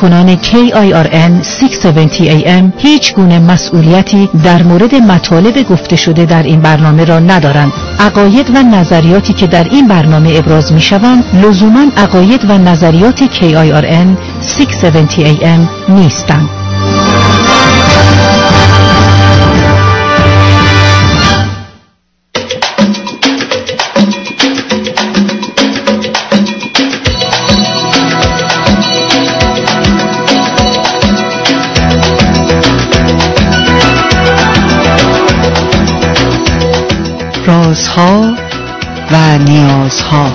کارکنان KIRN 670 AM هیچ گونه مسئولیتی در مورد مطالب گفته شده در این برنامه را ندارند. عقاید و نظریاتی که در این برنامه ابراز می‌شوند لزوماً عقاید و نظریات KIRN 670 AM نیستند. رازها و نیازها.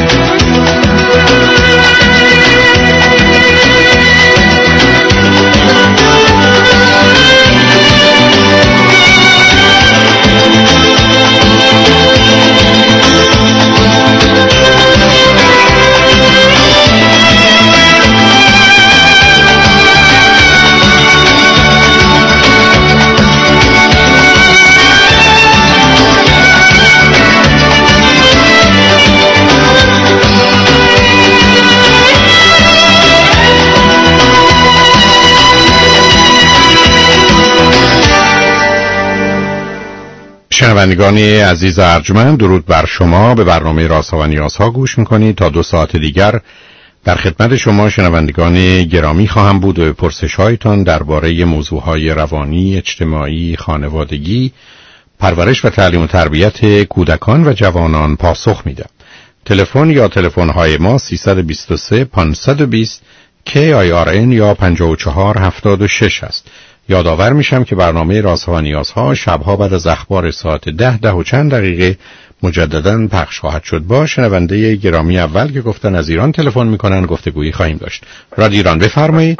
شنوندگان عزیز ارجمند، درود بر شما. به برنامه رازها و نیازها گوش میکنید. تا 2 ساعت دیگر در خدمت شما شنوندگان گرامی خواهم بود و به پرسش‌هایتان درباره موضوعهای روانی، اجتماعی، خانوادگی، پرورش و تعلیم و تربیت کودکان و جوانان پاسخ میدم. تلفن یا تلفن‌های ما 323 520 KIRN یا 5476 است. یادآور میشم که برنامه رازها و نیازها شبها بعد از اخبار ساعت 10 و چند دقیقه مجدداً پخش خواهد شد. با شنونده گرامی اول که گفتن از ایران تلفن میکنن گفتگویی خواهیم داشت. رادیو ایران، بفرمایید.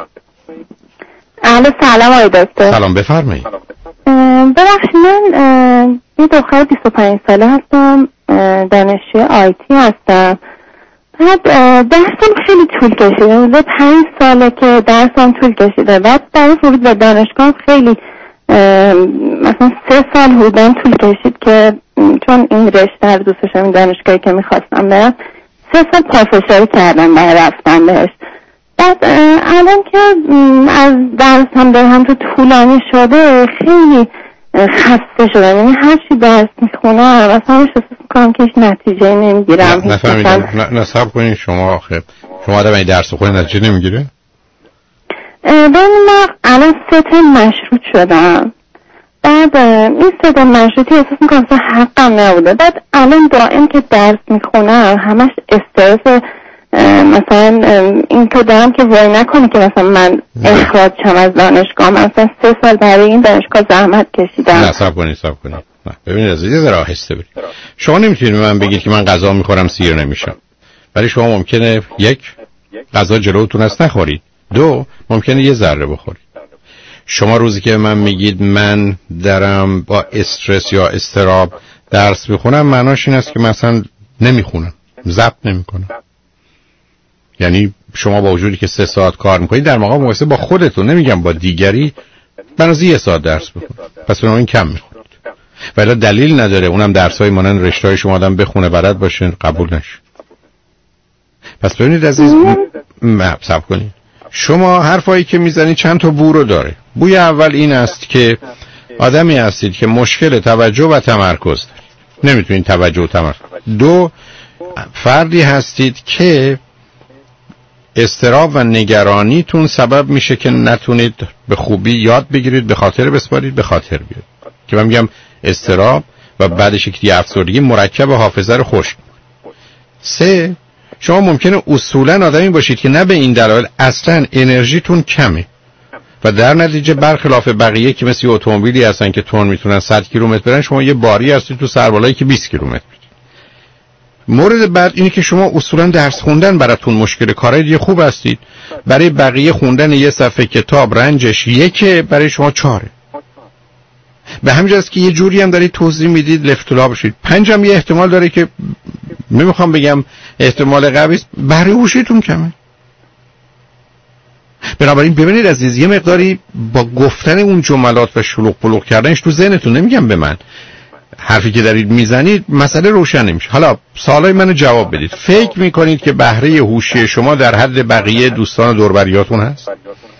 سلام آقای دکتر. سلام، بفرمایید. ببخشید، من یه دختر 25 ساله هستم، دانشجوی آیتی هستم. بعد درسم خیلی طول کشیده، حدود 5 ساله که درسم طول کشیده. بعد برای ورود به دانشگاه خیلی مثلا 3 سال حدوداً طول کشید که چون این رشته رو دوست داشتم، این دانشگاهی که میخواستم برم، 3 سال پافشاری کردم برای رفتن بهش. بعد الان که از درسم دارم تو طولانی شده خیلی خسته شدم، یعنی هر چی درس میخونم مثلا احساس میکنم که هیچ نتیجه نمیگیرم. نفهمیدم. نصب کنین شما آدم این درس خود نتیجه نمیگیره؟ من الان 3 ترم مشروط شدم. بعد این 3 ترم مشروطی احساس میکنم مثلا حقم نبوده. بعد الان دائم که درس میخونم همش استرس، مثلا این که دارم که وای نکنه که مثلا من اخراج شم از دانشگاه. مثلا 3 سال برای این دانشگاه زحمت کشیدم. نه صبر کنید. نه ببینید عزیز، یه ذره آهسته برید. شما نمیتونید به من بگید که من غذا میخورم سیر نمیشم. ولی شما ممکنه 1 غذا جلوتون است نخورید، 2 ممکنه یه ذره بخورید. شما روزی که من میگید من دارم با استرس یا اضطراب درس میخونم، معناش این است که مثلا نمیخونم، ضبط نمیکنم. یعنی شما با وجودی که 3 ساعت کار میکنید در مقام مقایسه با خودتون، نمیگم با دیگری، بنازی 1 ساعت درس بخونید، پس اون کم میخونید. ولی دلیل نداره اونم درسای مانند رشته‌های شما آدم بخونه بلد باشه قبول نشه. پس ببینید عزیز، صبر کنید. شما حرفایی که میزنید چند تا بو رو داره. بوی اول این است که آدمی هستید که مشکل توجه و تمرکز دارید، نمیتونید توجه و تمرکز. 2 فردی هستید که اضطراب و نگرانیتون سبب میشه که نتونید به خوبی یاد بگیرید، به خاطر بسپارید، به خاطر بیارید. که من میگم اضطراب و بعدش یک افسردگی مرکب حافظه رو خشک. 3 شما ممکنه اصولا آدمی باشید که نه به این دلایل اصلا انرژیتون کمه و در نتیجه برخلاف بقیه که مثل اتومبیلی هستن که تون میتونن 100 کیلومتر برن، شما یه باری هستید تو سربالایی که 20 کیلومتر. مورد بعد اینه که شما اصولا درس خوندن براتون مشکل، کارهای دیگه خوب هستید. برای بقیه خوندن یه صفحه کتاب رنجش 1، برای شما 4. به همین جاست که یه جوری هم دارید توضیح میدید لفتولا بشید. 5 هم یه احتمال داره که نمیخوام بگم احتمال قوی است، بهره هوشیتون کمه. بنابراین ببینید عزیز، یه مقداری با گفتن اون جملات و شلوغ پلوغ کردنش تو ذهنتون، نمیگم به من، حرفی که دارید میزنید مسئله روشن نمیشه. حالا سوالای منو جواب بدید. فکر میکنید که بهره هوشی شما در حد بقیه دوستان و دوربریاتون هست؟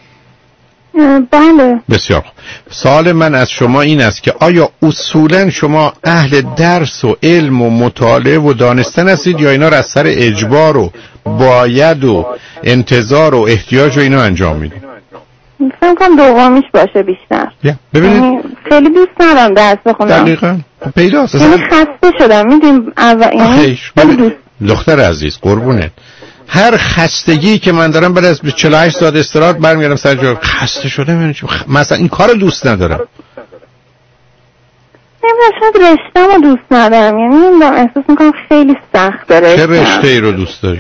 بله. بسیار خوب. سوال من از شما این است که آیا اصولا شما اهل درس و علم و مطالعه و دانستن هستید یا اینا را از سر اجبار و باید و انتظار و احتیاج و اینا انجام میدید؟ فکر کنم دومیش باشه بیشتر. ببینید خیلی دوست ندارم درس بخونم. دقیقاً پیداست. یعنی خسته شدم. میدونم یعنی دختر عزیز قربونت، هر خستگی که من دارم بعد از 48 ساعت استراحت برمیگردم سر جا خسته شدم. یعنی مثلا این کارو دوست ندارم. شاید رشته‌مو دوست ندارم. یعنی احساس میکنم خیلی سخت داره. چه رشته‌ای رو دوست داری؟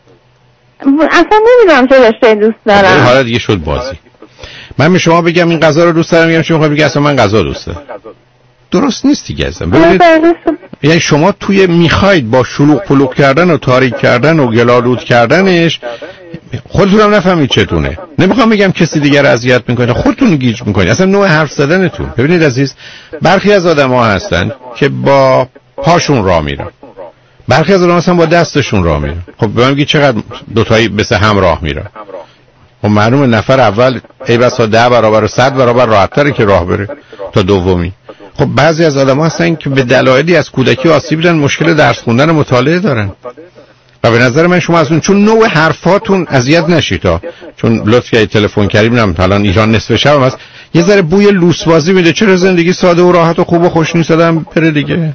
اصلا نمیدونم چه رشته‌ای دوست دارم. حالا دیگه شد بازی. من به شما بگم این غذا رو دوست دارم، میگم شما بگید اصلا من غذا دوست دارم. درست نیست دیگه اصلا. ببینید یعنی شما توی میخواید با شلوغ پلوغ کردن و تاریک کردن و گلالود کردنش خودتون هم نفهمید چتونه. نمیخوام بگم کسی دیگر اذیت میکنه، خودتون گیج میکنید. اصلا نوع حرف زدنتون. ببینید عزیز، برخی از آدم‌ها هستن که با پاشون راه میرن، برخی از آدم‌ها هستن با دستشون راه میرن. خب به من میگید چقدر دوتایی به هم راه میرن؟ خب معلومه نفر اول ای بسا 10 برابر و 100 برابر راحت‌تره که راه بره تا دومی. خب بعضی از آدم‌ها هستن که به دلایلی از کودکی آسیب دیدن، مشکل درس خوندن و مطالعه دارن. و به نظر من شما از اون چون نوع حرفاتون اذیت نشید تا چون لطف کردید تلفن کردید، می‌دونم الان ایران نصف شب هست، یه ذره بوی لوس بازی میده. چرا زندگی ساده و راحت و خوب و خوش نیست آدم بره دیگه؟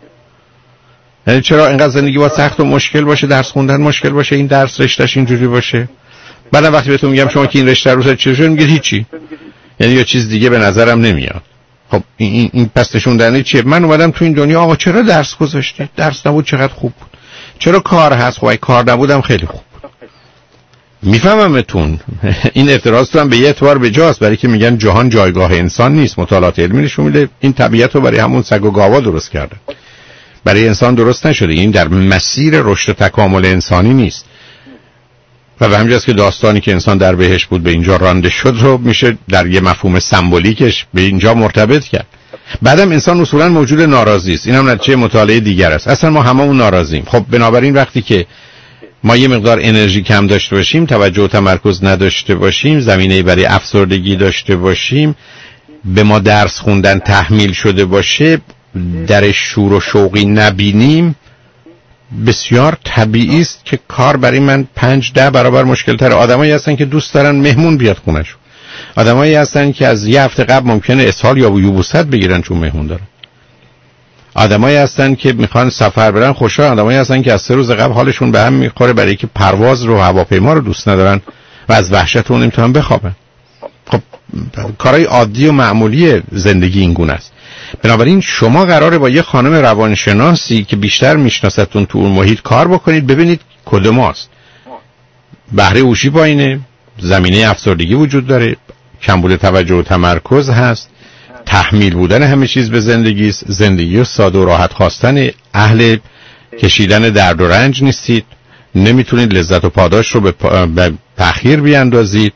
یعنی چرا اینقدر زندگی با سخت و مشکل باشه، درس خوندن مشکل باشه، این درس رشتهش اینجوری باشه؟ بعدم وقتی بهتون میگم شما که این رشته رو چی شد، میگید هیچی. یعنی یه چیز دیگه به نظرم نمیاد. خب این پس نشوندنی چیه؟ من اومدم تو این دنیا آقا چرا درس گذاشتید؟ درس نبود چقدر خوب بود. چرا کار هست؟ خب اگه کار نبودم خیلی خوب بود. میفهممتون. این اعتراضتون به یه اعتبار بجاست، برای که میگن جهان جایگاه انسان نیست. مطالعات علمی نشون میده این طبیعت رو برای همون سگ و گاوا درست کرده، برای انسان درست نشده. این در مسیر رشد و تکامل انسانی نیست. و به همینجاست که داستانی که انسان در بهشت بود به اینجا رانده شد رو میشه در یه مفهوم سمبولیکش به اینجا مرتبط کرد. بعدم انسان اصولا موجود ناراضی است. این هم نتیجه مطالعه دیگر است. اصلا ما هممون ناراضیم. خب بنابراین وقتی که ما یه مقدار انرژی کم داشته باشیم، توجه و تمرکز نداشته باشیم، زمینه برای افسردگی داشته باشیم، به ما درس خوندن تحمیل شده باشه، در شور و شوقی نبینیم، بسیار طبیعی است که کار برای من 5-10 برابر مشکل تره. آدمایی هستن که دوست دارن مهمون بیاد خونه‌شون. آدمایی هستن که از یه هفته قبل ممکنه اسهال یا یبوست بگیرن چون مهمون دارن. آدمایی هستن که میخوان سفر برن خوشحال. آدمایی هستن که از 3 روز قبل حالشون به هم میخوره برای که پرواز رو هواپیما رو دوست ندارن و از وحشت اون نمیتونن بخوابن. خب کارهای عادی و معمولی زندگی این گونه است. بنابراین شما قراره با یه خانم روانشناسی که بیشتر میشناستون تو اون محیط کار بکنید، ببینید کدوم است. بهره هوشی پایینه، زمینه افسردگی وجود داره، کمبود توجه و تمرکز هست، تحمیل بودن همه چیز به زندگی است، زندگی و ساده و راحت خواستن، اهل کشیدن درد و رنج نیستید، نمیتونید لذت و پاداش رو به تأخیر بیاندازید،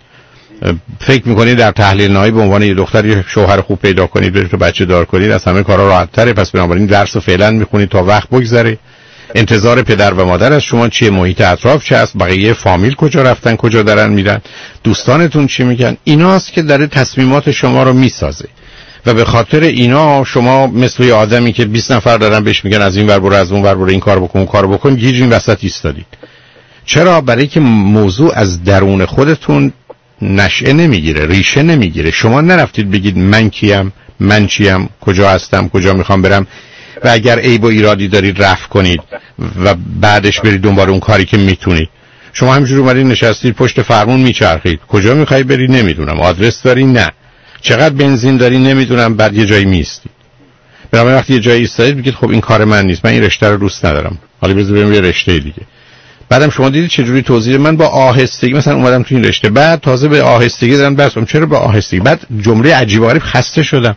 فکر میکنید در تحلیل نهایی به عنوان یه دختر یه شوهر خوب پیدا کنید، برید تو بچه دار کنید، از همه کارا راحت تره، پس بنابراین درس رو فعلا میخونید تا وقت بگذره. انتظار پدر و مادر از شما چیه؟ محیط اطراف چه است؟ بقیه فامیل کجا رفتن، کجا دارن میرن، دوستانتون چی میگن؟ ایناست که داره تصمیمات شما رو میسازه. و به خاطر اینا شما مثل یه آدمی که 20 نفر دارن بهش میگن از این ور برو، از اون ور برو، این کار بکن، اون کار بکن، گیج این وسط ایستادید. چرا؟ برای که موضوع از درون خودتون نشأه نمیگیره، ریشه نمیگیره. شما نرفتید بگید من کیم، من چیم، کجا هستم، کجا میخوام برم، و اگر عیب و ایرادی دارید رفع کنید و بعدش برید دنبال اون کاری که میتونید. شما همینجوری اومدید نشستید پشت فرمون میچرخید. کجا میخوای بری؟ نمیدونم. آدرس داری؟ نه. چقدر بنزین داری؟ نمیدونم. بعد یه جایی میستی. بنابراین وقتی یه جایی ایستادید میگید خب این کار من نیست، من این رشته رو دوست ندارم، حالا بذار بریم یه رشته دیگه. بعدم شما دیدید چجوری توضیح من با آهستگی مثلا اومدم تو این رشته، بعد تازه به آهستگی دارم درسم. چرا به آهستگی؟ بعد جمله عجیب و غریب خسته شدم.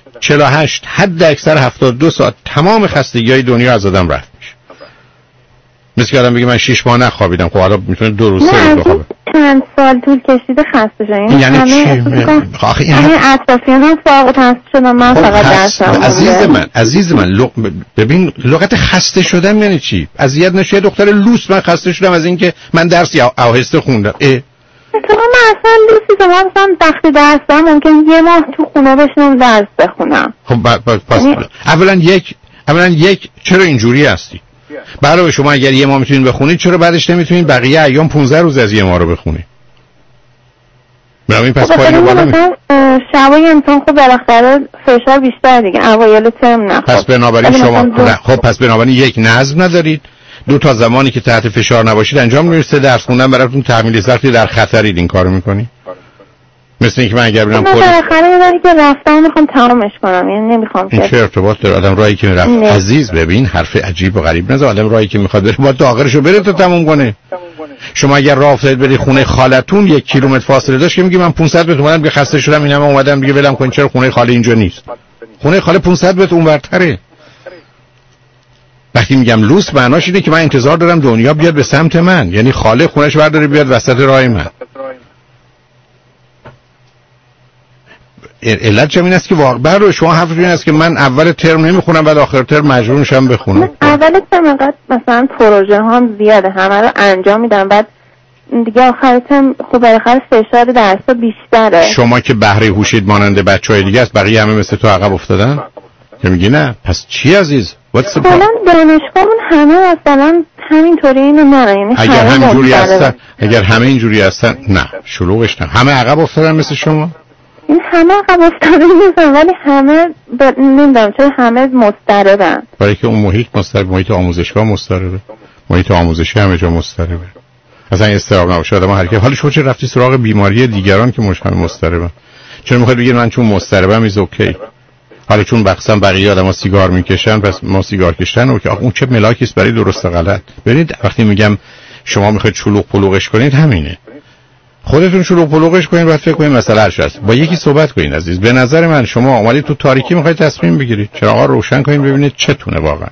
48 حد اکثر 72 ساعت تمام خستگی‌های دنیا از آدم رفت میشه. مثل که آدم بگه من 6 ماه نخوابیدم، خب حالا میتونه 2 روز 3 روز بخوابه. چند سال طول کشیده خسته شدم. یعنی چی؟ همه اطرافیانم فارغ التحصیل شدن، من فقط درسم. عزیز من ببین لغت خسته شدم یعنی چی؟ اذیت نشه دختر لوس من خسته شدم از اینکه من درسی آهسته خوندم. تو من اصلا لوسی ما مثلا وقتی درس دارم ممکن یه ماه تو خونه بشنم درس بخونم. خب پس اولا یک چرا اینجوری هستی؟ برای شما اگر یه ماه میتونین بخونید چرا بعدش نمیتونین بقیه ایام 15 روز از یه ماه رو بخونید؟ برای پس پایین بالا شبای امتحان خب بالاخره فشار بیشتر دیگه، اوایل ترم نه. پس بنابراین شما خب پس بنابراین یک نظم ندارید، دو تا زمانی که تحت فشار نباشید انجام نمیشه درس خوندن براتون تحمیل ضغطی در خطرید این کارو میکنی؟ مثل اینکه من اگر برم خود بالاخره راهی که رفتم میخوام تمامش کنم، یعنی نمیخوام این چه ارتباط داره آدم راهی که رفت عزیز ببین حرف عجیب و غریب نزن، آدم راهی که میخواد بره باید تا آخرشو بره تا تموم کنه. شما اگر راه افتادید بری خونه خالتون 1 کیلومتر فاصله داشت که میگی من 500 متر اومدم که خسته شدم اینم اومدم دیگه ولم کن، چرا خونه خاله اینجا نیست؟ خونه خاله 500 متر اونورتره. وقتی میگم لوس معناش اینه که من انتظار دارم دنیا بیاد به سمت من، یعنی خاله خونش برداره بیاد وسط راه من. علت چه این است که واقعا رو شما حرفتون این است که من اول ترم نمیخونم بعد آخر ترم مجبور میشم بخونم. اول ترم انقدر مثلا پروژه هم زیاده همه رو انجام میدم، بعد دیگه آخر ترم خب بالاخره فشار درس‌ها بیشتره. شما که بهره هوشید مانند بچهای دیگه است، بقیه همه مثل تو عقب افتادن؟ که میگی نه پس چی عزیز؟ مثلا دانشگاهمون همه مثلا همینطوری اینو نه، یعنی اگر همه اینجوری هستن نه شلوغش نه، همه عقب افتادن مثل شما؟ این همه عقب افتاده نیستن ولی همه نمیدونم چرا همه مضطربن. برای که اون محیط مضطرب، محیط آموزشگاه مضطربه، محیط آموزشی همه جا مضطربه. اصلا استراب نباشه آدم هر کی. حالا شما چه رفتی سراغ بیماری دیگران که مشکل مضطربن؟ چرا میخواید بگید من چون مضطربم ایز اوکی؟ حالا چون بخصم بقیه آدم‌ها سیگار میکشن پس ما سیگار کشتن اوکی. اون چه ملاکی است برای درست و غلط؟ ببینید وقتی میگم شما میخواید شلوغ پلوغش کنید همینه. خودتون شروع پلوغش کنین بعد فکر کنین مسئله حل شد. با یکی صحبت کنین عزیز. به نظر من شما اومدید تو تاریکی میخواید تصمیم بگیرید، چراغا روشن کنین ببینید چتونه واقعا.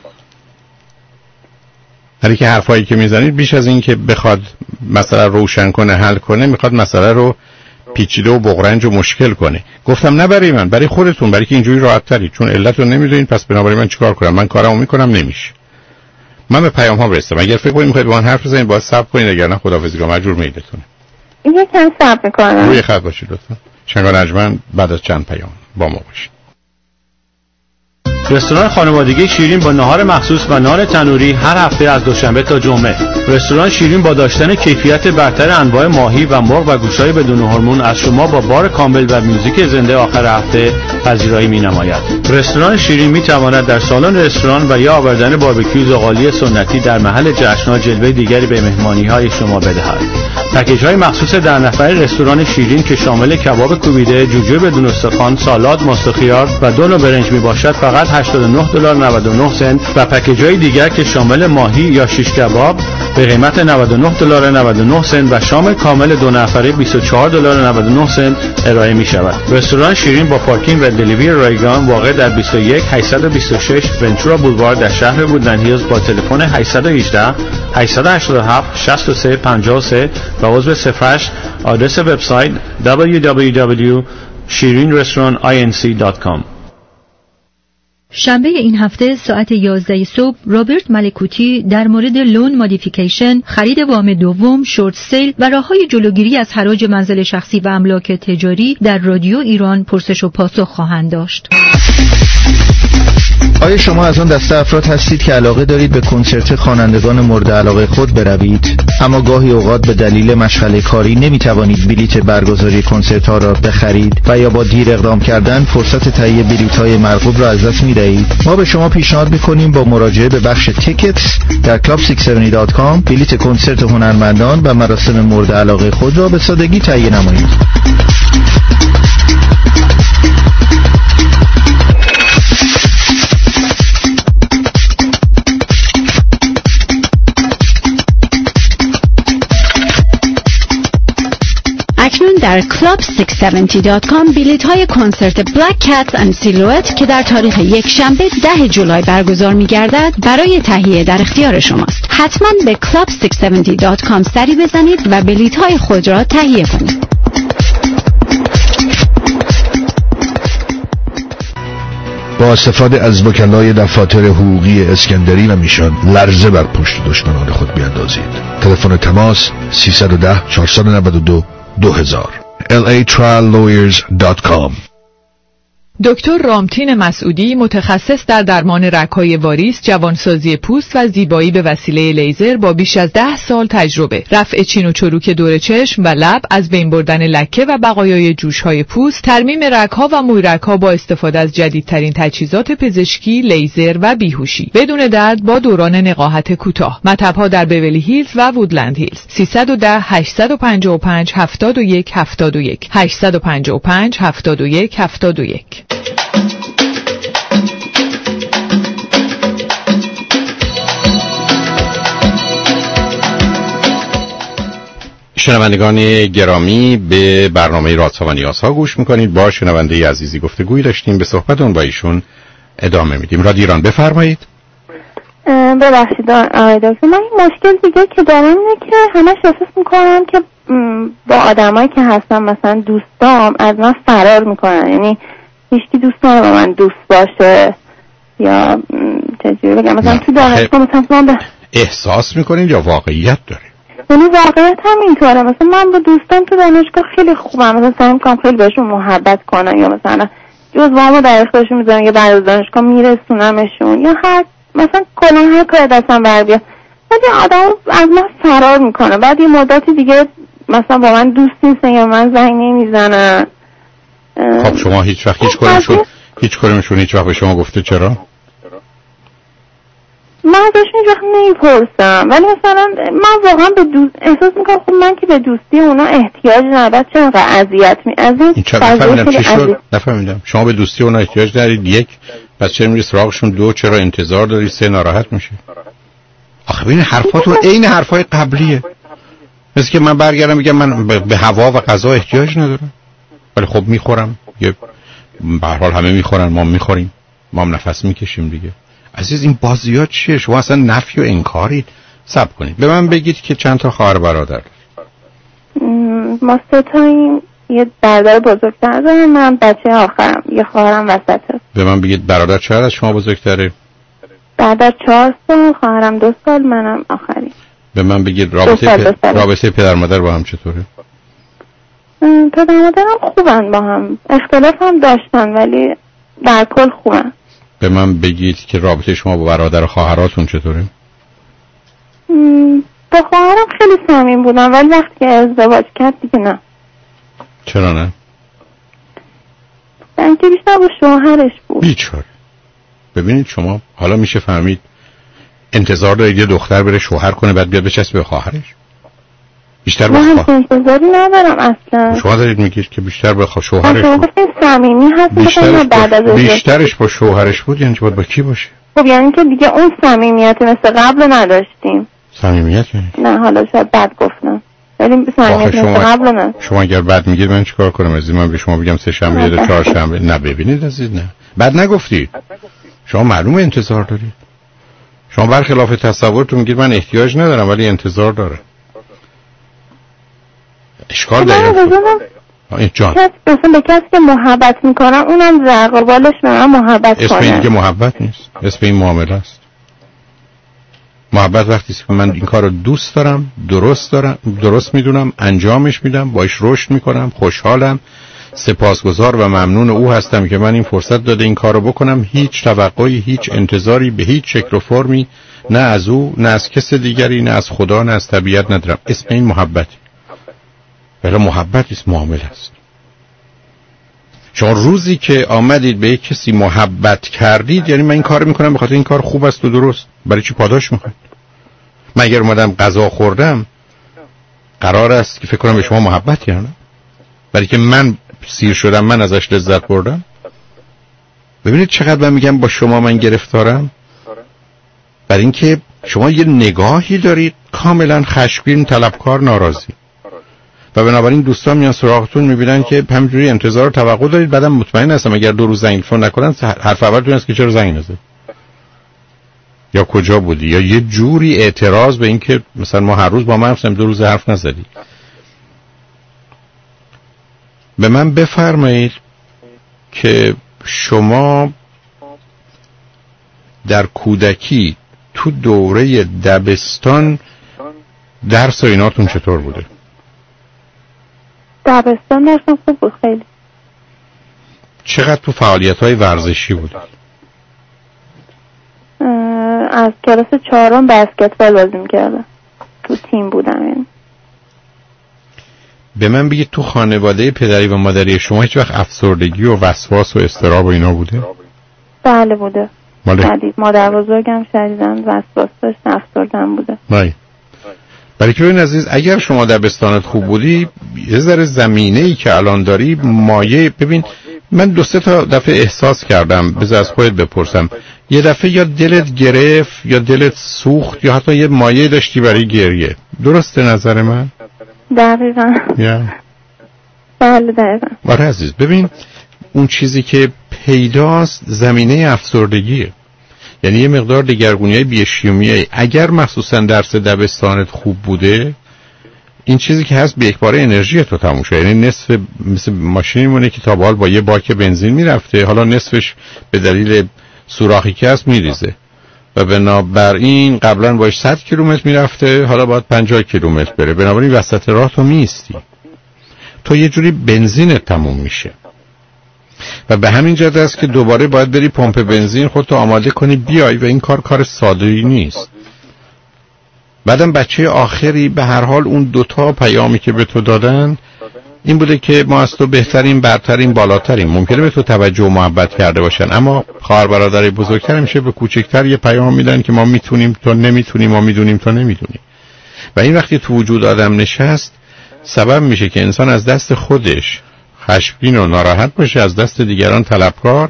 هر کی حرفایی که میزنید بیش از این که بخواد مسئله روشن کنه حل کنه میخواد مسئله رو پیچیده و بغرنج و مشکل کنه. گفتم نه برای من، برای خودتون، برای که اینجوری راحت ترید، چون علتو نمیدونین پس بنابراین من چیکار کنم؟ من کارمو میکنم نمیشه. من به پیام ها برسم. اگر فکر کنید میخواید با من حرف بزنید باید صبر کنید، اگر نه خداحافظی رو مجبور میدتونه. این یکم صبر میکنم. روی خط باشید لطفا. شنگان نجمن بعد از چند پیام با ما باشید. رستوران خانوادگی شیرین با نهار مخصوص و نان تنوری هر هفته از دوشنبه تا جمعه. رستوران شیرین با داشتن کیفیت برتر انواع ماهی و مرغ و گوشت‌های بدون هورمون از شما با بار کامل و موزیک زنده آخر هفته پذیرایی می‌نماید. رستوران شیرین می‌تواند در سالن رستوران و یا آوردن باربیکیو زغالی سنتی در محل جشن‌ها جلوه دیگری به مهمانی‌های شما بدهد. پکیج‌های مخصوص در نفره رستوران شیرین که شامل کباب کوبیده، جوجه بدون استخوان، سالاد، ماست خیار و دو نوع برنج میباشد فقط $89.99 و پکیج‌های دیگر که شامل ماهی یا شیش کباب به قیمت $99.99 و شام کامل دو نفره $24.99 ارائه می‌شود. رستوران شیرین با پارکینگ و دلیوری رایگان واقع در 21826 ونچورا بولوار در شهر وودلند هیلز با تلفن 818 887 6353 و عضو صفحش آدرس وبسایت www.shirinrestaurantinc.com. شنبه این هفته ساعت 11 صبح رابرت ملکوتی در مورد لون مودیفیکیشن، خرید وام دوم، شورت سیل و راه‌های جلوگیری از حراج منزل شخصی و املاک تجاری در رادیو ایران پرسش و پاسخ خواهند داشت. آیا شما از آن دسته افراد هستید که علاقه دارید به کنسرت خوانندگان مورد علاقه خود بروید، اما گاهی اوقات به دلیل مشغله کاری نمیتوانید بلیت برگزاری کنسرت ها را بخرید و یا با دیر اقدام کردن فرصت تهیه بلیت های مرغوب را از دست میدهید؟ ما به شما پیشنهاد میکنیم با مراجعه به بخش تیکتس در club670.com بلیت کنسرت هنرمندان و مراسم مورد علاقه خود را به سادگی تهیه نمایید. اکنون در club670.com بلیط های کنسرت Black Cats and Silhouette که در تاریخ یک شنبه 10 جولای برگزار می گردد برای تهیه در اختیار شماست. حتما به club670.com سری بزنید و بلیط های خود را تهیه کنید. با استفاده از وکلای دفاتر حقوقی اسکندری و میشان لرزه بر پشت دشمنان خود بیاندازید. تلفن تماس 310 492 2000 latriallawyers.com. دکتر رامتین مسعودی متخصص در درمان رگ‌های واریس، جوانسازی پوست و زیبایی به وسیله لیزر با بیش از 10 سال تجربه، رفع چین و چروک دور چشم و لب، از بین بردن لکه و بقایای جوش‌های پوست، ترمیم رگ‌ها و مویرگ‌ها با استفاده از جدیدترین تجهیزات پزشکی، لیزر و بیهوشی، بدون درد با دوران نقاهت کوتاه. مطب‌ها در بیولی هیلز و وودلند هیلز. 310 855 71 71 855 71 71. شنوندگان گرامی، به برنامه رازها و نیازها گوش میکنید. با شنونده عزیزی گفتگویی داشتیم، به صحبتون با ایشون ادامه میدیم. رادیو ایران، بفرمایید. ببخشید آقای دکتر، من این مشکل دیگه که دارم اینه که همش احساس میکنم که با آدمایی که هستم مثلا دوستام از من فرار میکنن، یعنی هیچکی دوست نداره با من دوست باشه، یا چجوری بگم، مثلا تو دانشگاه مثلا احساس میکنید یا واقعیت داره؟ یعنی واقعیت هم اینطوره. مثلا من با دوستان تو دانشگاه خیلی خوبم، مثلا سعی میکنم خیلی بهشون محبت کنم، یا مثلا جزوامو در اختیارشون میذارم یا بعد از دانشگاه میرسونمشون، یا هر مثلا کلا هر کاری دستم بر بیاد. بعد این آدم از من فرار میکنه، بعد یه مدتی دیگه مثلا با من دوست نیستن یا من زنگ نمیزنن. خب شما هیچ وقت هیچ کدومشون هیچ وقت به شما گفته چرا؟ من ازشون هیچ وقت نمیپرسم، ولی مثلا من واقعا به احساس میکنم خب من که به دوستی اونا احتیاج ندارم، چرا انقدر اذیت نفهمیدم. شما به دوستی اونا احتیاج ندارید، یک، پس چرا میری سراغشون؟ دو، چرا انتظار داری؟ سه، ناراحت میشه. آخه ببین حرفاتون عین حرفای قبلیه، مثل که من برگردم میگم من به هوا و غذا احتیاج ندارم، ولی خب میخورم. یه به هر حال همه میخورن، ما میخوریم، ما هم نفس میکشیم دیگه. عزیز این بازیات چیه؟ شما اصلا نفی و انکارید. صبر کنید، به من بگید که چند تا خواهر برادر؟ ما سه تاییم، یه برادر بزرگتر دارم، من بچه آخرم، یه خواهرم وسطه. به من بگید برادر چقدر از شما بزرگتره؟ برادر 4 سال، خواهرم 2 سال، منم آخری. به من بگید رابطه پدر مادر با هم چطوره؟ پدر مادرم خوبن، با هم اختلاف هم داشتن ولی در کل خوبن. به من بگید که رابطه شما با برادر و خواهراتون چطوره؟ با خواهرم خیلی صمیمی بودم، ولی وقتی که ازدواج کرد دیگه نه. چرا نه؟ اینکه بیشتر با شوهرش بود. بیچاره. ببینید شما حالا میشه فهمید انتظار دارید یه دختر بره شوهر کنه بعد بیاد بچسبه به خواهرش؟ بیشتر به انتظاری ندارم اصلا. شما دارید میگید که بیشتر به شوهرش بود. صمیمی هست، بیشترش با شوهرش بود، یعنی باید با کی باشه؟ خب یعنی که دیگه اون صمیمیت مثل قبل نداشتیم. صمیمیت یعنی؟ نه حالا شاید بد گفتم، ولی صمیمیت مثل قبل نه. شما اگر بد میگید من چیکار کنم؟ از من به شما بگم سه شنبه یا چهار شنبه؟ نه ببینید عزیز، نه بد نگفتید. شما معلومه انتظار دارید. شما برخلاف تصورتون میگید من احتیاج ندارم ولی انتظار داره. اشکال داره. جان به کسی که محبت میکنم اونم در قبالش به من محبت کنه. اسم این دیگه محبت نیست، اسم این معامله است. محبت وقتی که من این کار رو دوست دارم، درست میدونم، انجامش میدم، باش رشد میکنم، خوشحالم، سپاسگزار و ممنون او هستم که من این فرصت داده این کار رو بکنم، هیچ توقعی، هیچ انتظاری به هیچ شکل و فرمی نه از او، نه از کس دیگری، نه از خدا، نه از طبیعت ندارم. اسم این محبتی. ولی محبت است، معامله است. شما روزی که آمدید به یک کسی محبت کردید، یعنی من این کار میکنم به خاطر این کار خوب است و درست، برای چی پاداش میخواید؟ من اگر اومدم غذا خوردم قرار است که فکر کنم به شما محبت کردم، برای که من سیر شدم، من ازش لذت بردم. ببینید چقدر من میگم با شما من گرفتارم، برای اینکه شما یه نگاهی دارید کاملا خشمگین، طلبکار، ناراضی. و بنابراین دوستان میان سراغتون میبینن که همینجوری انتظار و توقع دارید، بعدم مطمئن هستم اگر 2 روز زنگ تلفن نکنن حرف اولتون است که چرا زنگ نزدید یا کجا بودی، یا یه جوری اعتراض به این که مثلا ما هر روز با من حرف زدیم 2 روز حرف نزدی. به من بفرمایید که شما در کودکی تو دوره دبستان درس و ایناتون چطور بوده؟ دبستان درسم خوب بود خیلی. چقدر تو فعالیت‌های ورزشی بوده؟ از کلاس 4 بسکتبال بازی می‌کردم، تو تیم بودم. یعنی به من بگید تو خانواده پدری و مادری شما هیچ وقت افسردگی و وسواس و اضطراب و اینا بوده؟ بله بوده. شدید. مادر بزرگم شدیداً وسواس داشت، افسردن بوده. نه. برای که ببین عزیز، اگر شما دبستانت خوب بودی یه ذره زمینه‌ای که الان داری مایه، ببین من 2-3 تا دفعه احساس کردم، بذار از خودت بپرسم، یه دفعه یا دلت گرفت یا دلت سوخت یا حتی یه مایه داشتی برای گریه. درسته نظر من؟ دقیقاً. بله دقیقاً. آره عزیز، ببین اون چیزی که پیداست زمینه افسردگیه، یعنی یه مقدار دگرگونی‌های بیوشیمیایی. اگر مخصوصا درس دبستانت خوب بوده این چیزی که هست به یک باره انرژی تو تموم شد، یعنی نصف مثل ماشینی مونه که تا به حال با یه باک بنزین میرفته، حالا نصفش به دلیل سوراخی که هست میریزه و بنابراین قبلا باش 100 کیلومتر میرفته، حالا باید 50 کیلومتر بره، بنابراین وسط راه تو میستی، تو یه جوری بنزینت تموم میشه و به همین جهت است که دوباره باید بری پمپ بنزین خودتو آماده کنی بیای و این کار ساده‌ای نیست. بعدم بچه آخری به هر حال اون 2 تا پیامی که به تو دادن این بوده که ما از تو بهترین، برترین، بالاترین. ممکنه به تو توجه و محبت کرده باشن اما خواهر برادر بزرگتر میشه به کوچکتر یه پیام میدن که ما میتونیم تو نمیتونی، ما میدونیم تو نمیدونی. و این وقتی تو وجود آدم نشست سبب میشه که انسان از دست خودش خشمگین و ناراحت باشه، از دست دیگران طلبکار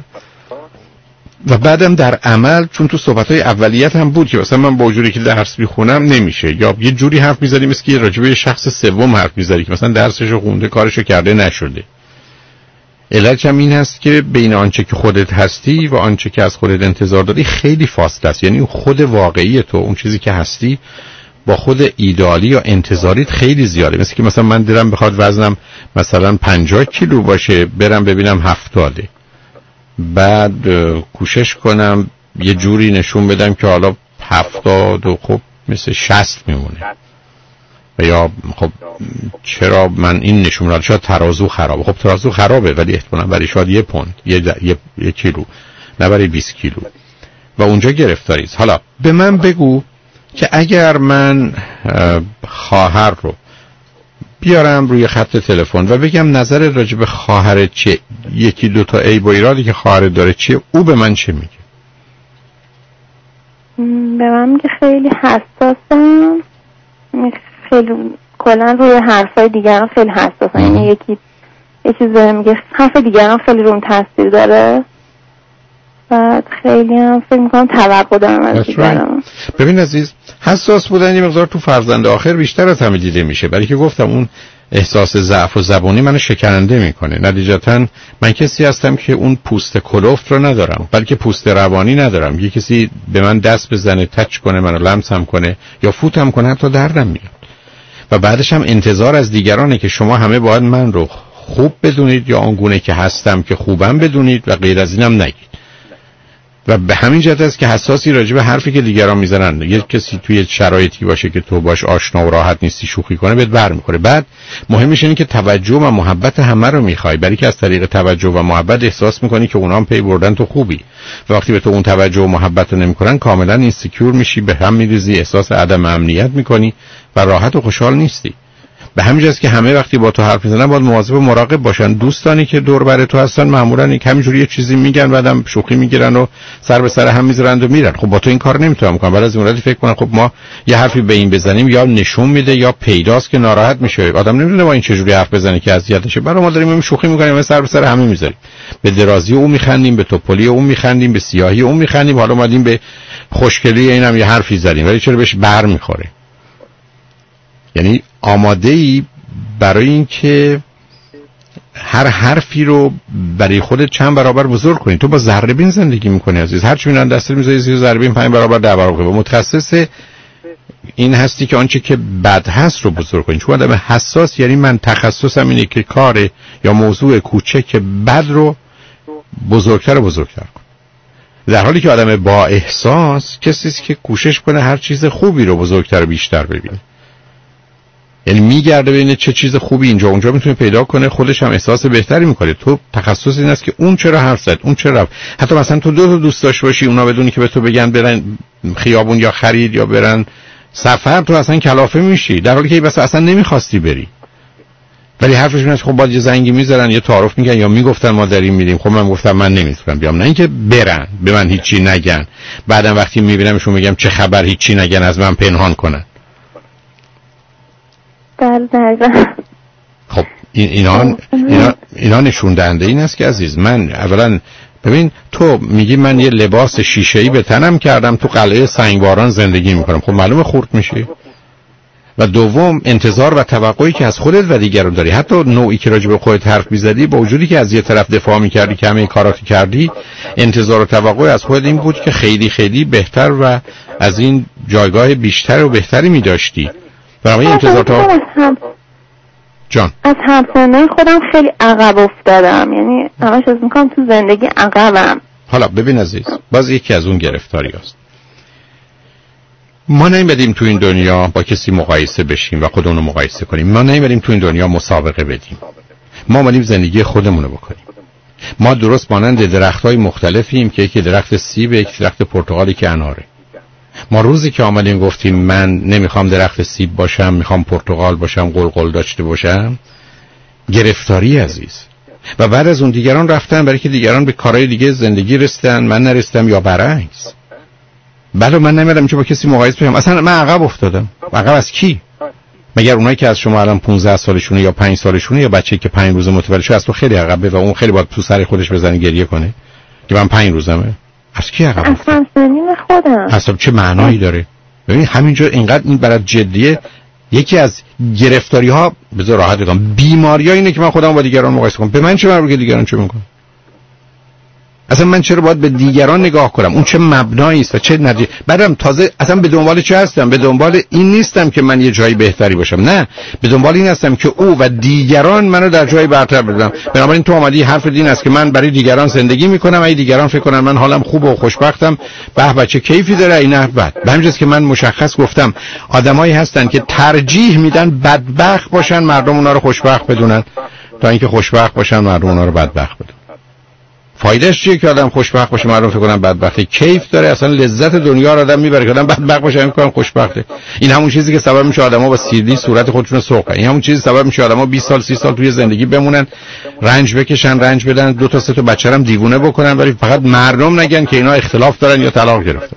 و بعدم در عمل، چون تو صحبت‌های اولیت هم بود که مثلا من با وجودی که درس میخونم نمیشه، یا یه جوری حرف میزنی مثل که راجع به شخص سوم حرف میزنی که مثلا درسشو خونده کارشو کرده نشده. علتش هم این هست که بین آنچه که خودت هستی و آنچه که از خودت انتظار داری خیلی فاصله است، یعنی خود واقعی تو، اون چیزی که هستی با خود ایدئالی یا انتظاریت خیلی زیاده. مثل که مثلا من دلم بخواد وزنم مثلا 50 کیلو باشه برم ببینم 70، بعد کوشش کنم یه جوری نشون بدم که حالا 70 و خب مثل 60 میمونه، و یا خب چرا من این نشون دادم، شاید ترازو خرابه. خب ترازو خرابه ولی احتمالاً برای شاید 1 پوند، یه کیلو، نه برای 20 کیلو، و اونجا گرفتاریست. حالا به من بگو که اگر من خواهر رو بیارم روی خط تلفن و بگم نظر راجع به خواهرت چیه، 1-2 تا عیب و ایرادی که خواهرت داره چیه، او به من چه میگه؟ به من میگه خیلی حساسم، خیلی کلا روی حرفای دیگران خیلی حساسم، یعنی یکی یه چیز میگه حرف دیگران خیلی روم تاثیر داره، بعد خیلی هم فکر میکنم توقع دارم از دیگران. ببین عزیز، حساس بودن یه مقدار تو فرزند آخر بیشتر از همه دیده میشه، برای که گفتم اون احساس ضعف و زبونی منو شکننده میکنه. نتیجتا من کسی هستم که اون پوست کلفت رو ندارم، بلکه پوست روانی ندارم. یه کسی به من دست بزنه، تچ کنه، منو لمسم کنه یا فوتم کنه حتی دردم میاد، و بعدش هم انتظار از دیگرانه که شما همه باید من رو خوب بدونید یا آنگونه که هستم که خوبم بدونید و غیر از اینم نگید. و به همین جهت است که حساسی راجع به حرفی که دیگران میزنن. یه کسی توی شرایطی باشه که تو باش آشنا و راحت نیستی، شوخی کنه بهت برمیخوره. بعد مهمش اینه که توجه و محبت همه رو میخوای، برای که از طریق توجه و محبت احساس میکنی که اونام پی بردن تو خوبی، و وقتی به تو اون توجه و محبت رو نمیکنن کاملا اینسیکیور میشی، به هم میریزی، احساس عدم امنیت میکنی و راحت و خوشحال نیستی. به همین جاست که همه وقتی با تو حرف میزنن باید مواظب و مراقب باشن. دوستانی که دور بر تو هستن معمولا همینجوری یه چیزی میگن بعدم شوخی میگیرن و سر به سر هم میذارن و میرن. خب با تو این کار نمیتونم کنم. بعد از اون فکر کنن خب ما یه حرفی به این بزنیم یا نشون میده یا پیداست که ناراحت میشه. آدم نمیدونه با این چه جوری حرف بزنه که اذیتشه. برای ما داریم شوخی میکنیم و سر به سر همه میذاریم. به درازی اون میخندیم، به توپلی اون میخندیم، به سیاهی اون میخندیم. حالا اومدیم به خوشگلی اینم یه حرفی زدیم ولی چرا بهش بر میخوره. یعنی آماده‌ای برای اینکه هر حرفی رو برای خودت چند برابر بزرگ کنی. تو با ذره بین زندگی میکنی عزیز، هر چی میرن دستت میذاری زیر ذره بین 5 برابر 10 برابر. متخصص این هستی که آنچه که بد هست رو بزرگ کنی. چون آدم حساس یعنی من تخصصم اینه که کار یا موضوع کوچک بد رو بزرگتر و بزرگتر کن. در حالی که آدم با احساس کسی است که کوشش کنه هر چیز خوبی رو بزرگتر و بیشتر ببینه. یعنی میگرده ببینه چه چیز خوبی اینجا اونجا میتونه پیدا کنه، خودش هم احساس بهتری میکنه. تو تخصص این است که اون چرا حرف زد، اون چرا رفت. حتی مثلا تو دو تا دوست داشته باشی، اونا بدونی که به تو بگن برن خیابون یا خرید یا برن سفر، تو اصلا کلافه میشی، در حالی که بس اصلا نمیخواستی بری. ولی حرفش اینه خب باید یه زنگی میذارن، یه تعارف میگن یا میگفتن ما داریم میریم. خب من گفتم من نمیتونم بیام، نه اینکه برن به من هیچی نگن، بعدم وقتی میبینمشون میگم چه خبر، هیچی نگن، از من پنهان کنن. خب اینا نشون دهنده این است که عزیز من، اولا ببین تو میگی من یه لباس شیشه‌ای به تنم کردم تو قلعه سنگباران زندگی میکنم، خب معلومه خورد میشی. و دوم انتظار و توقعی که از خودت و دیگران داری، حتی نوعی که راجع به خودت حرف میزدی با وجودی که از یه طرف دفاع میکردی که همه کاراتی کردی، انتظار و توقع از خودت این بود که خیلی خیلی بهتر و از این جایگاه بیشتر و بهتری میداشتی. برای انتظار تو جان از همسنای خودم خیلی عقب افتادم، یعنی همش از میکنم تو زندگی عقبم. حالا ببین عزیز، باز یکی از اون گرفتاری هست. ما نمی‌بدیم تو این دنیا با کسی مقایسه بشیم و خودمون رو مقایسه کنیم. ما نمی‌بدیم تو این دنیا مسابقه بدیم. ما اومدیم زندگی خودمون رو بکنیم. ما درست مانند درخت‌های مختلفیم که یکی درخت سیب، یکی درخت پرتقالی که اناره. ما روزی که آمدیم گفتیم من نمیخوام درخت سیب باشم، میخوام پرتقال باشم، قلقل داشته باشم، گرفتاری عزیز. و بعد از اون دیگران رفتن برای که دیگران به کارهای دیگه زندگی رسیدن، من نرسیدم یا برعکس. بله من نمیدونم که با کسی مقایسه بشم. اصلا من عقب افتادم. عقب از کی؟ مگر اونایی که از شما الان 15 سالشونه یا 5 سالشونه یا بچه‌ای که 5 روزه متولد شده از تو خیلی عقبه و اون خیلی باید تو سر خودش بزنه گریه کنه که من 5 روزمه. از کی عقب افتاد؟ از سنین خودم. اصلا چه معنایی داره؟ ببین همینجا اینقدر این برات جدیه. یکی از گرفتاری ها بذار راحت بگم بیماری‌ها اینه که من خودم با دیگران مقایسه کنم. به من چه مربوطه که دیگران چه میکنن؟ اصلا من چرا باید به دیگران نگاه کنم؟ اون چه مبنایی است و چه نتیجه؟ بعدم تازه اصلا به دنبال چه هستم؟ به دنبال این نیستم که من یه جایی بهتری باشم، نه، به دنبال این هستم که او و دیگران منو در جایی برتر بدونن. بنابراین تو اومدی حرف دین است که من برای دیگران زندگی میکنم، اگه دیگران فکر کنن من حالم خوبه و خوشبختم، به بچه کیفی داره، اینا بعد به همین جاست که من مشخص گفتم آدمایی هستن که ترجیح میدن بدبخت باشن مردم اونا رو خوشبخت بدونن تا اینکه خوشبخت باشن مردم اونا رو بدبخت بدونن. فایدهش چیه که آدم خوشبخت باشه مردم فکر کنن بدبخته؟ کیف داره، اصلا لذت دنیا رو آدم میبره که آدم بدبخت باشه میگن خوشبخته. این همون چیزی که سبب میشه آدما با سیلی صورت خودشون رو سرخ کنن. این همون چیزی سبب میشه آدما 20 سال 30 سال توی زندگی بمونن، رنج بکشن، رنج بدن، 2 تا 3 تا بچه‌رم دیوونه بکنن، ولی فقط مردم نگن که اینا اختلاف دارن یا طلاق گرفتن.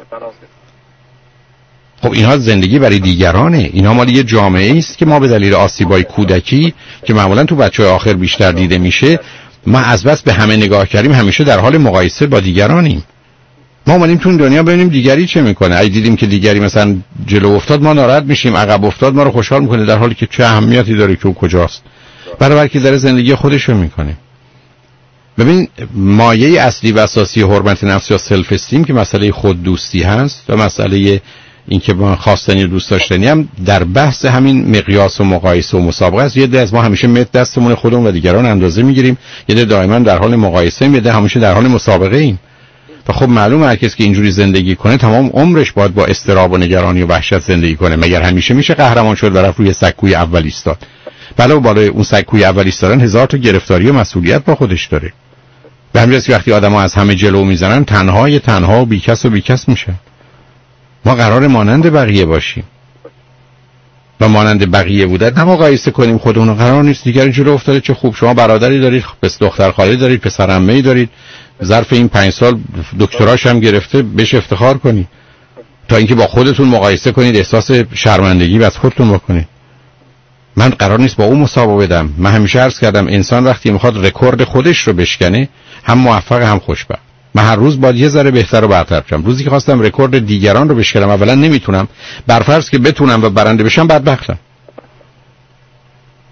خب اینها زندگی برای دیگرانه. اینا مال یه جامعه است که ما به دلیل آسیبای کودکی که معمولا تو بچه‌های آخر بیشتر دیده میشه، ما از بس به همه نگاه کردیم، همیشه در حال مقایسه با دیگرانیم. ما اومدیم تو دنیا ببینیم دیگری چه میکنه. اگه دیدیم که دیگری مثلا جلو افتاد ما ناراحت میشیم، عقب افتاد ما رو خوشحال میکنه، در حالی که چه اهمیتی داره که او کجاست. برای که داره زندگی خودش رو میکنه. ببین مایه اصلی و اساسی حرمت نفس یا سلف استیم که مسئله خود دوستی هست و مسئله این که ما خواستنی و دوست داشتنی هم در بحث همین مقیاس و مقایسه و مسابقه است. یه ده از ما همیشه مت دستمون خودمون و دیگران اندازه میگیریم، یه ده دائما در حال مقایسه ایم، یه ده همیشه در حال مسابقه ایم. و خب معلومه هر کسی که اینجوری زندگی کنه تمام عمرش باید با اضطراب و نگرانی و وحشت زندگی کنه. مگر همیشه میشه قهرمان شد و رفت روی سکوی اول ایستاد؟ بله، بالای اون سکوی اول ایستادن هزار تا گرفتاری و مسئولیت با خودش داره. به همین جاست وقتی آدم‌ها از همه جلو میزنن تنها و بیکس میشن. ما قرار مانند بقیه باشیم و مانند بقیه بودن نه مقایسه کنیم خودمون. قرار نیست دیگری جلو افتاده چه خوب، شما برادری دارید، پس دختر خاله دارید، پسر عمه‌ای دارید، ظرف این 5 سال دکتراش هم گرفته، بهش افتخار کنید تا اینکه با خودتون مقایسه کنید، احساس شرمندگی از خودتون بکنید. من قرار نیست با اون مسابقه بدم. من همیشه عرض کردم انسان وقتی میخواد رکورد خودش رو بشکنه هم موفق هم خوشبخت. من هر روز باید یه ذره بهتر و برتر بشم. روزی که خواستم رکورد دیگران رو بشکنم اولا نمیتونم، برفرض که بتونم و برنده بشم بدبختم.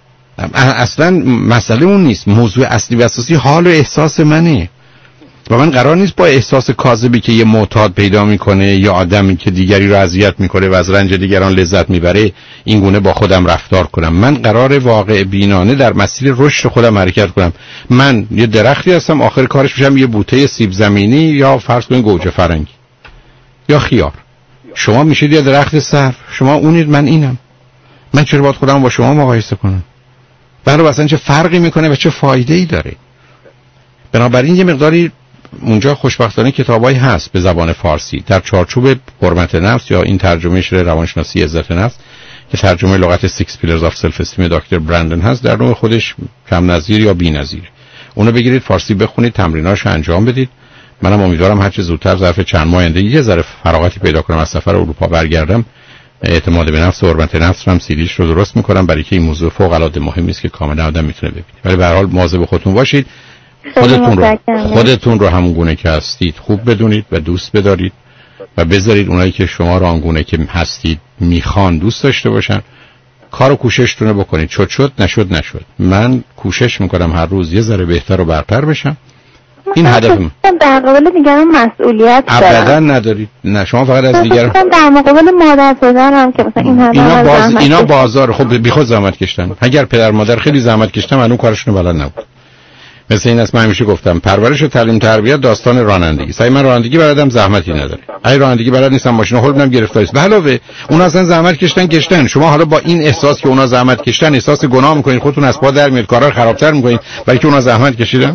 اصلا مسئله اون نیست. موضوع اصلی و اساسی حال و احساس منه و من قرار نیست با احساس کاذبی که یه معتاد پیدا میکنه یا آدمی که دیگری رو اذیت میکنه و از رنج دیگران لذت میبره این گونه با خودم رفتار کنم. من قرار واقع بینانه در مسیر رشد خودم حرکت کنم. من یه درختی هستم، آخر کارش میشم یه بوته سیب زمینی یا فرض کنید گوجه فرنگی یا خیار. شما میشید یه درخت سرو، شما اونید، من اینم. من چرا باید خودم با شما مقایسه کنم؟ برای اصلا چه فرقی میکنه و چه فایده ای داره؟ بنابراین یه مقداری اونجا خوشبختانه کتابایی هست به زبان فارسی در چارچوب حرمت نفس یا این ترجمهش روانشناسی عزت نفس که ترجمه لغت 6 Pillars of Self-Esteem دکتر برندن هست، در نوع خودش کم نظیر یا بی نظیر. اونو بگیرید فارسی بخونید، تمریناشو انجام بدید. منم امیدوارم هر چه زودتر ظرف چند ماه آینده یه ذره فراغتی پیدا کنم از سفر اروپا برگردم. اعتماد به نفس و حرمت نفس رو هم سیدیش رو درست میکنم، برای که این موضوع فوق العاده مهمی است که کاملا آدم میتونه ببینه. ولی به هر حال مواظب خودتون باشید. خودتون رو همون گونه که هستید خوب بدونید و دوست بدارید و بذارید اونایی که شما رو آنگونه که هستید میخوان دوست داشته باشن. کار و کوششتون رو بکنید. شد نشد. من کوشش میکنم هر روز یه ذره بهتر و برتر بشم. این هدفم. در مقابل دیگران مسئولیت دارم. ابدا ندارید. نه شما فقط از دیگران. در مقابل مادر پدرم که مثلا این اینا بازار خب بیخود زحمت کشتن. اگر پدر مادر خیلی زحمت کشتن اون کارشون بلد نبود. مثل این است من همیشه گفتم پرورش و تعلیم تربیت داستان رانندگی. سعی من رانندگی بلدم، زحمتی نداره. اگه رانندگی بلد نیستم ماشین رو هولم گرفتار است. به علاوه اونا اصلا زحمت کشتن. شما حالا با این احساس که اونا زحمت کشتن احساس گناه میکنید، خودتون از پا در میاد، کارا رو خرابتر میکنید برای که اونا زحمت کشیدن.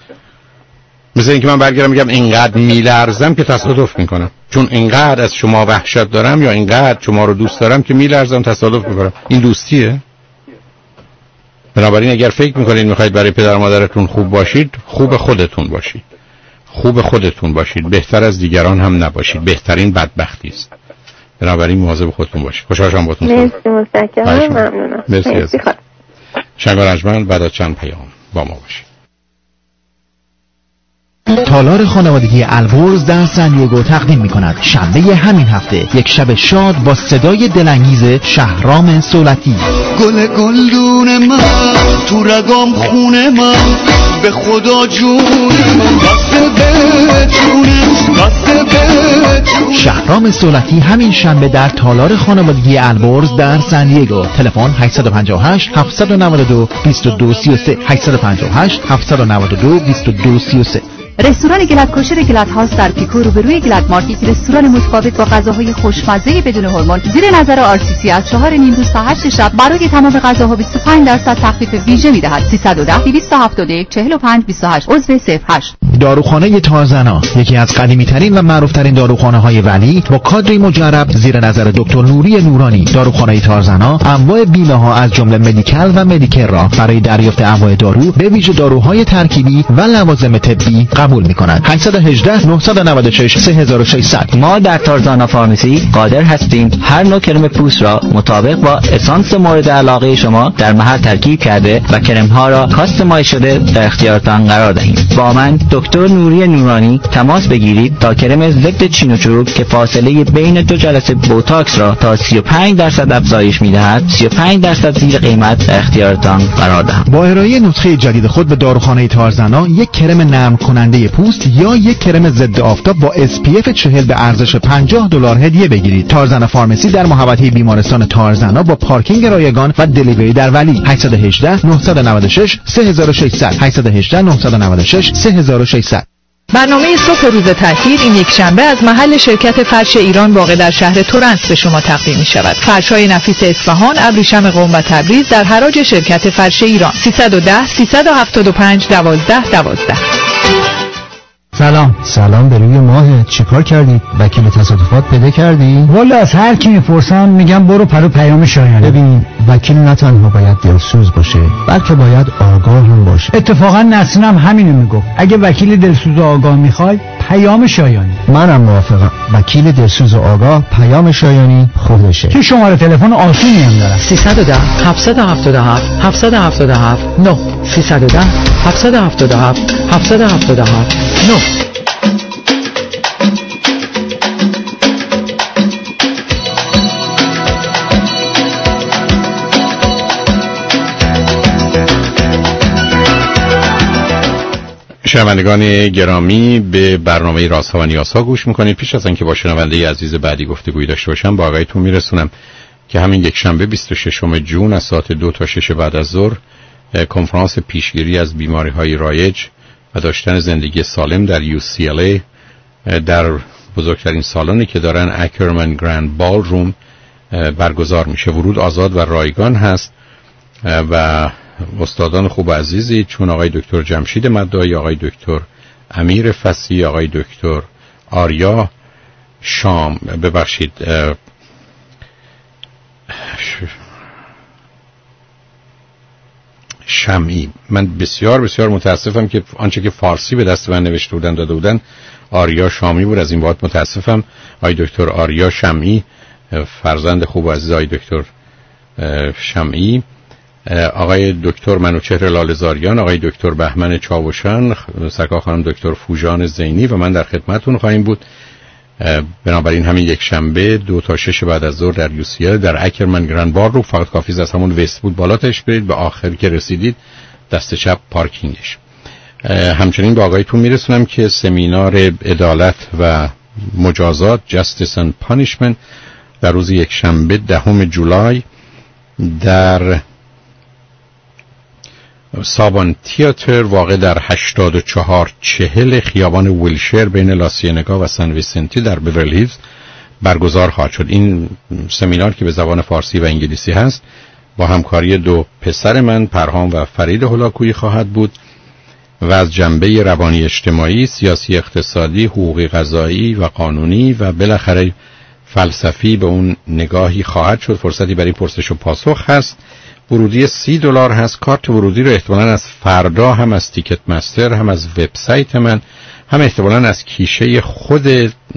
مثل اینکه من برگردم میگم اینقدر میلرزم که تصادف میکنم، چون اینقدر از شما وحشت دارم یا اینقدر شما رو دوست دارم که میلرزم تصادف میکنم. این دوستیه؟ بنابراین اگر فکر میکنید میخواید برای پدر مادرتون خوب باشید، خوب خودتون باشید. بهتر از دیگران هم نباشید. بهترین بدبختی است. بنابراین مواظب خودتون باشید. خوشحال شدم باهاتون. مرسی، متشکرم، ممنونم. مرسی. شنگ و رنجمند بعد از چند پیام با ما باشید. تالار خانوادگی البرز در سن دیگو تقدیم می‌کند شنبه همین هفته یک شب شاد با صدای دلانگیز شهرام سولتی. گل گلدون من تو رگام خونه من به خدا جون من بسته به جون. شهرام سولتی همین شنبه در تالار خانوادگی البرز در سن دیگو. تلفن 858 792 2233 858 792 2233. رستوران گلد کوشر گلد هاوس در پیکو روبروی گلد مارک، یک رستوران متفاوت با غذاهای خوشمزه بدون هورمون، زیر نظر آرسیسی از 4 نیم روز تا 8 شب برای تمام غذاها 25% تخفیف ویژه می‌دهد. 310 271 45 28 عضو 08. داروخانه تارزنا، یکی از قدیمی‌ترین و معروف‌ترین داروخانه‌های ولی با کادری مجرب زیر نظر دکتر نوری نورانی. داروخانه تارزنا انواع بیمه‌ها از جمله مدیکال و مدیکر را برای دریافت انواع دارو به ویژه داروهای ترکیبی و لوازم طبی قبول می‌کند. 818 996 3600. ما در تارزانا فارمسی قادر هستیم هر نوع کرم پوست را مطابق با اسانس مورد علاقه شما در محل ترکیب کرده و کرم‌ها را کاستماایز شده در اختیارتان قرار دهیم. با من دکتر نوری نورانی تماس بگیرید تا کرم ضد چین و چروک که فاصله بین 2 جلسه بوتاکس را تا 35% افزایش می‌دهد 35% زیر قیمت در اختیارتان قرار دهم. با ارائه نسخه جدید خود به داروخانه تارزنا یک کرم نرم کننده پوست یا یک کرم ضد آفتاب با SPF 40 به ارزش $50 هدیه بگیرید. تارزنا فارمسی در محوطه بیمارستان تارزنا با پارکینگ رایگان و دلیوری در ولی. 818 996 3600 818 996 3600. برنامه صبح روز تعطیل این یک شنبه از محل شرکت فرش ایران واقع در شهر تورنت به شما تقدیم می شود. فرش‌های نفیس اصفهان، ابریشم قم و تبریز در حراج شرکت فرش ایران. 310 375 12 12. سلام به روی ماهت. چیکار کردی؟ وکیل تصادفات پیدا کردی؟ والا از هر کی میپرسم میگم برو پرو پیام شایانه. ببین وکیل نه تنها باید دلسوز باشه بلکه باید آگاه هم باشه. اتفاقا نسرینم همینو میگفت. اگه وکیل دلسوز و آگاه میخوای پیام شایانی. منم موافقم. وکیل دلسوز و آگاه پیام شایانی خودشه. که شماره تلفن آسونی هم داره. 310 777 777 9 310 777 777 9. شنوندگان گرامی، به برنامه رازها و نیازها گوش میکنید. پیش از اینکه با شنونده عزیز بعدی گفتگویی داشته باشم، با آقایتون میرسونم که همین یک شنبه 26 جون از ساعت 2 تا 6 بعد از ظهر کنفرانس پیشگیری از بیماری‌های رایج و داشتن زندگی سالم در UCLA در بزرگترین سالنی که دارن، اکرمن گرند بال روم، برگزار میشه. ورود آزاد و رایگان هست و استادان خوب و عزیزی چون آقای دکتر جمشید مدعی، آقای دکتر امیر فسی، آقای دکتر آریا شمعی. من بسیار بسیار متاسفم که آنچه که فارسی به دست من نوشته بودن داده بودن آریا شامی بود. از این بابت متاسفم. آقای دکتر آریا شمعی، فرزند خوب و عزیز آقای دکتر شمعی، آقای دکتر منوچهر لاله‌زاریان، آقای دکتر بهمن چاوشان، سرکار خانم دکتر فوجان زینی و من در خدمتتون خواهیم بود. بنابراین همین یک شنبه 2 تا 6 بعد از ظهر در UCL در اکرمن گرند بال رو، فقط کافی از همون وست بود بالا تاش برید، به آخر که رسیدید دست چپ پارکینگش. همچنین با آقایتون میرسونم که سمینار عدالت و مجازات Justice and Punishment در روز یک شنبه 10 جولای در سابان تیاتر واقع در 8440 خیابان ویلشیر بین لاسینگا و سن ویسنتی در بیورلی هیلز برگزار خواهد شد. این سمینار که به زبان فارسی و انگلیسی هست با همکاری 2 پسر من، پرهام و فرید هولاکویی خواهد بود و از جنبه روانی اجتماعی، سیاسی، اقتصادی، حقوقی، قضایی و قانونی و بالاخره فلسفی به اون نگاهی خواهد شد. فرصتی برای پرسش و پاسخ هست. ورودی $30 هست. کارت ورودی رو احتمالاً از فردا هم از تیکت مستر، هم از وبسایت من، هم احتمالاً از کیشه خود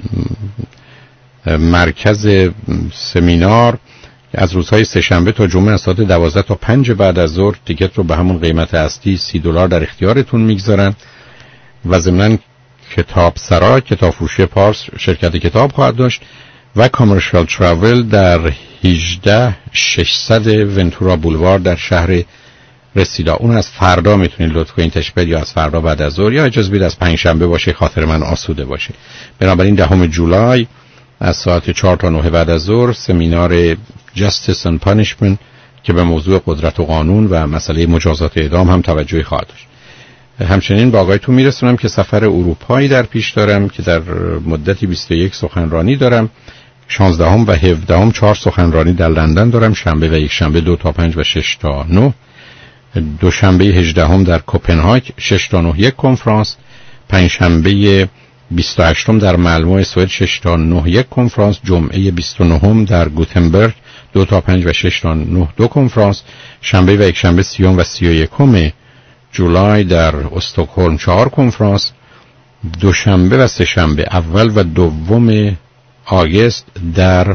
مرکز سمینار از روزهای سه‌شنبه تا جمعه از ساعت 12 تا 5 بعد از ظهر تیکت رو به همون قیمت اصلی $30 در اختیارتون میگذارن و ضمناً کتاب سرا، کتاب فروشی پارس شرکت کتاب خواهد داشت و کامرشال تراول در 18600 ونتورا بولوار در شهر رسیدا. اون از فردا میتونید لطف کنید تشبیه یا از فردا بعد از ظهر یا اجازه بدید از پنجشنبه باشه، خاطر من آسوده باشه. بنابراین 10 جولای از ساعت 4 تا 9 بعد از ظهر سمینار Justice and Punishment که به موضوع قدرت و قانون و مسئله مجازات اعدام هم توجهی خواهد داشت. همچنین با آقایتون میرسونم که سفر اروپایی در پیش دارم که در مدتی 21 سخنرانی دارم. 16 و 17 4 سخنرانی در لندن دارم، شنبه و یک شنبه 2 تا 5 و 6 تا 9. دوشنبه 18 در کوپنهاگ، 6 تا 9 یک کنفرانس. پنجشنبه 28 در مالمو سوئد، 6 تا 9 یک کنفرانس. جمعه 29 در گوتنبرگ، 2 تا 5 و 6 تا 9 دو کنفرانس. شنبه و یک شنبه 30 و 31 جولای در استکهلم 4 کنفرانس. دوشنبه و سه شنبه اول و دوم آگست در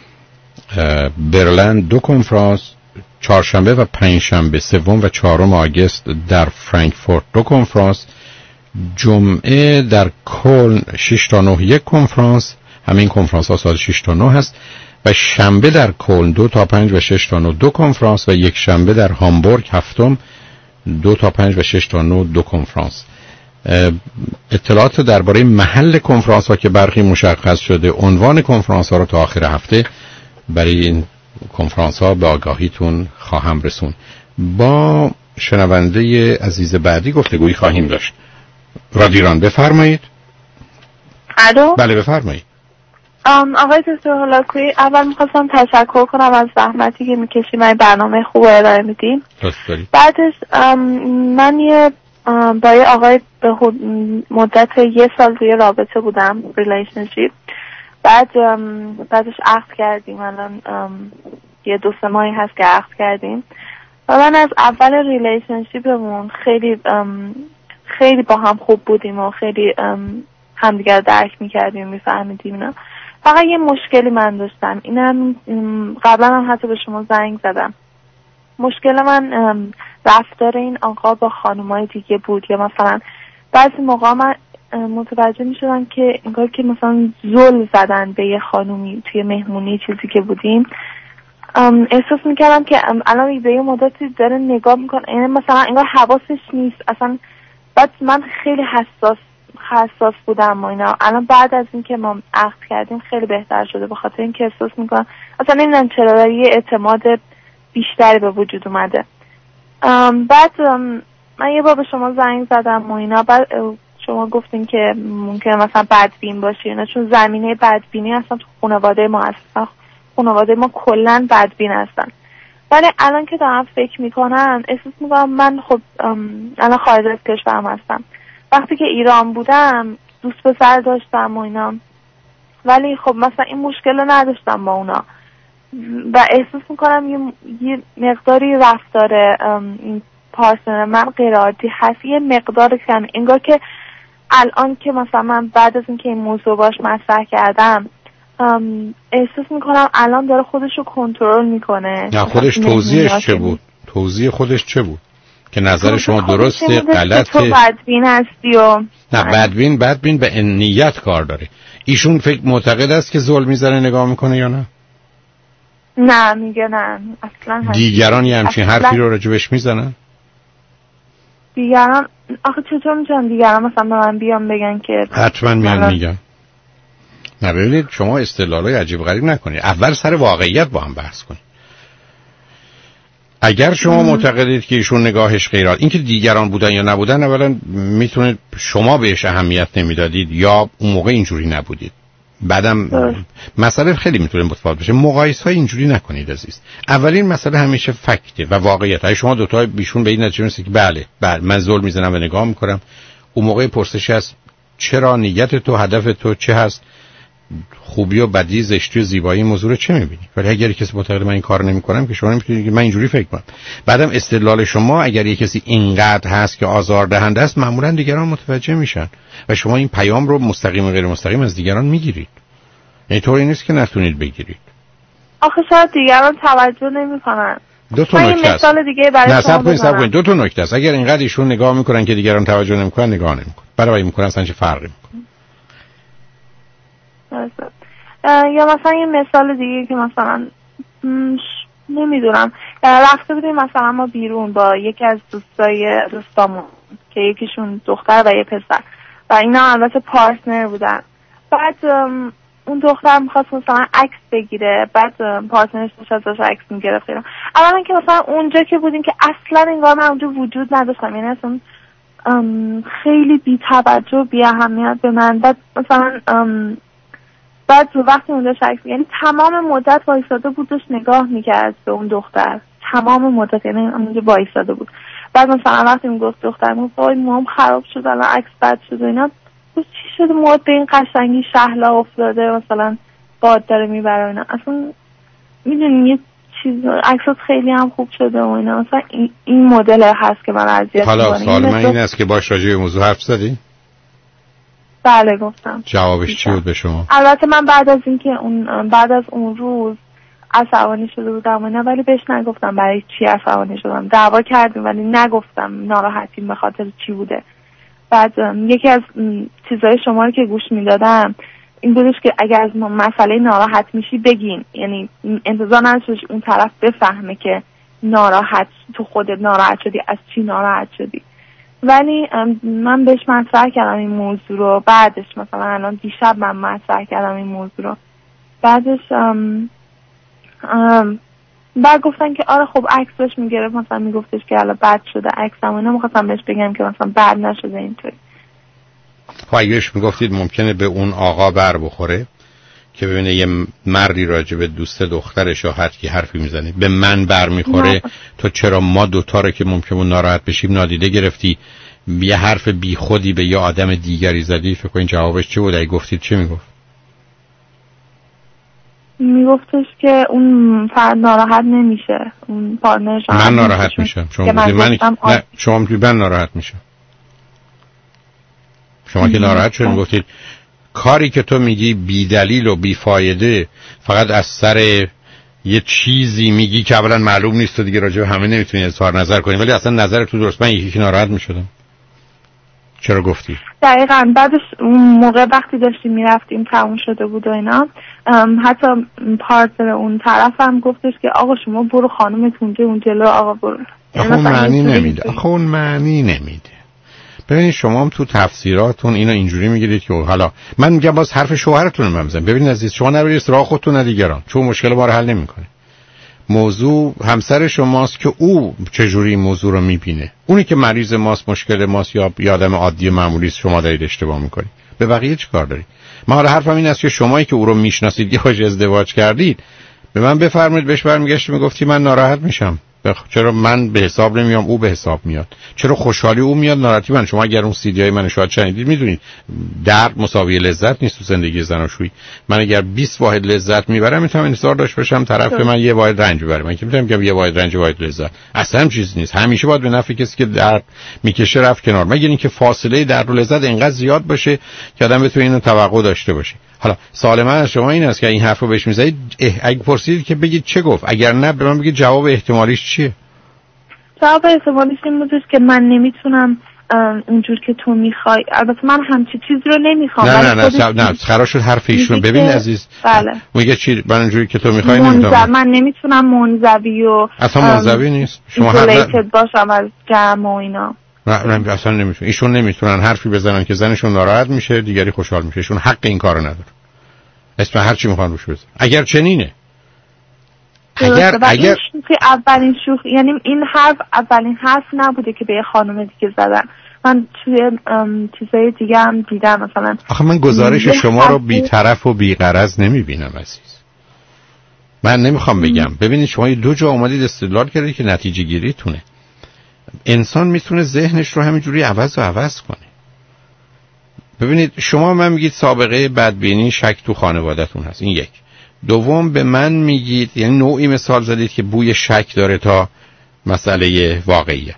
برلین 2 کنفرانس. چهارشنبه و پنجشنبه سوم و چهارم آگست در فرانکفورت 2 کنفرانس. جمعه در کلن 6 تا 9 یک کنفرانس. همین کنفرانس ها ساعت 6 تا 9 هست. و شنبه در کلن 2 تا 5 و 6 تا 9 2 کنفرانس و یک شنبه در هامبورگ هفتم 2 تا 5 و 6 تا 9 2 کنفرانس. اطلاعات درباره محل کنفرانس ها که برخی مشخص شده، عنوان کنفرانس ها رو تا آخر هفته برای این کنفرانس ها به آگاهیتون خواهم رسون. با شنونده عزیز بعدی گفتگویی خواهیم داشت. رادیران بفرمایید. الو. بله بفرمایید. آقای دکتر هولاکویی، اول میخواستم تشکر کنم از زحمتی که میکشیم این برنامه خوب رو ارائه میدیم. بعدش من با یه آقای به مدت 1 سال توی رابطه بودم، ریلیشنشیپ. بعدش عقد کردیم. الان یه 2-3 ماهی هست که عقد کردیم و من از اول ریلیشنشیپمون خیلی با هم خوب بودیم و خیلی همدیگر درک میکردیم، میفهمیدیم اینا. فقط یه مشکلی من داشتم، اینم قبلا هم حتی به شما زنگ زدم. مشکل من رفتار این آقا با خانومای دیگه بود، یا مثلا بعضی موقع من متوجه میشدم که انگار که مثلا زل زدن به یه خانومی توی مهمونی چیزی که بودیم. احساس میکردم که الان به یه مدتی داره نگاه میکنه، یعنی مثلا انگار حواسش نیست اصلا. بعد من خیلی حساس بودم و اینا. الان بعد از این که ما عقد کردیم خیلی بهتر شده، به خاطر اینکه احساس میکنم اصلا نمیدونم چرا یه اعتماد بیشتری به وجود اومده. بعد من یه بار به شما زنگ زدم و اینا، بعد شما گفتین که ممکنه مثلا بدبین باشی اینا، چون زمینه بدبینی اصلا تو خانواده ما هست، خانواده ما کلا بدبین هستن. ولی الان که دارم فکر میکنم احساس میکنم من خب الان خارج از کشورم هستم، وقتی که ایران بودم دوست پسر داشتم و اینا، ولی خب مثلا این مشکل رو نداشتم با اونا و احساس میکنم یه مقداری رفتار این پارتنر من غیر عادی هست، یه مقدار کم، انگار که الان که مثلا من بعد از اینکه این موضوع باش مطرح کردم احساس میکنم الان داره خودش رو کنترل میکنه. نه خودش توضیحش چه بود؟ توضیح خودش چه بود؟ که نظر شما درسته، غلطه؟ تو بدبین هستی و نه بدبین به نیت کار داره. ایشون فکر معتقد است که ظلم میزنه نگاه میکنه یا نه؟ نه میگه نه اصلا. دیگران یه همچین حرفی رو راجبش میزنن؟ دیگران آخه چطور میتونن دیگران مثلا به من بیان بگن که حتما میان میگن؟ نه ببینید شما استدلالای عجیب غریب نکنید، اول سر واقعیت با هم بحث کنید. اگر شما معتقدید که ایشون نگاهش غیر عادی، اینکه دیگران بودن یا نبودن اولا میتونید شما بهش اهمیت نمیدادید یا اون موقع اینجوری نبودید. بعدم مسئله خیلی میتونه متفاوت بشه. مقایسه‌های اینجوری نکنید عزیز. اولین مسئله همیشه فکته و واقعیت. اگه شما دوتا بیشون به این نتیجه میرسید که بله من ظلم میزنم و نگاه میکنم، اون موقع پرسش هست چرا، نیت تو، هدف تو چه هست، خوبی و بدی، زشتی و زیبایی موضوع رو چه میبینی. ولی اگر کسی معتقد من این کارو نمیکنم که شما نمیتونید که من اینجوری فکر کنم. بعدم استدلال شما اگر یک کسی اینقدر هست که آزاردهنده است معمولا دیگران متوجه میشن و شما این پیام رو مستقیم و غیر مستقیم از دیگران میگیرید. اینطوری نیست که نتونید بگیرید. آخه شاید دیگران توجه نمیکنن. دو تا نکته است. مثال دیگه برای شما بزنم. دو تا نکته است. اگر اینقدر ایشون نگاه میکنن که دیگران توجه نمیکنن، نگاه نمیکنن. برای میکنن اصلا چه فرقی میکنه؟ یا مثلا یه مثال دیگه که مثلا نمیدونم، رفته بودیم مثلا ما بیرون با یکی از دوستامون که یکیشون دختر و یه پسر و اینا البته پارتنر بودن. بعد اون دختر میخواست مثلا عکس بگیره، بعد پارتنرش ازش عکس میگرفت. اولا که مثلا اونجا که بودیم که اصلا انگار من اونجا وجود نداشتم، یعنی اصلا خیلی بی توجه و بی اهمیت به من. بعد مثلا بعد وقتی اونجا عکس، یعنی تمام مدت وایساده بود داشت نگاه میکرد به اون دختر، تمام مدت، یعنی اونجا وایساده بود. بعد مثلا وقتی میگفت دختر میگفت وای موام خراب شد الان عکس بد شد و اینا، چی شده موات به این قشنگی شهلا افتاده، مثلا باد داره میبره اینا، اصلا میدونی یه چیز عکسات خیلی هم خوب شده و اینا. مثلا این مدل هست که من اذیت میکنه. حالا سوال من این است که باش راجع به موضوع حرف زدی؟ بله گفتم. جوابش چی بود به شما؟ البته من بعد از اون روز عصبانی شده بودم اینا، ولی بهش نگفتم برای چی عصبانی شدم. دعوا کردیم ولی نگفتم ناراحتیم به خاطر چی بوده. بعد یکی از چیزای شما رو که گوش میدادم این بودش که اگر از مسئله ناراحت میشی بگین، یعنی انتظار نداشته اون طرف بفهمه که تو خودت ناراحت شدی، از چی ناراحت شدی. ولی من بهش مطرح کردم این موضوع رو، بعدش مثلا الان دیشب من مطرح کردم این موضوع رو، بعدش بعد گفتن که آره خب عکسش میگرفت، مثلا میگفتش که الان بد شده عکسم، اینا میخواستم بهش بگم که مثلا بد نشده اینطوری. خواهیش میگفتید ممکنه به اون آقا بر بخوره که ببینه یه مردی راجع به دوست دخترش یا هر کی حرفی میزنه، به من بر میخوره تو چرا ما دوتا رو که ممکنه ناراحت بشیم نادیده گرفتی، یه حرف بی خودی به یه آدم دیگری زدی. فکر کنین جوابش چه بود؟ اگه گفتید چه میگفت؟ میگفتش که اون فرد ناراحت نمیشه، اون پارتنرش من ناراحت میشم. شما میگید من ناراحت میشم. شما که ناراحت شدید میگفتید کاری که تو میگی بی دلیل و بی فایده، فقط از سر یه چیزی میگی که اولا معلوم نیست و دیگه راجع به همه نمیتونی اظهار نظر کنی، ولی اصلا نظر تو درست. من یکی که ناراحت میشدم. چرا گفتی؟ دقیقاً بعدش اون موقع وقتی داشتیم میرفتیم تموم شده بود و اینا، حتی پارتنر اون طرف هم گفتش که آقا شما برو خانومتون اون جلو، آقا برو. اون معنی نمیده. ببینید شما هم تو تفسیراتون اینو اینجوری میگیرید که حالا من میگم باز حرف شوهرتون رو بزنید. ببینید عزیز، شما نبرید سراغ خودتون نه دیگران، چون مشکل ما رو حل نمیکنه. موضوع همسر شماست که او چجوری موضوع رو میبینه. اونی که مریض ماست، مشکل ماست، یا آدم عادی معمولی است، شما دارید اشتباه میکنید. به بقیه چیکار دارید؟ من حالا حرفم این است که شمایی که او رو میشناسید یا باهاش ازدواج کردید به من بفرمایید، بهش برمیگشت میگفتی من ناراحت میشم، چرا من به حساب نمیام او به حساب میاد، چرا خوشحالی او میاد ناراحتی من. شما اگر اون سیدیای من شاید شنیدید میدونید درد مساوی لذت نیست تو زندگی زناشویی. من اگر 20 واحد لذت میبرم میتونم انتظار داشته باشم طرف به من 1 واحد رنج ببره. من که میتونم بگم 1 واحد رنج 1 واحد لذت، اصلا هم چیز نیست. همیشه باید به نفع کسی که درد میکشه رفت کنار، مگر اینکه فاصله درد و لذت انقدر زیاد باشه که آدم بتونه اینو توقع داشته باشه. حالا سوال من از شما این است که این حرفو بهش میزنید، اگه پرسیدید که بگید چه گفت، اگر نه به من بگید جواب احتمالیش چیه. جواب احتمالیش این بودش که من نمیتونم اونجور که تو میخوای. البته من همچی چیزی رو نمیخوام. نه خراب شد حرف ایشون. ببین عزیز، بله میگه چی؟ من اونجوری که تو میخوای نمیتونم. من نمیتونم منزوی و اصلا منزوی نیست. شما ایزولیتد باشم از جمع و اینا. نه اصلا نمیتونن. ایشون نمیتونن حرفی بزنن که زنشون ناراحت میشه، دیگری خوشحال میشه. ایشون حق این کارو نداره. اسم هر چی میخوان روش بزنن. اگر چنینه، اگر اولین شوخ، یعنی این حرف اولین حرف نبوده که به یه خانم دیگه زدن. من توی چیزای دیگه هم دیدم مثلا. آخه من گزارش شما رو بی‌طرف و بی‌غرض نمیبینم عزیز. من نمیخوام بگم. ببینید شما 2 جا اومدید استدلال کردید که نتیجه گیریتونه. انسان میتونه ذهنش رو همینجوری عوض کنه. ببینید شما من میگید سابقه بدبینی، شک تو خانواده‌تون هست، این یک. دوم به من میگید، یعنی نوعی مثال زدید که بوی شک داره تا مسئله واقعیت.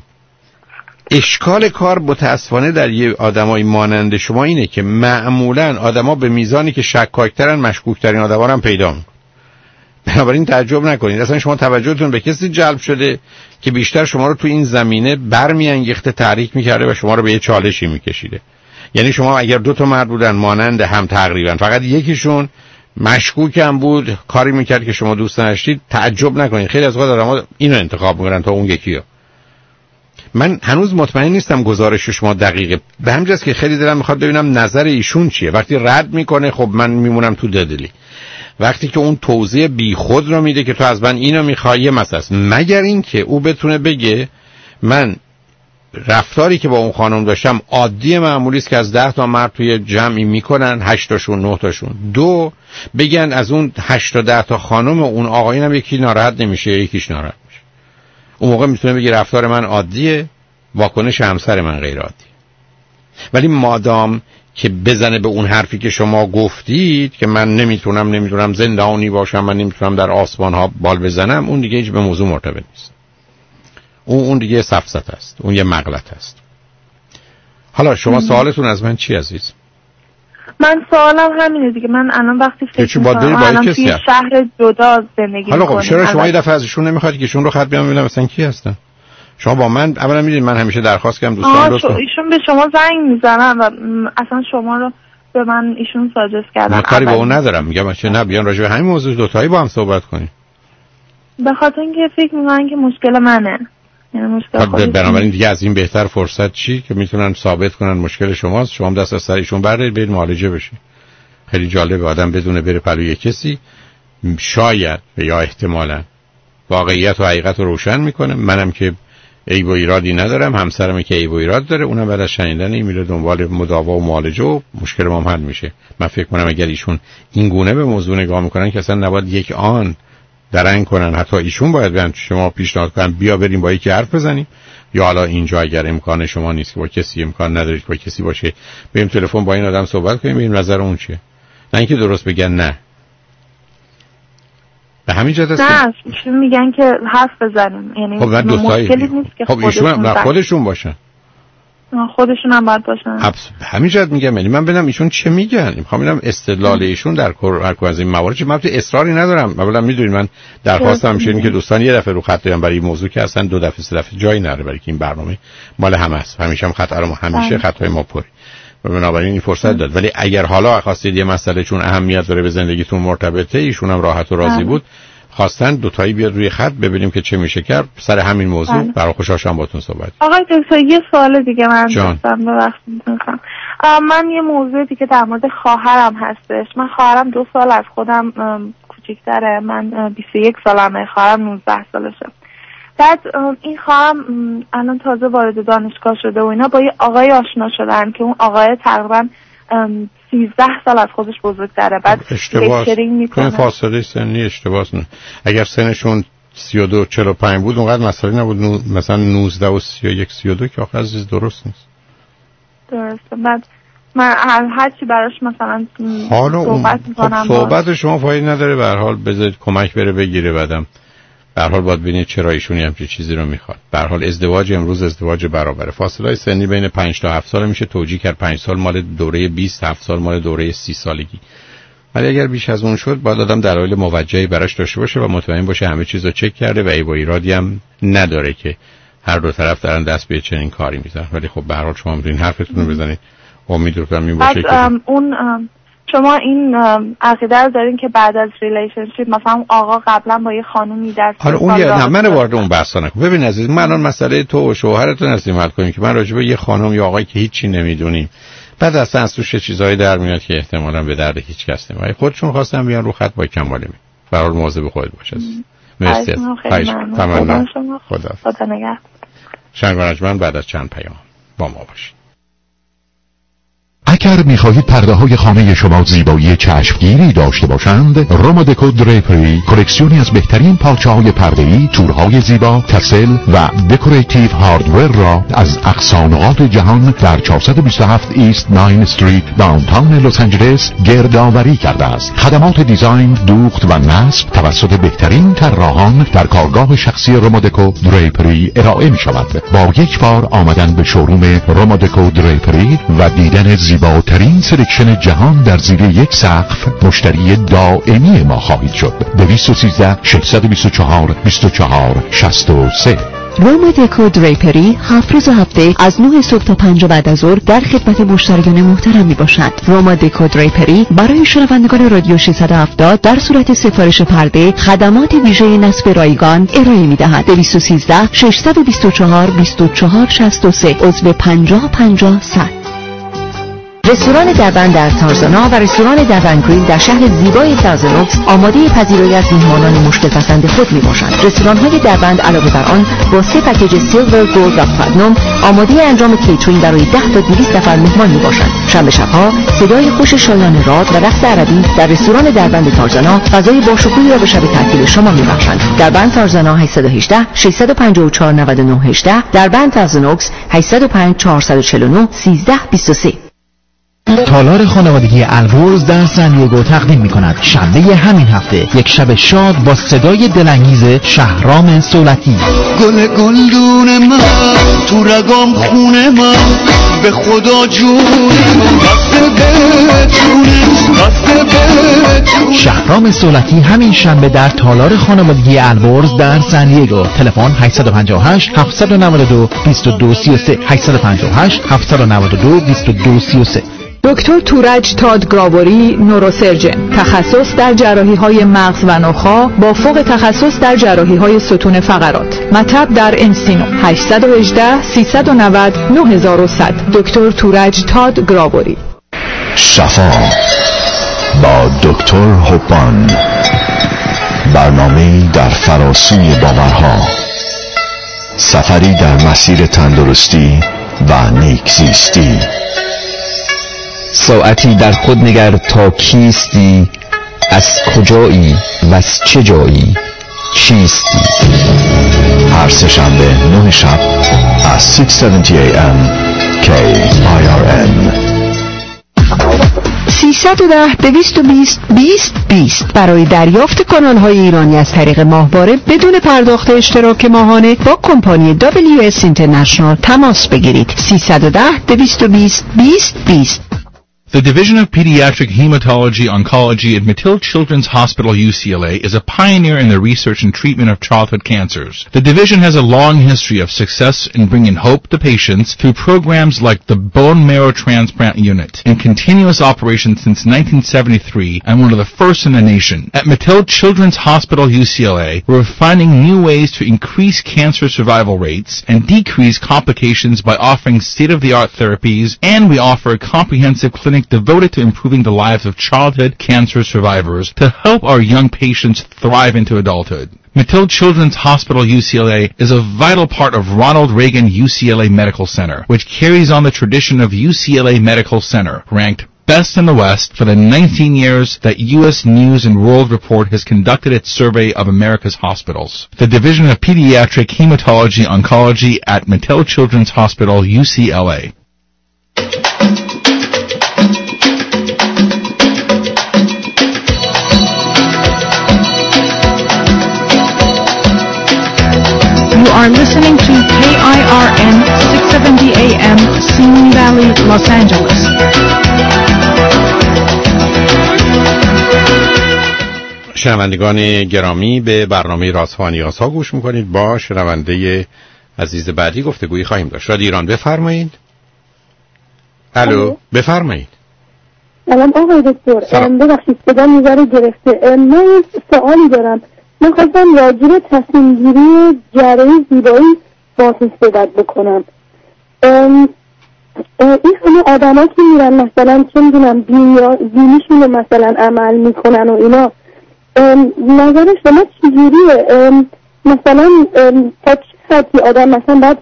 اشکال کار متاسفانه در یه آدمای مانند شما اینه که معمولاً آدما به میزانی که شکاکترن مشکوکترین آدما رو هم پیدا میکنن. بنابراین تعجب نکنید اصلا شما توجهتون به کسی جلب شده که بیشتر شما رو تو این زمینه برمیانگیخته، تحریک میکرده و شما رو به یه چالشی میکشیده. یعنی شما اگر 2 تا مرد بودن مانند هم تقریبا، فقط یکیشون مشکوک هم بود، کاری میکرد که شما دوست نداشتید، تعجب نکنید خیلی از وقت آدم‌ها اینو انتخاب میکنن تا اون یکیو. من هنوز مطمئن نیستم گزارش شما دقیقه، به همین جاست که خیلی دلم میخواد ببینم نظر ایشون چیه. وقتی رد میکنه خب من میمونم تو ددلی، وقتی که اون توضیح بی خود رو میده که تو از من اینو میخوای، یه مسئله است. مگر اینکه او بتونه بگه من رفتاری که با اون خانم داشتم عادی معمولی است که از 10 تا مرد توی جمعی میکنن، 8 تاشون 9 تاشون. 2 بگن از اون 8 تا 10 تا خانم اون آقایون هم یکی ناراحت نمیشه، یکیش ناراحت میشه. اون موقع میتونه بگه رفتار من عادیه، واکنش همسر من غیر عادی. ولی مادام که بزنه به اون حرفی که شما گفتید که من نمیتونم زندانی باشم، من نمیتونم در آسمان ها بال بزنم، اون دیگه هیچ به موضوع مرتبط نیست. اون دیگه سفسطه است، اون یه مغلطه است. حالا شما سوالتون از من چی عزیز؟ من سوالم همینه دیگه. من الان وقتی فکر می‌کنم الان توی شهر جدا زندگی می‌کنم. حالا خب چرا شما یه دفعه ازشون نمیخواید که ایشون رو خط بیام ببینم مثلا کی هستن؟ شما با من اولا میدونید من همیشه درخواست کردم دوستان ایشون به شما زنگ میزنن و اصلا شما رو به من ایشون ساجست کردن. من کاری با اون ندارم، میگم چه نه بیان راجع به همین موضوع دوتایی با هم صحبت کنیم. به خاطر اینکه فکر می‌کنن که مشکل منه. یعنی مشکل خودشون. بنابراین دیگه از این بهتر فرصت چی که میتونن ثابت کنن مشکل شماست، شما هم دست از سر ایشون بردارید برید معالجه بشید. خیلی جالبه آدم بدونه بره پلوی کسی شاید یا احتمالاً واقعیت و حقیقت رو روشن میکنه. منم که عیب و ایرادی ندارم، همسرم که عیب و ایراد داره، اونم بعد از شنیدن این میره دنبال مداوا و معالجه و مشکل ما حل میشه. من فکر کنم اگر ایشون این گونه به موضوع نگاه میکنن که اصلا نباید یک آن درنگ کنن، حتی ایشون باید بیان شما پیشنهاد کنن بیا بریم با یکی حرف بزنیم، یا حالا اینجا اگر امکان شما نیست که با کسی امکان ندارید با کسی باشه بریم تلفن با این آدم صحبت کنیم ببینیم نظر اون چیه. نه اینکه درست بگن نه. به همین جهت است نه ایشون میگن که حرف بزنیم، یعنی مشکلی نیست که خودشون باشن. خودشون هم باید باشن. همین جهت میگم، یعنی من ببینم ایشون چه میگن، میخوام ببینم استدلال ایشون در هر از این موارد چه. من اصراری ندارم، اولا میدونید من درخواستم میشه که دوستان یه دفعه رو خط بیان برای این موضوع که اصلا 2 دفعه 3 دفعه جایی نره، برای که این برنامه مال همه است، همیشه هم خطر ما همیشه خطای ما پره و بنابراین این فرصت داد. ولی اگر حالا خواستید یه مسئله چون اهمیت داره به زندگیتون مرتبطه، ایشون هم راحت و راضی بود، خواستن دوتایی بیاد روی خط ببینیم که چه میشه کرد سر همین موضوع. برای خوشحالم باهاتون صحبت. آقای دکتر یه سوال دیگه من داشتم، ببخشید. من یه موضوع دیگه در مورد خواهرم هستش. من خواهرم 2 سال از خودم کوچیک‌تره. من 21 سالمه، خواهرم 19 سالشه. بعد این خواهرم الان تازه وارد دانشگاه شده و اینا با یه آقای آشنا شدن که اون آقای تقریبا 13 سال از خودش بزرگتره. بعد لیکچرینگ میکنه. فاصله سنی اشتباهه. اگر سنشون 32 45 بود اونقدر مسئله نبود. مثلا 19 و 31 32 که آخه عزیز درست نیست. درسته. بعد من هر چی براش مثلا صحبت میکنم. صحبت شما فایده نداره. به هر حال بذارید کمک بره بگیره. بعدم به هر حال باید ببینید چرا ایشون همچین چیزی رو میخواد. به هر حال ازدواج امروز ازدواج برابره. فاصله سنی بین 5 تا 7 سال میشه توجیه کرد. 5 سال مال دوره 20، 7 سال مال دوره 30 سالگی. ولی اگر بیش از اون شد باید آدم دلایل موجهی براش داشته باشه و مطمئن باشه همه چیز رو چک کرده و ای با ایرادی هم نداره که هر دو طرف دارن دست به چنین کاری میزنن. ولی خب به هر حال شما میتونین حرفتون رو بزنید. امیدوارم این باشه که شما این عقیده رو دارین که بعد از ریلیشنشیپ مثلا آقا قبلا با یه خانومی دست حالا اون نه من وارد اون بحثا نکنم. ببین عزیز، من الان مسئله تو و شوهرتون هستیم حل کنیم که من راجع به یه خانم یا آقایی که هیچی نمیدونیم بعد اصلا از توش چیزایی در میاد که احتمالاً به درد هیچ کس نمیاد. خودشون خواستن بیان رو خط با کمالی می. به هر حال مواظب خودت باش. مرسی. تمام. خدا نگهدار. شنگانجمن بعد از چند پیام با ما باشید. اگر می‌خواهید پرده‌های خانه شما زیبایی چشمگیری داشته باشند، روما دکو دریپری کلکسیونی از بهترین پارچه‌های پرده‌ای، تورهای زیبا، تسل و دکوراتیو هاردور را از اقصا نقاط جهان در 427 ایست 9 استریت داونتاون لس آنجلس گردآوری کرده است. خدمات دیزاین، دوخت و نصب توسط بهترین طراحان در کارگاه شخصی روما دکو دریپری ارائه می‌شود. با یک بار آمدن به شوروم روما دکو دریپری و دیدن زیباترین سلکشن جهان در زیر یک سقف مشتری دائمی ما خواهید شد. 213 624 24 63. روما دکو دریپری 7 روز هفته از 9 صبح تا 5 بعد از ظهر در خدمت مشتریان محترم میباشد. روما دکو دریپری برای شنوندگان رادیو 670 در صورت سفارش پرده خدمات ویژه نصب رایگان ارائه میدهد. 213 624 24 63 عضو 50 100. رستوران دربند در تارزانا و رستوران دربند گریل در شهر زیبای تازن اوکس آماده پذیرایی از میهمانان مشکل پسند خود میباشند. رستوران‌های دربند علاوه بر آن با 3 پکیج سیلور، گلد و پلاتینوم آماده انجام کیترینگ برای 10 تا 200 نفر مهمان میباشند. شنبه شب‌ها صدای خوش شایان راد و رقص عربی در رستوران دربند تارزانا فضای باشکوهی را به شب تعطیل شما میبخشند. دربند تارزانا 818 654 99 18 دربند تازن اوکس 805 449 13 23. تالار خانوادگی البرز در سن دیگو تقدیم می‌کند شنبه همین هفته یک شب شاد با صدای دلانگیز شهرام سولتی. گل گلدون من تو رگام خونه من به خدا جون رفته به جون. شهرام سولتی همین شنبه در تالار خانوادگی البرز در سن دیگو. تلفن 858 792 2233 858 792 2233. دکتر تورج تادگراوری نوروسرجن، تخصص در جراحی‌های مغز و نخاع با فوق تخصص در جراحی‌های ستون فقرات. مطب در انسینو 818 390 9100. دکتر تورج تادگراوری. شفا با دکتر هوپان، برنامه‌ای در فراسوی باورها، سفری در مسیر تندرستی و نیکزیستی. ساعتی در خود نگر تا کیستی، از کجایی و از چه جایی، چیستی. هر سه‌شنبه 9 شب از 6:70 AM KIRN. 310-220-20-20 برای دریافت کانال‌های ایرانی از طریق ماهواره بدون پرداخت اشتراک ماهانه با کمپانی WS اینترنشنال تماس بگیرید. 310-220-20-20. The Division of Pediatric Hematology Oncology at Mattil Children's Hospital UCLA is a pioneer in the research and treatment of childhood cancers. The division has a long history of success in bringing hope to patients through programs like the Bone Marrow Transplant Unit, in continuous operation since 1973 and one of the first in the nation. At Mattil Children's Hospital UCLA, we're finding new ways to increase cancer survival rates and decrease complications by offering state-of-the-art therapies, and we offer a comprehensive clinic devoted to improving the lives of childhood cancer survivors to help our young patients thrive into adulthood. Mattil Children's Hospital UCLA is a vital part of Ronald Reagan UCLA Medical Center, which carries on the tradition of UCLA Medical Center, ranked best in the West for the 19 years that U.S. News and World Report has conducted its survey of America's hospitals. The Division of Pediatric Hematology Oncology at Mattil Children's Hospital UCLA. You are listening to KIRN 670 AM, Simi Valley, Los Angeles. شنوندگان گرامی، به برنامه رازها و نیازها گوش میکنید. با شنونده عزیز بعدی گفتگویی خواهیم داشت. رادیو ایران، بفرمایید. الو، بفرمایید. سلام آقای دکتر. ببخشید صدا میذاره گرفته. من یه سوالی دارم. من خواستم راجع به تصمیم گیری جراحی زیبایی باهاتون صحبت بکنم. این همه آدما که میرن مثلا چه میدونم بینیشون رو مثلا عمل میکنن و اینا، نظر شما چجوریه؟ مثلا تا چه حدی آدم مثلا باید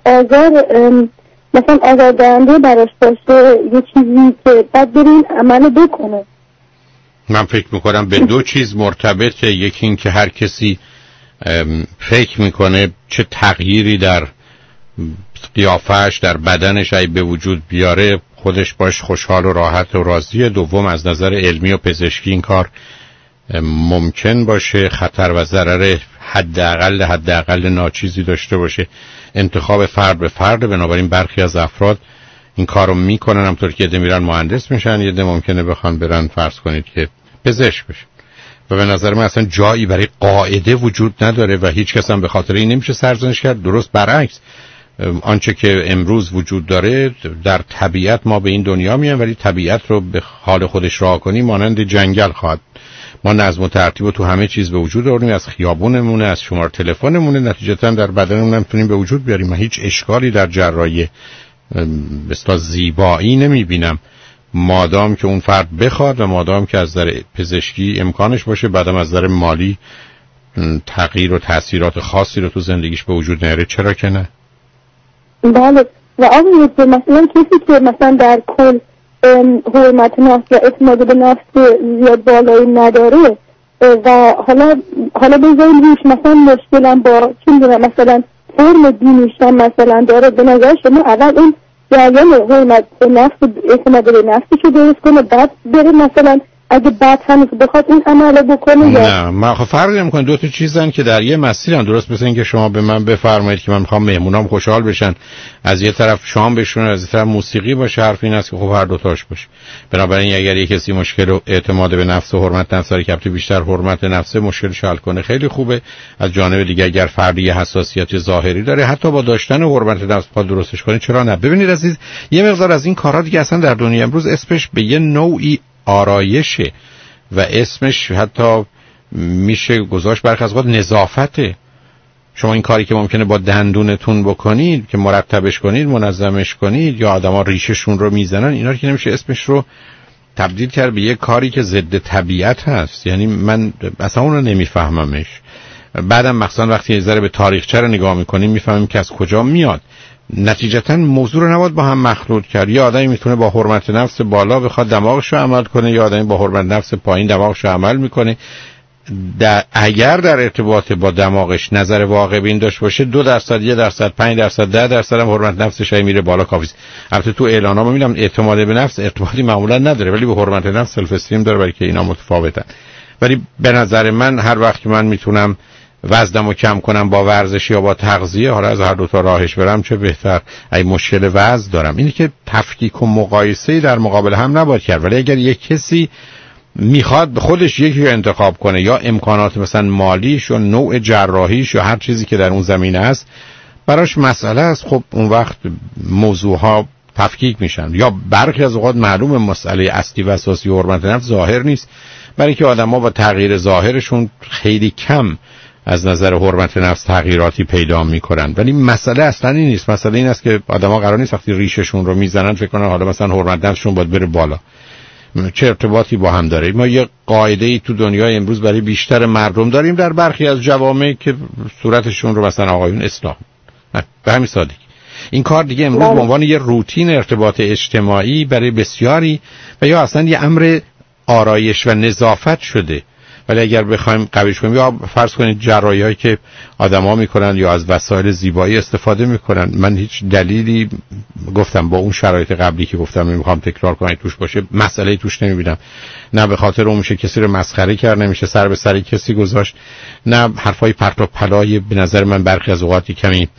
مثلا آزاردهنده براش باشه یه چیزی که باید برین عمل بکنه؟ من فکر میکنم به دو چیز مرتبطه. یکی این که هر کسی فکر میکنه چه تغییری در قیافهش، در بدنش ای به وجود بیاره خودش باش خوشحال و راحت و راضیه. دوم، از نظر علمی و پزشکی این کار ممکن باشه خطر و ضرر حداقل ناچیزی داشته باشه. انتخاب فرد به فرد. بنابراین برخی از افراد این کارو میکنن، همونطور که یه میرن مهندس میشن، یه ممکنه بخوان برن فرض کنید که پزشک بشن. و به نظر من اصلا جایی برای قاعده وجود نداره و هیچ کس هم به خاطر این نمیشه سرزنش کرد. درست برعکس، آنچه که امروز وجود داره در طبیعت، ما به این دنیا میایم ولی طبیعت رو به حال خودش رها کنیم مانند جنگل خواهد. ما نظم و ترتیب رو تو همه چیز به وجود آوریم، از خیابونمونه، از شماره تلفنمونه، نتیجتا در بدنمون هم میتونیم به وجود بیاریم. من هیچ اشکالی در جراحی بسیار زیبایی نمیبینم، مادام که اون فرد بخواد و مادام که از نظر پزشکی امکانش باشه، بعدم از نظر مالی تغییر و تأثیرات خاصی رو تو زندگیش به وجود نیاره، چرا که نه؟ بله. و آقای مثلا کسی که مثلا در کل حرمت نفس و اعتماد به نفس زیاد بالایی نداره و حالا بذاریم روش مثلا مشکلم با چی میدونم مثلا فرم دینیشم مثلا داره، به نظر شما اول این جریان حرمت نفس اعتماد به نفسشو درست کنه، بعد بره مثلا اگه بعد هنوز بخواد این عمل بکنه؟ نه، من خب فرقی نمی‌کنه. دو تا چیزن که در یه مسیرن. درست مثل این که شما به من بفرمایید که من می‌خوام مهمونام خوشحال بشن، از یه طرف شام بشون، از یه طرف موسیقی باشه، حرف این است که خب هر دو تاش باشه. بنابراین اگر یه کسی مشکل و اعتماد به نفس و حرمت نفس داره که بیشتر حرمت نفس مشکلش حل کنه خیلی خوبه. از جانب دیگه اگر فردی حساسیت ظاهری داره، حتی با داشتن حرمت نفس پا درستش کنه، چرا نه؟ ببینید عزیز، یه مقدار از این کارا دیگه اصلا در دنیا امروز اسمش به یه نوعی آرایشه و اسمش حتی میشه گذاشت برخی از اوقات نظافته. شما این کاری که ممکنه با دندونتون بکنید که مرتبش کنید، منظمش کنید، یا آدما ریششون رو میزنن، اینا که نمیشه اسمش رو تبدیل کرد به یه کاری که ضد طبیعت هست. یعنی من اصلا اون رو نمیفهممش. بعدم مخصوصا وقتی یه ذره به تاریخچه رو نگاه میکنیم میفهمیم که از کجا میاد. نتیجتا موضوع رو نباید با هم مخلوط کرد. یه آدمی میتونه با حرمت نفس بالا بخواد دماغش رو عمل کنه، یا آدمی با حرمت نفس پایین دماغش رو عمل میکنه. اگر در ارتباط با دماغش نظر واقع بین داشت باشه 2%، 1%، 5%، 10% هم حرمت نفسش میره بالا، کافیه. البته تو اعلان‌ها میبینم اعتماد به نفس ارتباطی معمولا نداره، ولی به حرمت نفس سلف استیم داره، برای که اینا متفاوتن. ولی به نظر من هر وقت که من میتونم وزنمو کم کنم با ورزش یا با تغذیه، حالا از هر دو تا راهش برم چه بهتر. ای مشکل وزن دارم، اینی که تفکیک و مقایسه در مقابل هم نباید کرد. ولی اگر یک کسی میخواد خودش یکی رو انتخاب کنه، یا امکانات مثلا مالیش و نوع جراحیش یا هر چیزی که در اون زمینه است براش مسئله است، خب اون وقت موضوعها تفکیک میشن. یا برخی از اوقات معلوم مسئله اصلی و اساسی حرمت نفس ظاهر نیست، برای که آدم‌ها با تغییر ظاهرشون خیلی کم از نظر حرمت نفس تغییراتی پیدا میکنن. ولی مسئله اصلا این نیست. مسئله این است که آدم‌ها قرار نیست وقتی ریششون رو میزنن فکر کنن حالا مثلا حرمت نفسشون باید بره بالا. چه ارتباطی با هم داره؟ ما یه قاعده‌ای تو دنیای امروز برای بیشتر مردم داریم در برخی از جوامع که صورتشون رو مثلا آقایون اصلاح. به همین سادگی این کار دیگه امروز به عنوان یه روتین ارتباط اجتماعی برای بسیاری و یا اصلا یه امر آرایش و نظافت شده. ولی اگر بخوایم قویش کنیم، یا فرض کنید جراحی‌هایی که آدم‌ها میکنن یا از وسایل زیبایی استفاده میکنن، من هیچ دلیلی گفتم با اون شرایط قبلی که گفتم نمیخوام تکرار کنم توش باشه مسئله توش نمیبینم. نه به خاطر اون میشه کسی رو مسخره کرد، نمیشه سر به سر کسی گذاشت، نه حرفای پرت و پلای به نظر من برخی از اوقات کمی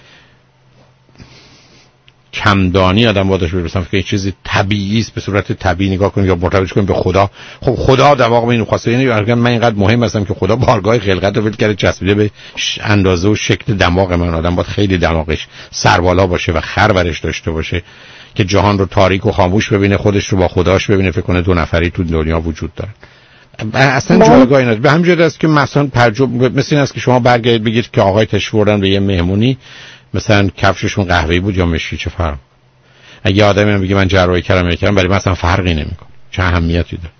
کمدانی آدم بادش برسم که این چیزی طبیعی است، به صورت طبیعی نگاه کنیم یا مرتبط کنیم به خدا. خب خدا دماغ من اینو خواسته، یعنی من اینقدر مهم هستم که خدا بارگاه خلقت رو ول کرده چسبیده به اندازه و شکل دماغ من. آدم باید خیلی دماغش سربالا باشه و خر برش داشته باشه که جهان رو تاریک و خاموش ببینه، خودش رو با خداش ببینه، فکر کنه دو نفری تو دنیا وجود داره. اصلا جایگاهی نداره. به همین جهت است که مثلا مثل این است که شما برگردید بگید که آقای تشریف بردن به یه مهمونی، مثلا کفششون قهوه‌ای بود یا مشکی، چه فرق؟ اگه آدمی من بگه من جراحی کردم برای من اصلا فرقی نمیکنه، چه اهمیتی داره؟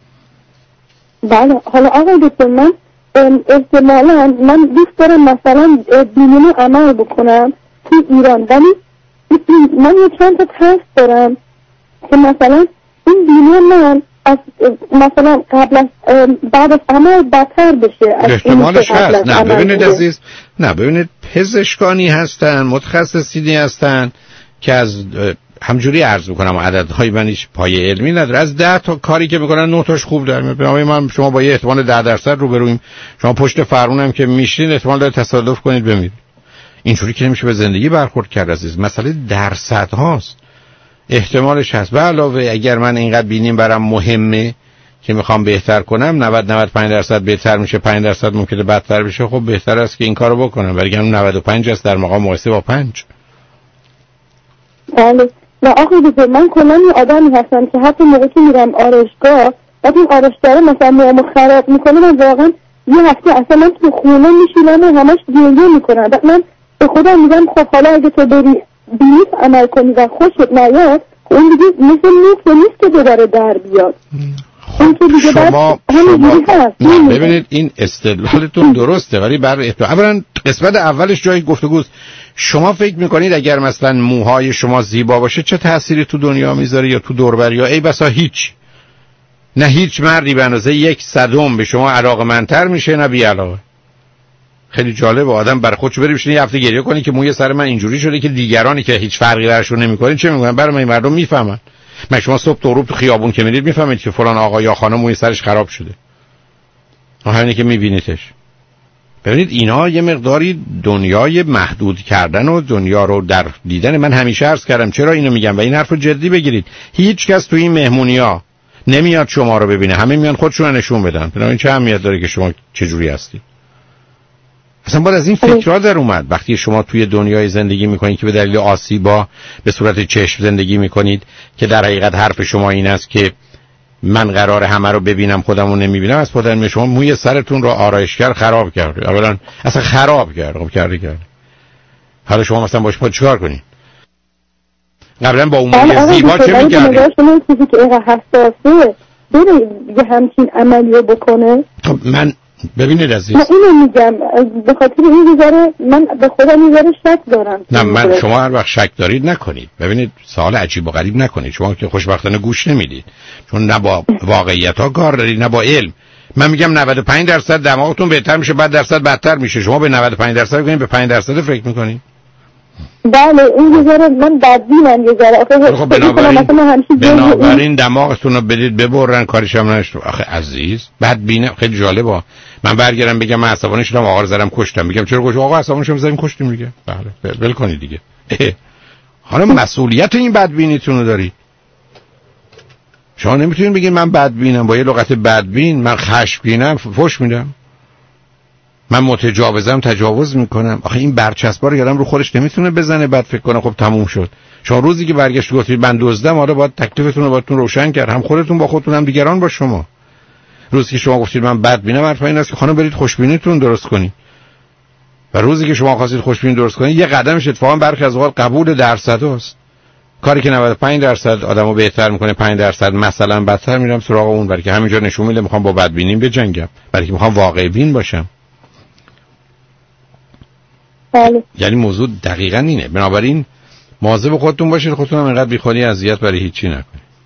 بله. حالا آقای دکتر من احتمالاً من دوست دارم مثلا دینی عمل بکنم تو ایران، ولی من یه چند تا تست دارم که مثلا این دینی من از مثلا قبل از بعد از عمل بدتر بشه. احتمالش هست. نه ببینید عزیز، نه ببینید پزشکانی هستن، متخصصینی هستن که از همجوری عرض میکنم عددهای من هیچ پایه علمی نداره، از 10 تا کاری که میکنن 9 تاش خوب در میاد. بنابراین من شما با یه احتمال 10% روبرویم، شما پشت فرمونم که میشین احتمال داره تصادف کنید بمیرید. اینجوری که نمیشه به زندگی برخورد کرد عزیز. مسئله درصد هاست، احتمالش هست. به علاوه اگر من اینقدر بینیم برام مهمه که میخوام بهتر کنم، 90-95% بهتر میشه، 5% ممکنه بدتر بشه، خب بهتر است که این کارو بکنم. ولی اگه 95 است در مقام مقایسه با 5. بله. و آقای دکتر من کلا یه آدمی هستم که حتی موقعی که میرم آرایشگاه وقتی این آرایشگاه مثلا موامو خراب میکنه، من واقعا یه هفته اصلا من تو خونه میشینم و همش گریه میکنم. بعد من به خودم میگم خب حالا اگه تو بری بینیت عمل کنی و خوشت نیاد، اون دیگه مثل نیست که دوباره در بیاد. شما ببینید این استدلالتون درسته، ولی اولا قسمت اولش جای گفتگوست. شما فکر میکنید اگر مثلا موهای شما زیبا باشه چه تأثیری تو دنیا میذاره یا تو دوربر، یا ای بسا هیچ، نه هیچ مردی به اندازه 1/100 به شما علاقه‌مندتر میشه نه بی علاقه. خیلی جالبه آدم برای خودش بره بشینه یه هفته گریه کنه که موی سر من اینجوری شده که دیگرانی که هیچ فرقی درشون نمیکنه چه میگن، برای من مردم میفهمن. من شما صبح تو تو خیابون که میرید میفهمید که فلان آقا یا خانم موی سرش خراب شده، همینه که میبینیدش. ببینید اینا یه مقداری دنیای محدود کردن و دنیا رو در دیدن. من همیشه عرض کردم چرا اینو میگم و این حرف رو جدی بگیرید، هیچ کس تو این مهمونی‌ها نمیاد شما رو ببینه، همه میان خودشون رو نشون بدن. بنابراین چه اهمیت داره که شما چه جوری هستی؟ اصلا باید از این فکرها در اومد. وقتی شما توی دنیای زندگی میکنید که به دلیل آسیبا به صورت چشم زندگی میکنید که در حقیقت حرف شما این است که من قراره همه رو ببینم خودمو نمیبینم، از پدر شما موی سرتون رو آرایشگر خراب کرده. اولا اصلا خراب کرده. حالا شما مثلا باش پا چیکار کنین؟ قبلا با اون موی زیبا چه می‌کردید؟ شما چیزی که اینقدر حساسه بره یه همچین عملیو بکنه. خب من ببینید عزیز، من اینو میگم به خاطر این گذاره من به خودم میذاره شک دارم. نه من شما هر وقت شک دارید نکنید. ببینید سوال عجیب و غریب نکنید. شما که خوشبختانه گوش نمیدید، چون نه با واقعیت ها کار دارید نه با علم. من میگم 95% دماغتون بهتر میشه، بعد درصد بدتر میشه. شما به 95% بگید به 5% فکر میکنید. بله اون یه ذره من بدبینم یه ذره. خب بنابراین دماغتون رو بدید ببرن کارش هم نشد. آخه عزیز بدبینم خیلی جالبه. من برگردم بگم من عصبانی شدم آقا رو زدم کشتم، میگم چرا آقا عصبانی شدم زدیم کشتیم میگه بله ول کنید دیگه. حالا مسئولیت این بدبینیتون رو دارید. شما نمیتونین بگین من بدبینم با یه لغت بدبین، من خشمگینم فحش میدم، من متجاوزم تجاوز میکنم. آخه این برچسبا رو یادم رو خودش نمیتونه بزنه بعد فکر کنه خب تموم شد. شما روزی که برگشت گفتید من دزدم، حالا باید تکلیفتون رو باهاتون روشن کرد، هم خودتون با خودتون هم دیگران با شما. روزی که شما گفتید من بدبینم، حرف این است که خانم برید خوشبینیتون درست کنید. و روزی که شما خواستید خوشبینی درست کنید، یه قدمش اتفاقا برخی از اوقات قبول درصداست. کاری که 95% آدمو بهتر میکنه 5% مثلا بدتر میرم سراغ اون، برای که همینجا نشون میده میخوام با بدبینیم بجنگم، برای که میخوام واقع بین باشم. بله. یعنی موضوع دقیقاً اینه. بنابراین مواظب خودتون باشید، خودتون هم اینقدر بیخودی اذیت برای هیچی نکنید.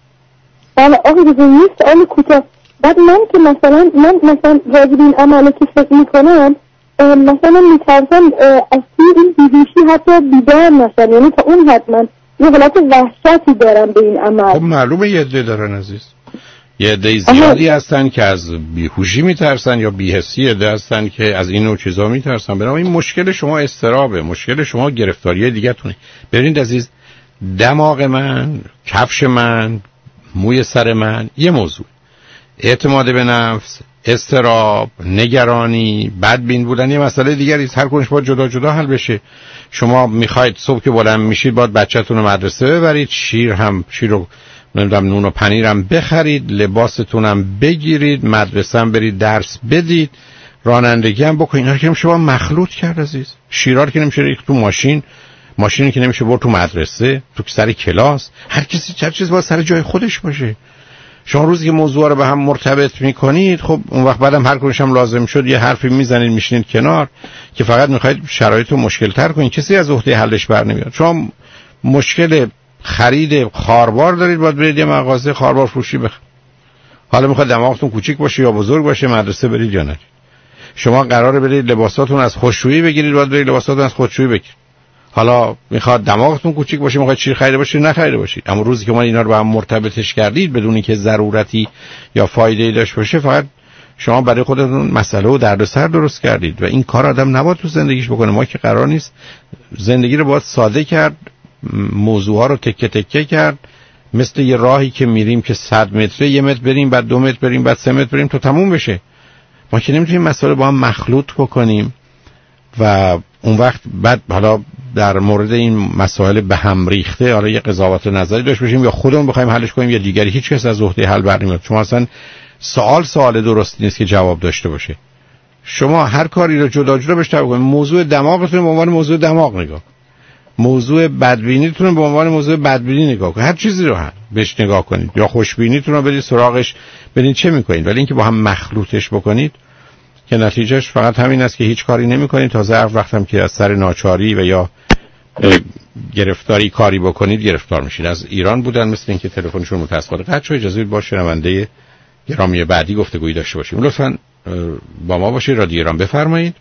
بله آقای دکتر یه سوال کوتاه. بعد من که مثلا راجع به این عمله که فکر میکنم مثلا میترسم از این بیهوشی حتی بیدار نشم، یعنی تا اون حد من یه حالت وحشتی دارم به این عمل. خب معلومه یه عده دارن عزیز، یه عده زیادی هستن که از بیهوشی میترسن یا بی‌حسی، عده هستن که از این نوع چیزا میترسن. بنابراین مشکل شما استرابه، مشکل شما گرفتاری دیگه تونه. ببینید عزیز، دماغ من، کفش من، موی سر من یه موضوع، اعتماد به نفس، استراب، نگرانی، بدبین بودن یه مسئله دیگری است. هر کدومش باید جدا جدا حل بشه. شما میخواید صبح که بلند میشید باید بچه‌تون رو مدرسه ببرید، شیر رو نمیدونم نون و پنیرم بخرید، لباستون هم بگیرید، مدرسه هم برید درس بدید، رانندگی هم بکنید. اینا که شما مخلوط کرد عزیز. شیرار که نمیشه ریخت تو ماشینی که نمیشه برد تو مدرسه، تو سر کلاس. هر چیز باید سر جای خودش باشه. شما روزی که موضوع رو به هم مرتبط میکنید، خب اون وقت بعدم هر کدومش هم لازم شد یه حرفی میزنید میشینید کنار که فقط میخواید شرایط رو مشکل تر کنید، کسی از عهده حلش بر نمیاد. شما مشکل خرید خاربار دارید، باید برید یه مغازه خاربار فروشی بخرید. حالا میخواد دماغتون کوچیک باشه یا بزرگ باشه، مدرسه برید یا نرید. شما قراره برید لباساتون از خشکشویی بگیرید، باید برید لباساتون از خشکشویی بگیرید. حالا میخواد دماغتون کوچیک باشه، میخواد چیز خریده باشید نخریده باشید. اما روزی که ما اینا رو با هم مرتبطش کردید بدون اینکه ضرورتی یا فایده‌ای داشته باشه، فقط شما برای خودتون مسئله و دردسر درست کردید و این کار آدم نباید تو زندگیش بکنه. ما که قرار نیست زندگی رو باید ساده کرد، موضوعها رو تکه تکه کرد، مثل یه راهی که میریم که 100 متره، 1 متر بریم بعد 2 متر بریم بعد 3 متر بریم تا تموم بشه. ما که نمیتونیم مسائل با هم مخلوط بکنیم و اون وقت بعد حالا در مورد این مسائل به هم ریخته حالا یه قضاوت نظری داشته باشیم یا خودمون بخوایم حلش کنیم یا دیگری. هیچ کس از عهده حل بر نمیاد. شما اصلا سوال درست نیست که جواب داشته باشه. شما هر کاری رو جدا جدا بهش توجه کنید. موضوع دماغتون به عنوان موضوع دماغ نگاه، موضوع بدبینیتون به عنوان موضوع بدبینی نگاه کنید. هر چیزی رو بهش نگاه کنید، یا خوشبینیتون رو برید سراغش ببینید چه میکنید. ولی اینکه با هم مخلوطش بکنید که نتیجهش فقط همین است که هیچ کاری نمی‌کنید. تازه هر وقتم که از سر ناچاری و یا گرفتاری کاری بکنید گرفتار میشید. از ایران بودن، مثل اینکه تلفنشون متأسفانه قطع شد. اجازه بدید با شنونده گرامی بعدی گفتگویی داشته باشیم. لطفاً با ما باشید. رادیو ایران بفرمایید.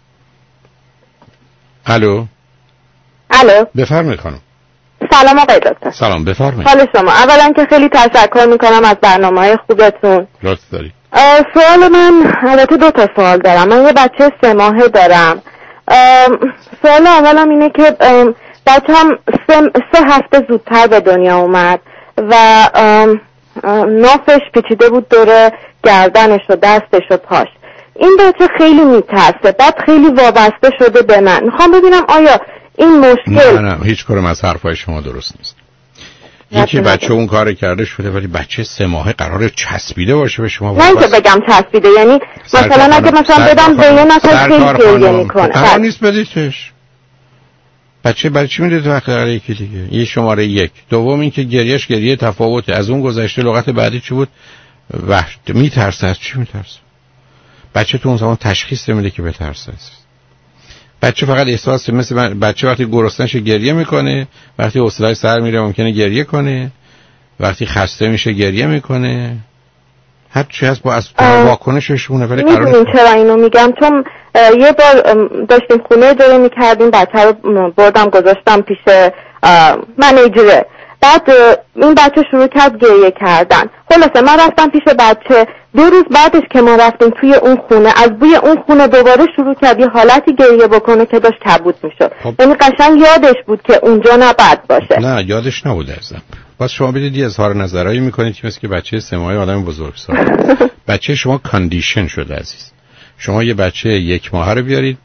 الو بفرمایید خانم. سلام آقای دکتر. سلام بفرمایید. حال شما؟ اولا که خیلی تشکر میکنم از برنامه‌های خوبتون. لطف دارید. سوال من البته 2 تا سوال دارم. من یه بچه 3 ماهه دارم. سوال اولم اینه که بچه‌م 3 هفته زودتر به دنیا اومد و نافش پیچیده بود دور گردنش و دستش و پاش. این بچه خیلی میترسه، بعد خیلی وابسته شده به من. میخوام ببینم آیا این مشکل نه هیچ کدوم از حرفای شما درست نیست. این که بچه اون کار کرده شده، ولی بچه 3 ماهه قراره چسبیده باشه به شما. نه اینکه بگم چسبیده، یعنی مثلا اگه مثلا بدم به یه نفر خیلی گریه میکنه. قرار نیست بدیتش. بچه برای چی میده تو حق یکی دیگه؟ یه شماره 1. دوم این که گریهش گریه تفاوته. از اون گذشته لغت بعدی چی بود؟ وحشت. میترسه. از چی میترسه؟ بچه تو اون زمان تشخیص نمیده که بترسه. بچه فقط احساس مثل بچه وقتی گرسنه‌شه گریه میکنه، وقتی حوصله‌اش سر میره ممکنه گریه کنه، وقتی خسته میشه گریه میکنه. هر چی هست با از واکنشش اونه. ولی میدونین چرا اینو میگم؟ چون یه بار داشتیم خونه اجاره میکردیم، بچه رو بردم گذاشتم پیش منیجره. بعد این بچه شروع کرد گریه کردن. خلاصه من رفتم پیش بچه. 2 روز بعدش که ما رفتیم توی اون خونه، از بوی اون خونه دوباره شروع کرد یه حالتی گریه بکنه که داشت کبود میشد. یعنی قشنگ یادش بود که اونجا نباید باشه. نه یادش نبود عزیزم. باز شما بدید یه اظهار نظرایی میکنید که مثل که بچه 3 ماهه آدم بزرگسال. بچه شما کاندیشن شده عزیز. شما یه بچه 1 ماهه رو بیارید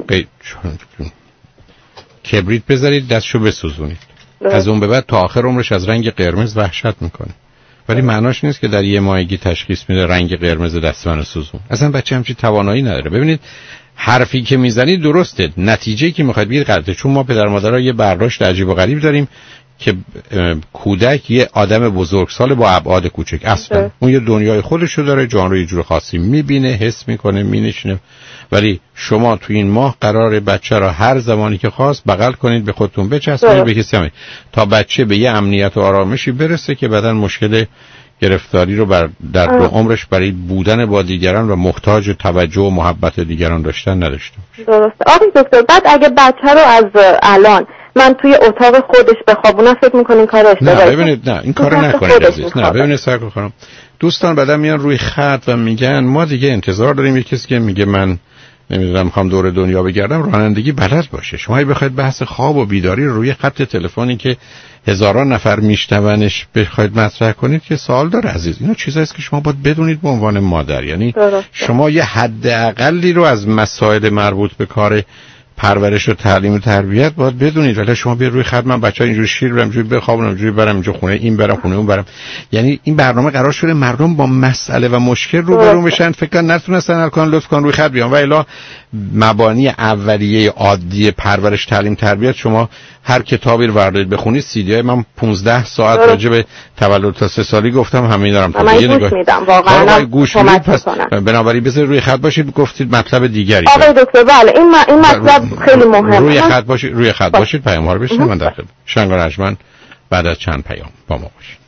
کبریت بذارید دستشو بسوزونید، از اون به بعد تا آخر عمرش از رنگ قرمز وحشت میکنه، ولی معناش نیست که در 1 ماهگی تشخیص میده رنگ قرمز دست منو سوزون. اصلا بچه همچین توانایی نداره. ببینید حرفی که میزنید درسته، نتیجه‌ای که میخواید بگید غلطه، چون ما پدر مادرها یه برداشت عجیب و غریب داریم که کودک یه آدم بزرگسال با ابعاد کوچک. اصلا اون یه دنیای خودشو داره، جهان رو یه جور خاصی میبینه، حس میکنه، مینشینه. ولی شما تو این ماه قراره بچه را هر زمانی که خواست بغل کنید، به خودتون بچسبونید، به کسی تا بچه به یه امنیت و آرامشی برسه که بعدن مشکل گرفتاری رو در دو عمرش برای بودن با دیگران و محتاج توجه و محبت دیگران داشتن نداشته باشه. درسته. آقای دکتر بعد اگه بچه رو از الان من توی اتاق خودش بخوابونم فکر می‌کنین کار اشتباهی؟ نه ببینید، نه این کارو نکنید عزیز. نه ببینید سعی کنم. دوستان بعدا میان روی خط و میگن ما دیگه انتظار داریم یک کسی که میگه من نمیدونم میخوام دور دنیا بگردم رانندگی بلد باشه. شما اگه بخواید بحث خواب و بیداری رو روی خط تلفنی که هزاران نفر میشنونش بخواید مطرح کنید که سوال داره عزیز. اینا چیزاییست که شما باید بدونید به عنوان مادر. یعنی شما یه حد اقلی رو از مسائل مربوط به کار پرورش و تعلیم و تربیت باید بدونید. ولی شما بیا روی خط من بچه‌ها اینجوری شیر برم، اینجوری بخوابونم، اینجوری برم اینجا خونه، این برم خونه اون برم. یعنی این برنامه قرار شده مردم با مسئله و مشکل روبرو بشن، فکر نتونستن حل کنن، لطف کن روی خط بیان. و الا مبانی اولیه عادی پرورش تعلیم تربیت شما هر کتابی رو بردارید بخونید، سیدیای من 15 ساعت راجع به تولد تا 3 سالی گفتم، همین دارم من گوش میدم واقعا گوش میدید. پس بنابراین بذارید روی خط باشید. گفتید مطلب دیگری آقای دکتر. بله این مطلب خیلی مهمه. روی خط باشید پیام ها رو بشنوید. من در خدمت شنگار ارجمند بعد از چند پیام با ما باشید.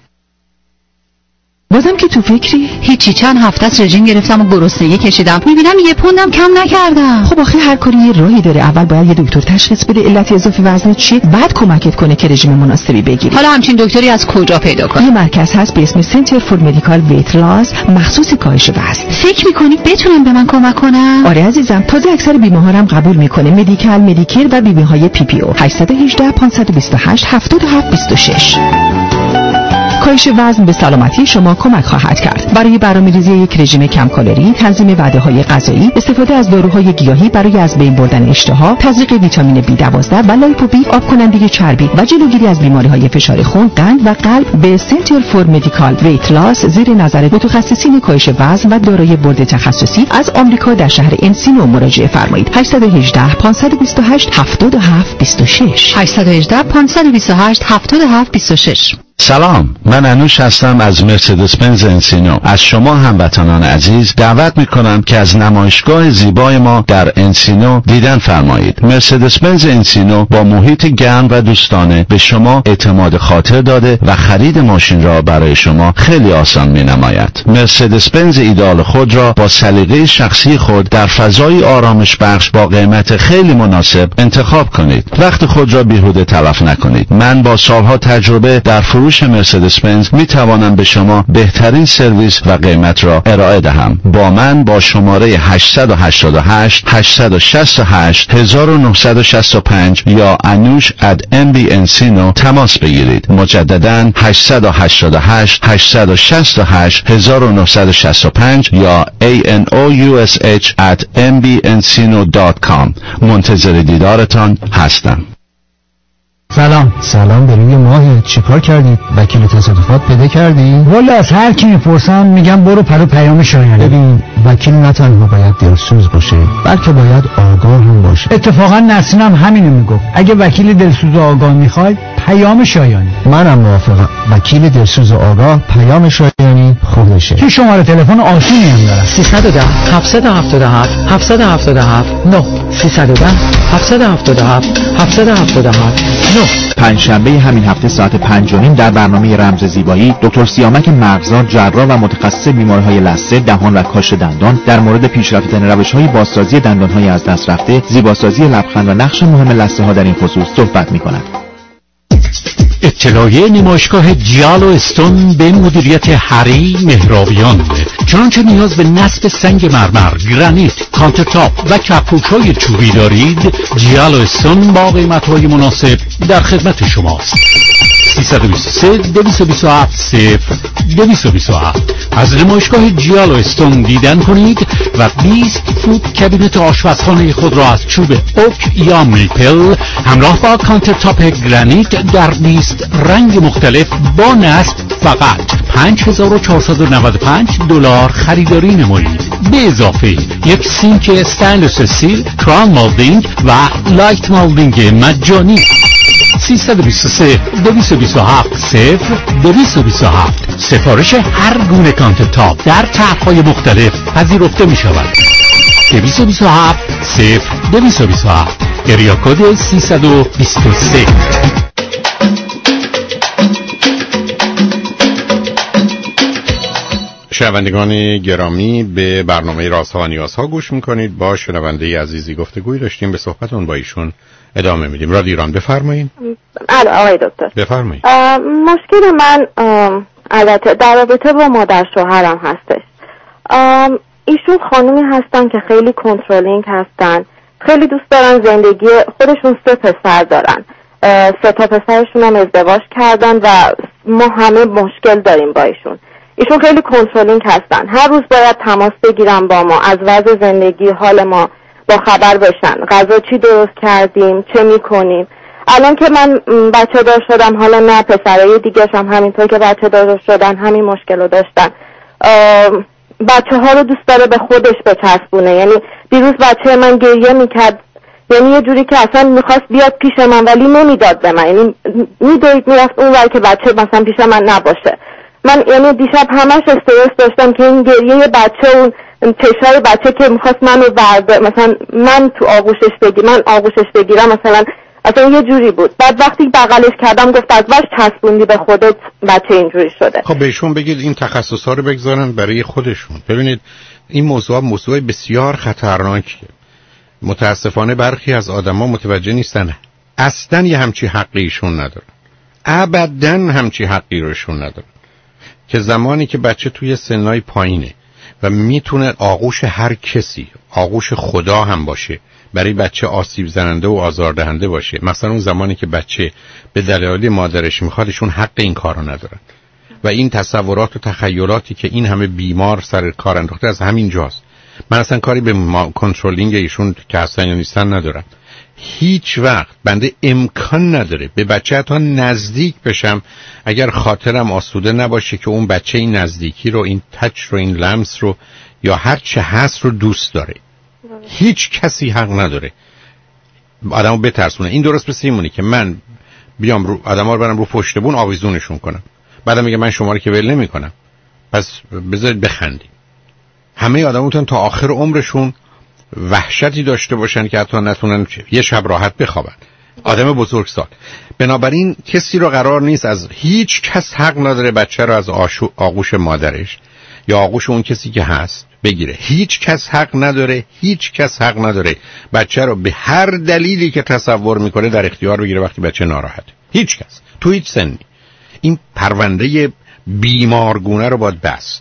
بازم که تو فکری؟ هیچی، چند هفته از رژیم گرفتم و گرسنگی کشیدم، میبینم 1 پوندم کم نکردم. خب آخه هر کاری یه راهی داره. اول باید یه دکتر تشخیص بده علت اضافه وزن چیه، بعد کمکت کنه که رژیم مناسبی بگیری. حالا همچین دکتری از کجا پیدا کنم؟ یه مرکز هست به اسم سنتر فور مدیکال ویت لاس، مخصوص کاهش وزن. فکر میکنی بتونن به من کمک کنن؟ آره عزیزم، تازه اکثر بیماها هم قبول میکنه، مدیکال، مدیکر و بیمه‌های پی پی او. 818 528 7726. کاهش وزن به سلامتی شما کمک خواهد کرد. برای برنامه‌ریزی یک رژیم کم کالری، تنظیم وعده‌های غذایی، استفاده از داروهای گیاهی برای از بین بردن اشتها، تزریق ویتامین B12 و لایپوبی، آب کننده چربی و جلوگیری از بیماری‌های فشار خون، قند و قلب به سنتر فور مدیکال ویت لاس زیر نظر متخصصین کاهش وزن و دارای بورد تخصصی از آمریکا در شهر انسینو مراجعه فرمایید. 818 528 7726 818 528 7726. سلام، من انوش هستم از مرسدس بنز انسینو. از شما هموطنان عزیز دعوت میکنم که از نمایشگاه زیبای ما در انسینو دیدن فرمایید. مرسدس بنز انسینو با محیط گرم و دوستانه به شما اعتماد خاطر داده و خرید ماشین را برای شما خیلی آسان مینماید. مرسدس بنز ایدال خود را با سلیقه شخصی خود در فضای آرامش بخش با قیمت خیلی مناسب انتخاب کنید. وقت خود را بیهوده تلف نکنید. من با سالها تجربه در فروش مرسدس بنز می توانم به شما بهترین سرویس و قیمت را ارائه دهم. با من با شماره 888 868 1965 یا anush@mbencino تماس بگیرید. مجدداً 888 868 1965 یا anoush@mbencino.com. منتظر دیدارتان هستم. سلام به روی ماهت. چیکار کردید؟ وکیل تصادفات پیدا کردی؟ والا از هر کی میپرسم میگم برو پرو پیام شایانه. ببین وکیل نه تنها باید دلسوز باشه بلکه باید آگاه هم باشه. اتفاقا نسرینم همینو میگفت. اگه وکیل دلسوز و آگاه میخوای پیام شایانی. منم موافقم. وکیل دلسوز و آگاه پیام شایانی خوبه. بشه. تو شماره تلفن آسونی هم دارن. 310 777 777 9 310 777 777 9. پنجشنبه همین هفته ساعت 5:30 در برنامه رمز زیبایی دکتر سیامک مغزار، جراح و متخصص بیماری‌های لثه، دهان و کاش دندان در مورد پیشرفتن روش‌های بازسازی دندان‌های از دست رفته، زیباسازی لبخند و نقش مهم لثه‌ها در این خصوص صحبت می‌کند. اطلاعیه نمایشگاه جیالو استون به مدیریت هری مهرابیان. چنانچه نیاز به نصب سنگ مرمر، گرانیت، کانترتاپ و کپوچ‌های چوبی دارید، جیالو استون با قیمت‌های مناسب در خدمت شماست. 323-227-0227 از نمایشگاه جیالو استون دیدن کنید و 20 فوت کابینت آشپزخانه خود را از چوب اوک یا میپل همراه با کانترتاپ گرانیت در 20 رنگ مختلف با نصب فقط $5,495 خریداری نمایید. به اضافه یک سینک استانلس استیل، کران مالدینگ و لایت مالدینگ مجانی. 323-227-0227 سفارش هر گونه کانترتاپ در طرح‌های مختلف پذیرفته می شود. 227-0227 اریا کد 323. شنوندگان گرامی، به برنامه رازها و نیازها گوش میکنید. با شنونده عزیزی گفتگوی داشتیم، به صحبتون با ایشون ادامه میدیم. رادیو ایران، بفرمایید. آقای دکتر بفرمایید. مشکل من البته در رابطه با مادر شوهرم هستش. ایشون خانومی هستن که خیلی کنترلینگ هستن، خیلی دوست دارن زندگی خودشون. 3 پسر دارن، 3 تا پسرشون هم ازدواج کردن و ما همه مشکل داریم با ایشون. ایشون خیلی کنترلینگ هستن، هر روز باید تماس بگیرن با ما، از وضع زندگی حال ما با خبر بشن، غذا چی درست کردیم، چه میکنیم. الان که من بچه دار شدم، حالا نه پسرای دیگه هم همینطور که بچه دار شدن همین مشکل رو داشتن. بچه ها رو دوست داره به خودش بچسبونه. یعنی دیروز بچه من گریه میکرد، یعنی یه جوری که اصلا میخواست بیاد پیش من ولی نمیداد به من، یعنی میدوید میرفت اون ور که بچه مثلا پیش من نباشه. من یعنی دیشب همش استرس داشتم که این گریه بچه، اون چشای بچه که میخواست منو ورده، مثلا من تو آغوشش بگیرم، من آغوشش بگیرم، مثلا یه جوری بود. بعد وقتی بغلش کردم گفت از بس چسبوندی به خودت بچه اینجوری شده. خب بهشون بگید این تخصصا رو بگذارن برای خودشون. ببینید این موضوع بسیار خطرناکیه. متاسفانه برخی از آدما متوجه نیستن اصلا یه همچی حقی ایشون ندارن، ابداً همچی حقی روشون ندارن، که زمانی که بچه توی سنای پایینه و میتونه آغوش هر کسی، آغوش خدا هم باشه، برای بچه آسیب زننده و آزاردهنده باشه. مثلا اون زمانی که بچه به دلایل مادرش میخوادشون حق این کارو ندارن و این تصورات و تخیلاتی که این همه بیمار سر کار انداخته از همین جاست. من اصلا کاری به کنترلینگ ایشون که هستن یا نیستن ندارم. هیچ وقت بنده امکان نداره به بچه تا نزدیک بشم اگر خاطرم آسوده نباشه که اون بچه این نزدیکی رو، این تچ رو، این لمس رو یا هر چه هست رو دوست داره. هیچ کسی حق نداره آدمو بترسونه. این درست مثل اینه که من بیام رو آدما رو برم رو پشت بون آویزونشون کنم، بعدم میگه من شما رو که ول نمی‌کنم، پس بذارید بخندید. همه آدما میتونن تا آخر عمرشون وحشتی داشته باشن که حتی نتونن یه شب راحت بخوابن. آدم بزرگسال. بنابراین کسی رو قرار نیست، از هیچ کس حق نداره بچه رو از آغوش مادرش یا آغوش اون کسی که هست بگیره. هیچ کس حق نداره، هیچ کس حق نداره بچه رو به هر دلیلی که تصور میکنه در اختیار بگیره وقتی بچه ناراحته. هیچ کس تو هیچ سنی. این پرونده بیمارگونه رو باید بست.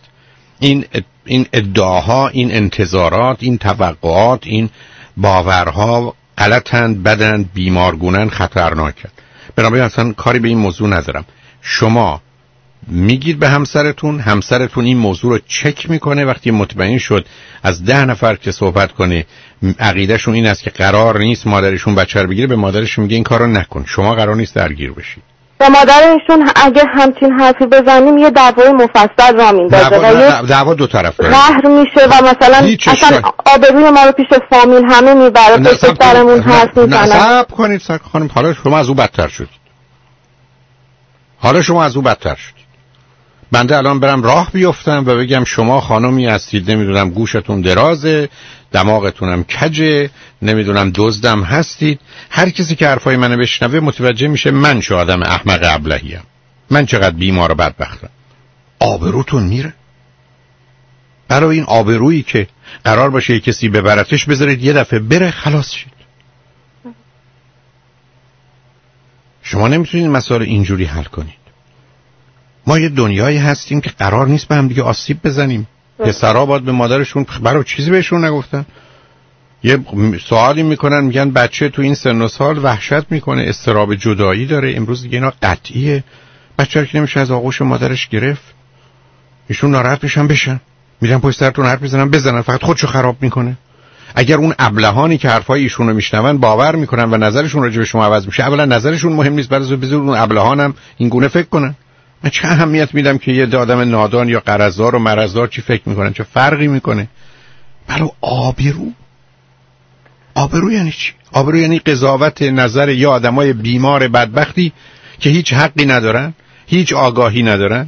این ادعاها، این انتظارات، این توقعات، این باورها غلطند، بدند، بیمارگونن، خطرناکند. بنابراین اصلا کاری به این موضوع ندارم. شما میگید به همسرتون این موضوع رو چک میکنه. وقتی مطمئن شد از 10 نفر که صحبت کنه عقیدهشون این است که قرار نیست مادرشون بچه رو بگیره، به مادرش میگه این کارو نکن، شما قرار نیست درگیر بشید. با مادرشون اگه همچین حرفی بزنیم یه دعوای مفصل را میندازه و دعوا دو طرف داره، قهر میشه و مثلا اصلا آبروی ما رو پیش فامیل همه میبره، پشت سرمون حرف میزنه. صبر کنید خانم، حالا شما از او بدتر شدید. بنده الان برم راه بیفتم و بگم شما خانمی هستید، نمیدونم گوشتون درازه، دماغتونم کجه، نمیدونم دزدم هستید، هر کسی که حرفای منو بشنوه متوجه میشه من چه آدم احمق ابلهیم، من چقدر بیمار و بدبختم. آبروتون میره. برای این آبرویی که قرار باشه یه کسی ببرتش بذارید یه دفعه بره خلاص شید. شما نمیتونید مسائل اینجوری حل کنید. ما یه دنیایی هستیم که قرار نیست به هم دیگه آسیب بزنیم. پسرها باید به مادرشون برای چیزی بهشون نگفتن. یه سوالی میکنن میگن بچه تو این سن و سال وحشت میکنه، اضطراب جدایی داره، امروز دیگه اینا قطعیه. بچه رو که نمیشه از آغوش مادرش گرفت. ایشون ناراحت میشن بشن، میرن پشت سرتون حرف میزنن بزنن، فقط خودشو خراب میکنه. اگر اون ابلهانی که حرفای ایشون رو میشنون باور میکنن و نظرشون راجع به شما عوض میشه، اولا نظرشون مهم نیست، برای بذار اون ابلهانم این گونه فکر کنن. من چه اهمیت میدم که یه آدم نادان یا قرضدار و مرضدار چی فکر میکنن، چه فرقی میکنه؟ برای آبرو یعنی چی؟ آبرو یعنی قضاوت نظر یا آدمای بیمار بدبختی که هیچ حقی ندارن، هیچ آگاهی ندارن،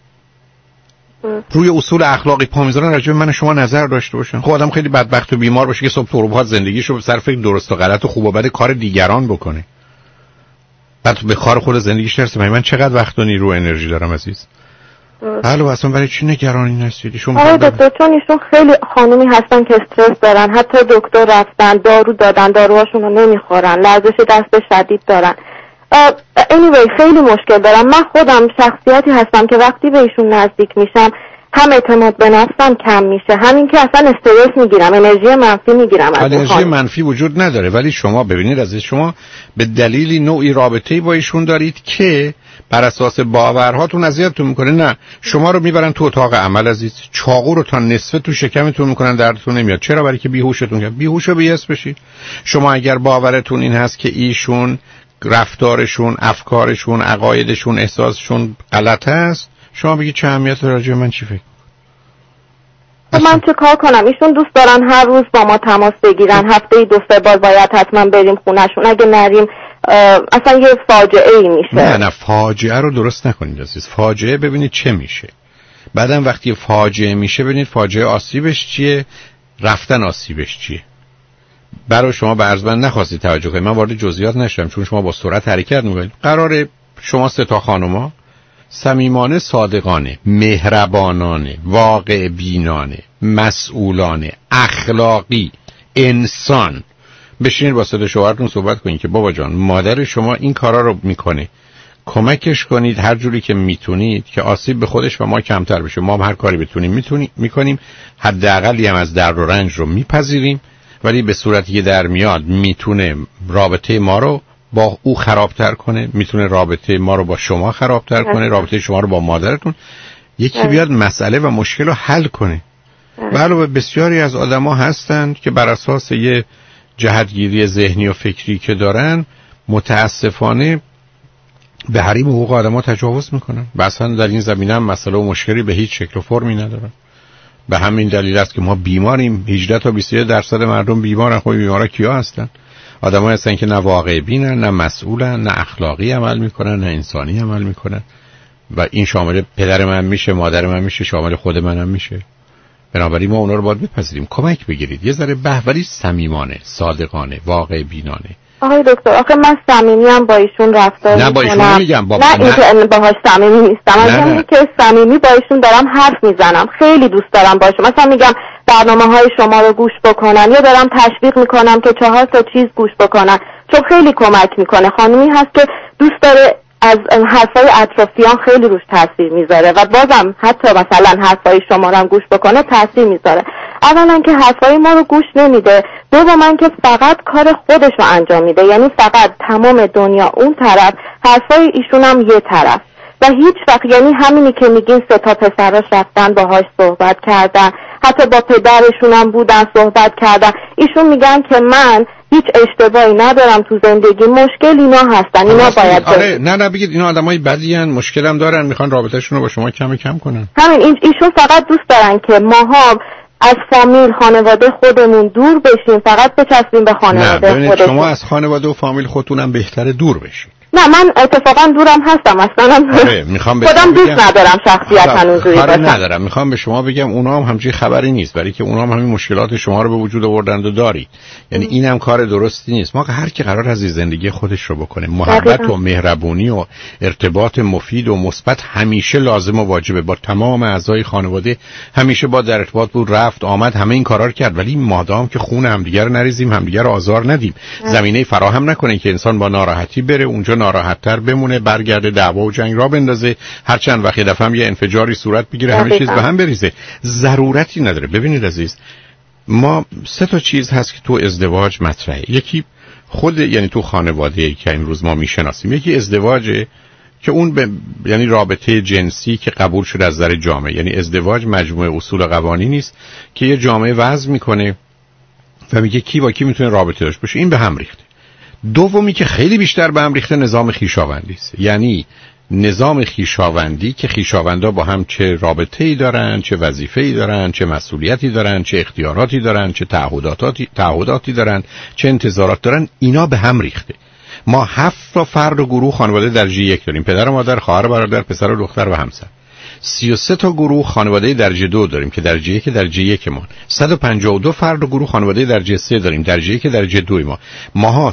روی اصول اخلاقی پا میذارن راجع به من و شما نظر داشته باشن. خب آدم خیلی بدبخت و بیمار باشه که صبح اروپا زندگیشو صرف فکر درست و غلط و خوب و بد کار دیگران بکنه، بعد به کار خود زندگیش نرسه. من چقدر وقت و نیرو و انرژی دارم عزیز. حالا اصلا برای چی نگرانی هستید؟ آره دکتر، چون ایشون خیلی خانومی هستن که استرس دارن، حتی دکتر رفتن، دارو دادن، داروهاشون رو نمیخورن، لرزش دست شدید دارن. anyway خیلی مشکل دارم. من خودم شخصیتی هستم که وقتی به ایشون نزدیک میشم هم اعتماد به نفسم کم میشه، همین که اصلا استرس میگیرم، انرژی منفی میگیرم. انرژی منفی وجود نداره، ولی شما ببینید عزیز، شما به دلیلی نوعی رابطه‌ای با ایشون دارید که بر اساس باورهاتون اذیتتون میکنه. نه، شما رو میبرن تو اتاق عمل عزیز، چاقو رو تا نصفه تو شکمتون میکنن، دردتون نمیاد. چرا؟ برای که بیهوشتون کرد. بیهوش و بی‌حس بشید. شما اگر باورتون این هست که ایشون رفتارشون، افکارشون، عقایدشون، احساسشون غلط است، شما بگید چه اهمیت راجع به من چی فکر؟ من چه کار کنم؟ ایشون دوست دارن هر روز با ما تماس بگیرن، هفته‌ای 2-3 بار باید حتما بریم خونه‌شون، اگه نریم اصلا یه فاجعه ای میشه. نه فاجعه رو درست نکنید عزیز. فاجعه ببینید چه میشه، بعدم وقتی فاجعه میشه ببینید فاجعه آسیبش چیه، رفتن آسیبش چیه. برای شما به عرض من نخواستید توجه کنید، من وارد جزئیات نشدم چون شما با سرعت حرکت میکنید. قراره شما 3 تا خانوما صمیمانه، صادقانه، مهربانانه، واقع بینانه، مسئولانه، اخلاقی، انسان بشینید با صدا شوهرتون صحبت کنید که بابا جان مادر شما این کارا رو میکنه، کمکش کنید هر جوری که میتونید که آسیب به خودش و ما کمتر بشه. ما هم هر کاری بتونیم میکنیم، حداقلی هم از درد و رنج رو میپذیریم، ولی به صورتی که در میاد میتونه رابطه ما رو با او خرابتر کنه، میتونه رابطه ما رو با شما خرابتر کنه، رابطه شما رو با مادرتون. یکی بیاد مسئله و مشکل رو حل کنه. علاوه بسیاری از آدما هستند که بر اساس یه جهتگیری ذهنی و فکری که دارن متاسفانه به حریم حقوق آدما تجاوز میکنن. اصلا در این زمینه هم مسئله و مشکلی به هیچ شکل و فرمی ندارن. به همین دلیل است که ما بیماریم. 18 تا 21% مردم بیمارن. خب بیمارا کیا هستن؟ آدمایی هستن که نه واقع بینن، نه مسئولن، نه اخلاقی عمل میکنن، نه انسانی عمل میکنن. و این شامل پدر من میشه، مادر من میشه، شامل خود منم میشه. بنابراین ما اونا رو باید بپذیریم. کمک بگیرید یه ذره ولی صمیمانه، صادقانه، واقع بینانه. آقای دکتر آخه من صمیمیم با ایشون رفتار نه با ایشون میگم بابا، نه باهاش صمیمی نیستم. از که صمیمی با ایشون دارم حرف میزنم، خیلی دوست دارم باشم. مثلا میگم برنامه‌های شما رو گوش بکنن، یا دارم تشویق میکنم که 4 تا چیز گوش بکنن، چون خیلی کمک میکنه. خانومی هست که دوست داره از حرفای اطرافیان خیلی روش تاثیر میذاره و بازم حتی مثلا حرفای شما رو هم گوش بکنه تاثیر میذاره. اولا که حرفای ما رو گوش نمیده، دوما که فقط کار خودش رو انجام میده، یعنی فقط تمام دنیا اون طرف، حرفای ایشون هم یه طرف و هیچ وقت، یعنی همینی که میگین 3 تا پسراش رفتن باهاش صحبت کردن، حتی با پدرشون هم بودن صحبت کردن، ایشون میگن که من هیچ اشتباهی ندارم تو زندگی، مشکل اینا هستن، اینا باید آره نه بگید اینا آدمای بدی ان، مشکل هم دارن، میخوان رابطه‌شون رو با شما کم کنن. همین ایشون فقط دوست دارن که ماها از فامیل خانواده خودمون دور بشیم، فقط بچسبیم به خانواده خودمون. شما از خانواده و فامیل خودتون هم بهتره دور بشید. نه من اتفاقا دورم هستم اصلا. خودم دوست ندارم شخصیت اونجوری باشم. ندارم. میخوام به شما بگم اونا هم همچین خبری نیست، برای که اونا هم همین مشکلات شما رو به وجود آوردند و دارید. یعنی اینم کار درستی نیست. ما هر کی قرار از زندگی خودش رو بکنه، محبت و مهربونی و ارتباط مفید و مثبت همیشه لازم و واجبه. با تمام اعضای خانواده همیشه با در ارتباط بود، رفت آمد، همه این کارا رو کرد. ولی مادام که خون همدیگه رو نریزیم، همدیگه رو آزار ندیم، زمینه فراهم نکنه که انسان با ناراحتی بره اونجا ناراحت‌تر بمونه، برگرده دعوا و جنگ را بندازه، هر چند وقت دفعه هم یه انفجاری صورت بگیره، همه چیز به هم بریزه. ضرورتی نداره. ببینید عزیز، ما 3 چیز هست که تو ازدواج مطرحه. یکی خود، یعنی تو خانواده که امروز ما میشناسیم، یکی ازدواجه که اون یعنی رابطه جنسی که قبول شده از نظر جامعه. یعنی ازدواج مجموعه اصول و قوانینی است که یه جامعه وضع میکنه و میگه کی با کی میتونه رابطه داشته باشه. این به هم ریخته. دومی که خیلی بیشتر به هم ریخته نظام خویشاوندی است. یعنی نظام خویشاوندی که خویشاوندا با هم چه رابطه‌ای دارن، چه وظیفه‌ای دارن، چه مسئولیتی دارن، چه اختیاراتی دارن، چه تعهداتی دارن، چه انتظارات دارن، اینا به هم ریخته. ما 7 فرد و گروه خانواده درجه 1 داریم: پدر و مادر، خواهر و برادر، پسر و دختر و همسر. 33 گروه خانواده درجه 2 داریم که درجه 1 درجه 1 ما. 152 فرد و گروه خانواده درجه 3 داریم، درجه 1 درجه 2 ما. ماها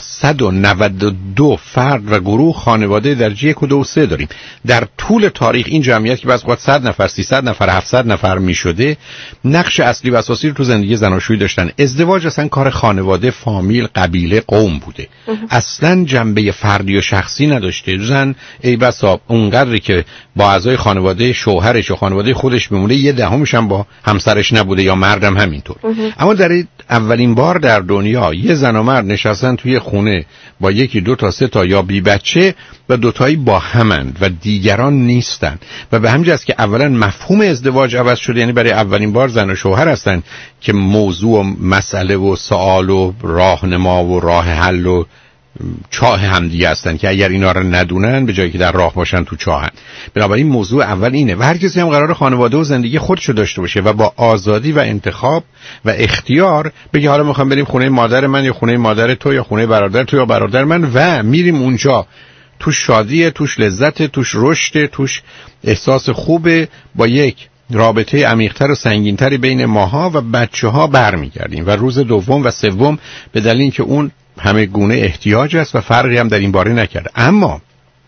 192 فرد و گروه خانواده درجه 1 و 2 و 3 داریم. در طول تاریخ این جمعیت که بعضی وقت 100 نفر، 300 نفر، 700 نفر میشده، نقش اصلی و اساسی رو تو زندگی زناشویی داشتن. ازدواج اصلا کار خانواده، فامیل، قبیله، قوم بوده. اصلا جنبه فردی و شخصی نداشته. زن ای بسا اونقدری که با اعضای خانواده شوهرش و خانواده خودش میمونه، 1/10 هم با همسرش نبوده، یا مردم همینطور. اما در اولین بار در دنیا یه زن و مرد نشستن توی خونه با 1 2 تا 3 تا یا بی بچه و دوتایی با همند و دیگران نیستن. و به همین جاست که اولا مفهوم ازدواج عوض شده. یعنی برای اولین بار زن و شوهر هستن که موضوع و مسئله و سوال و راهنما و راه حل و چاه همدیگه هستن که اگر اینا رو ندونن به جایی که در راه باشن تو چاهن. بنابراین موضوع اول اینه و هر کسی هم قراره خانواده و زندگی خودشو داشته باشه و با آزادی و انتخاب و اختیار بگه حالا میخوام بریم خونه مادر من یا خونه مادر تو یا خونه برادر تو یا برادر من، و میریم اونجا. توش شادیه، توش لذت، توش رشد، توش احساس خوبه، با یک رابطه عمیق‌تر و سنگین‌تری بین ماها و بچه‌ها برمیگردیم. و روز دوم و سوم به دلیل اینکه اون همه گونه احتیاج است و فرقی هم در این باره نکرده. اما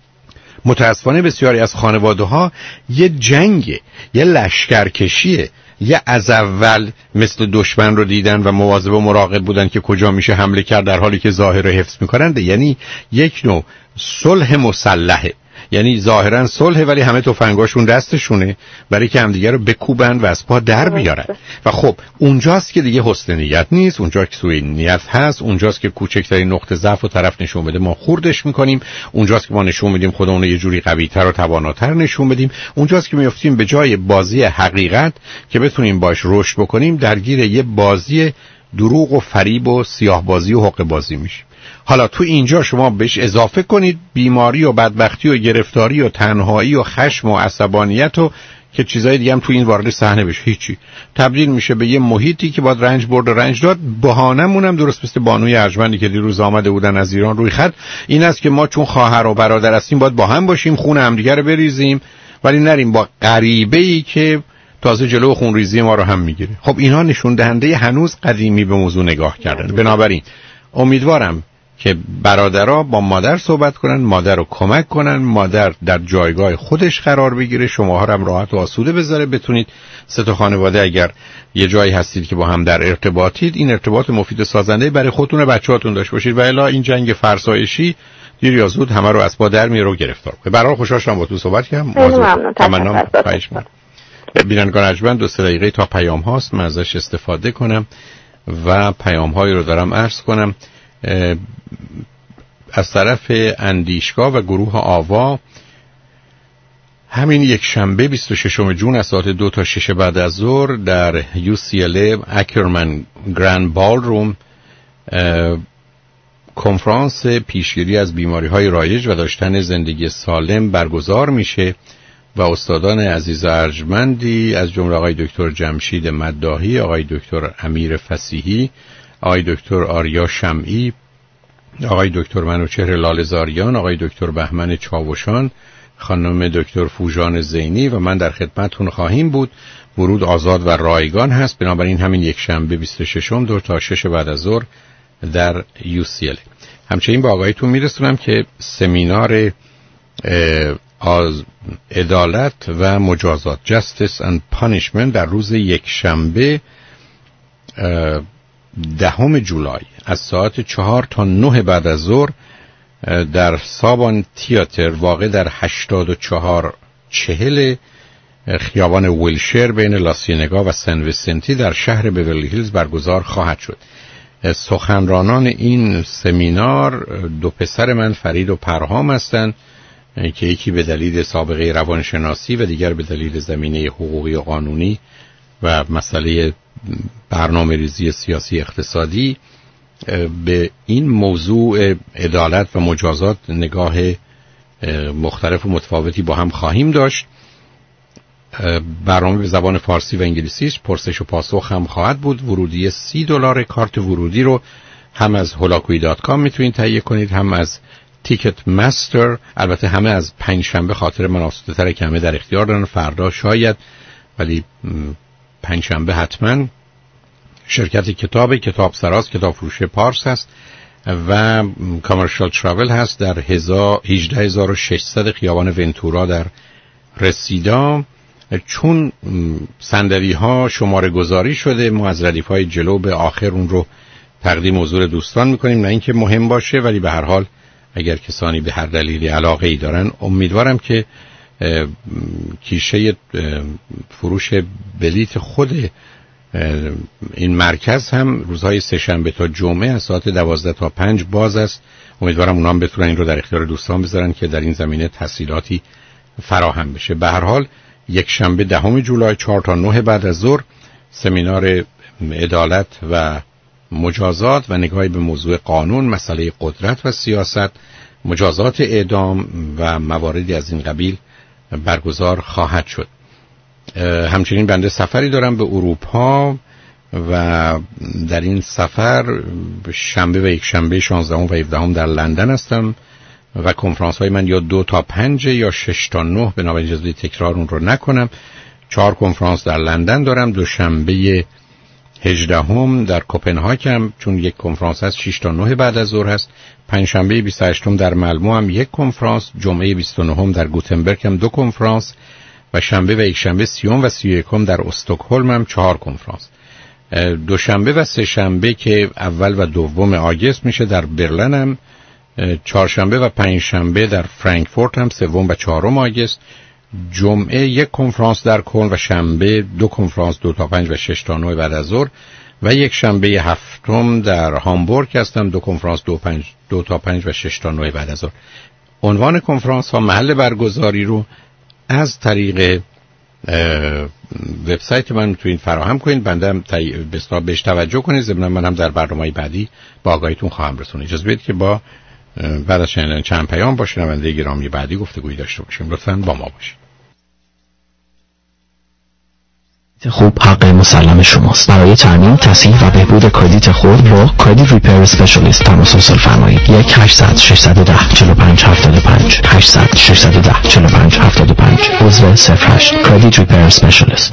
متاسفانه بسیاری از خانواده‌ها یه جنگه، یه لشکرکشیه، یه از اول مثل دشمن رو دیدن و مواظب و مراقب بودن که کجا میشه حمله کرد، در حالی که ظاهر رو حفظ میکنند. یعنی یک نوع صلح مسلحه. یعنی ظاهرا صلح ولی همه تفنگاشون دستشونه برای که همدیگه رو بکوبن و از پا در بیارن. و خب اونجاست که دیگه حسن نیت نیست، اونجاست که سوء نیت هست، اونجاست که کوچکترین نقطه ضعف و طرف نشون بده ما خوردش میکنیم، اونجاست که ما نشون میدیم خودمون رو یه جوری قوی‌تر و تواناتر نشون بدیم، اونجاست که میافتیم به جای بازی حقیقت که بتونیم باش رشد بکنیم درگیر یه بازی دروغ و فریب و سیاه بازی و حقه بازی میشیم. حالا تو اینجا شما بهش اضافه کنید بیماری و بدبختی و گرفتاری و تنهایی و خشم و عصبانیت و که چیزای دیگه هم تو این وارد صحنه بشه، هیچی تبدیل میشه به یه محیطی که باید رنج برد و رنج داد. بهانمون هم درست مثل بانوی ارجمندی که دیروز آمده بودن از ایران روی خط این است که ما چون خواهر و برادر هستیم باید با هم باشیم، خون همدیگه رو بریزیم، ولی نریم با غریبه‌ای که تازه جلو خونریزی ما رو هم میگیره. خب اینا نشون دهنده هنوز قدیمی به موضوع نگاه کردن. بنابراین امیدوارم که برادرها با مادر صحبت کنن، مادر رو کمک کنن، مادر در جایگاه خودش قرار بگیره، شما هم راحت و آسوده بذاره، بتونید 3 خانواده اگر یه جایی هستید که با هم در ارتباطید این ارتباط مفید سازنده برای خودتون و بچه‌هاتون داشته باشید و الا این جنگ فرسایشی دیر یا زود همه رو از پا در میاره و گرفتار کنه. برای خوشحال شدم با تو صحبت کردم. ممنون. بینندگان ارجمند 2-3 دقیقه تا پیام هاست، من ازش استفاده کنم و پیام هایی رو دارم عرض کنم. از طرف اندیشگاه و گروه آوا همین یک شنبه 26 جون از ساعت 2 تا 6 بعد از ظهر در UCLA اکرمن گرند بالروم کنفرانس پیشگیری از بیماری‌های رایج و داشتن زندگی سالم برگزار میشه و استادان عزیز ارجمندی از جمله آقای دکتر جمشید مداحی، آقای دکتر امیر فصیحی، آقای دکتر آریا شمعی آقای دکتر منوچهر لاله‌زاریان، آقای دکتر بهمن چاوشان، خانم دکتر فوژان زینی و من در خدمتتون خواهیم بود. ورود آزاد و رایگان هست، بنابراین همین یک شنبه 26 2 تا 6 بعد از ظهر در UCLA. همچنین با آقایتون میرسونم که سمینار عدالت و مجازات Justice and Punishment در روز یک شنبه 10 جولای از ساعت 4 تا 9 بعد از ظهر در سابان تیاتر واقع در 8440 خیابان ویلشیر بین لاسینگا و سن ویسنتی در شهر بیورلی هیلز برگزار خواهد شد. سخنرانان این سمینار دو پسر من فرید و پرهام هستند که یکی به دلیل سابقه روانشناسی و دیگر به دلیل زمینه حقوقی و قانونی و مسئله برنامه ریزی سیاسی اقتصادی به این موضوع عدالت و مجازات نگاه مختلف و متفاوتی با هم خواهیم داشت. برنامه به زبان فارسی و انگلیسی است. پرسش و پاسخ هم خواهد بود. ورودی $30. کارت ورودی رو هم از holakuyi.com میتونید تهیه کنید، هم از تیکت مستر. البته همه از پنجشنبه خاطر من آسوده‌تره که همه در اختیار دارن، فردا شاید، ولی پنجشنبه حتما. شرکت کتاب سراز، کتاب فروش پارس هست و کامرشال تراول هست در 18600 خیابان ونتورا در رسیدا. چون صندلی ها شماره گذاری شده، ما از ردیف های جلو به آخر اون رو تقدیم حضور دوستان میکنیم، نه اینکه مهم باشه، ولی به هر حال اگر کسانی به هر دلیلی علاقه ای دارن، امیدوارم که کیشه فروش بلیت خود این مرکز هم روزهای سه‌شنبه تا جمعه از ساعت 12 تا 5 باز است. امیدوارم اونا هم بتونن این رو در اختیار دوستان بذارن که در این زمینه تسهیلاتی فراهم بشه. به هر حال یک شنبه 10 جولای 4 تا 9 بعد از ظهر سمینار عدالت و مجازات و نگاهی به موضوع قانون، مسئله قدرت و سیاست، مجازات اعدام و مواردی از این قبیل برگزار خواهد شد. همچنین بنده سفری دارم به اروپا و در این سفر شنبه و یک شنبه 16 و 17 در لندن هستم و کنفرانس های من یا 2 تا 5 یا 6 تا 9، بنابراین اجازه تکرار اون رو نکنم. 4 کنفرانس در لندن دارم. دوشنبه 18 در کوپنهاگن چون یک کنفرانس هست 6 تا 9 بعد از ظهر هست. پنجشنبه 28 در مالمو هم یک کنفرانس. جمعه 29 در گوتنبرگ هم 2 کنفرانس و شنبه و یک شنبه 30 و 31 در استکهلم هم 4 کنفرانس. دوشنبه و سه شنبه که اول و دوم آگوست میشه در برلین هم، چهارشنبه و پنجشنبه در فرانکفورت هم سوم و چهارم آگوست. جمعه یک کنفرانس در کلن و شنبه 2 کنفرانس 2 تا 5 و 6 تا 9 بعد از ظهر و یک شنبه هفتم در هامبورگ هستم 2 کنفرانس 2 تا 5 و 6 تا 9 بعد از ظهر. عنوان کنفرانس ها، محل برگزاری رو از طریق وبسایت من میتونید فراهم کنید. بنده هم بهش توجه کنید. ضمن من هم در برنامه‌های بعدی با آگاهیتون خواهم رسونید. اجازه بدید که با بعد از شنیدن چند پیام با شنونده گرامی بعدی گفتگویی داشته باشیم. لطفاً با ما باشید. خوب حق مسلم شماست. برای تامین، تصحیح و بهبود کردیت خود با کردیت ریپیر اسپشیالیست تماس حاصل فرمایید. 1-800-610-45-75 800-610-45-75 عضو 08 کردیت ریپیر اسپشیالیست.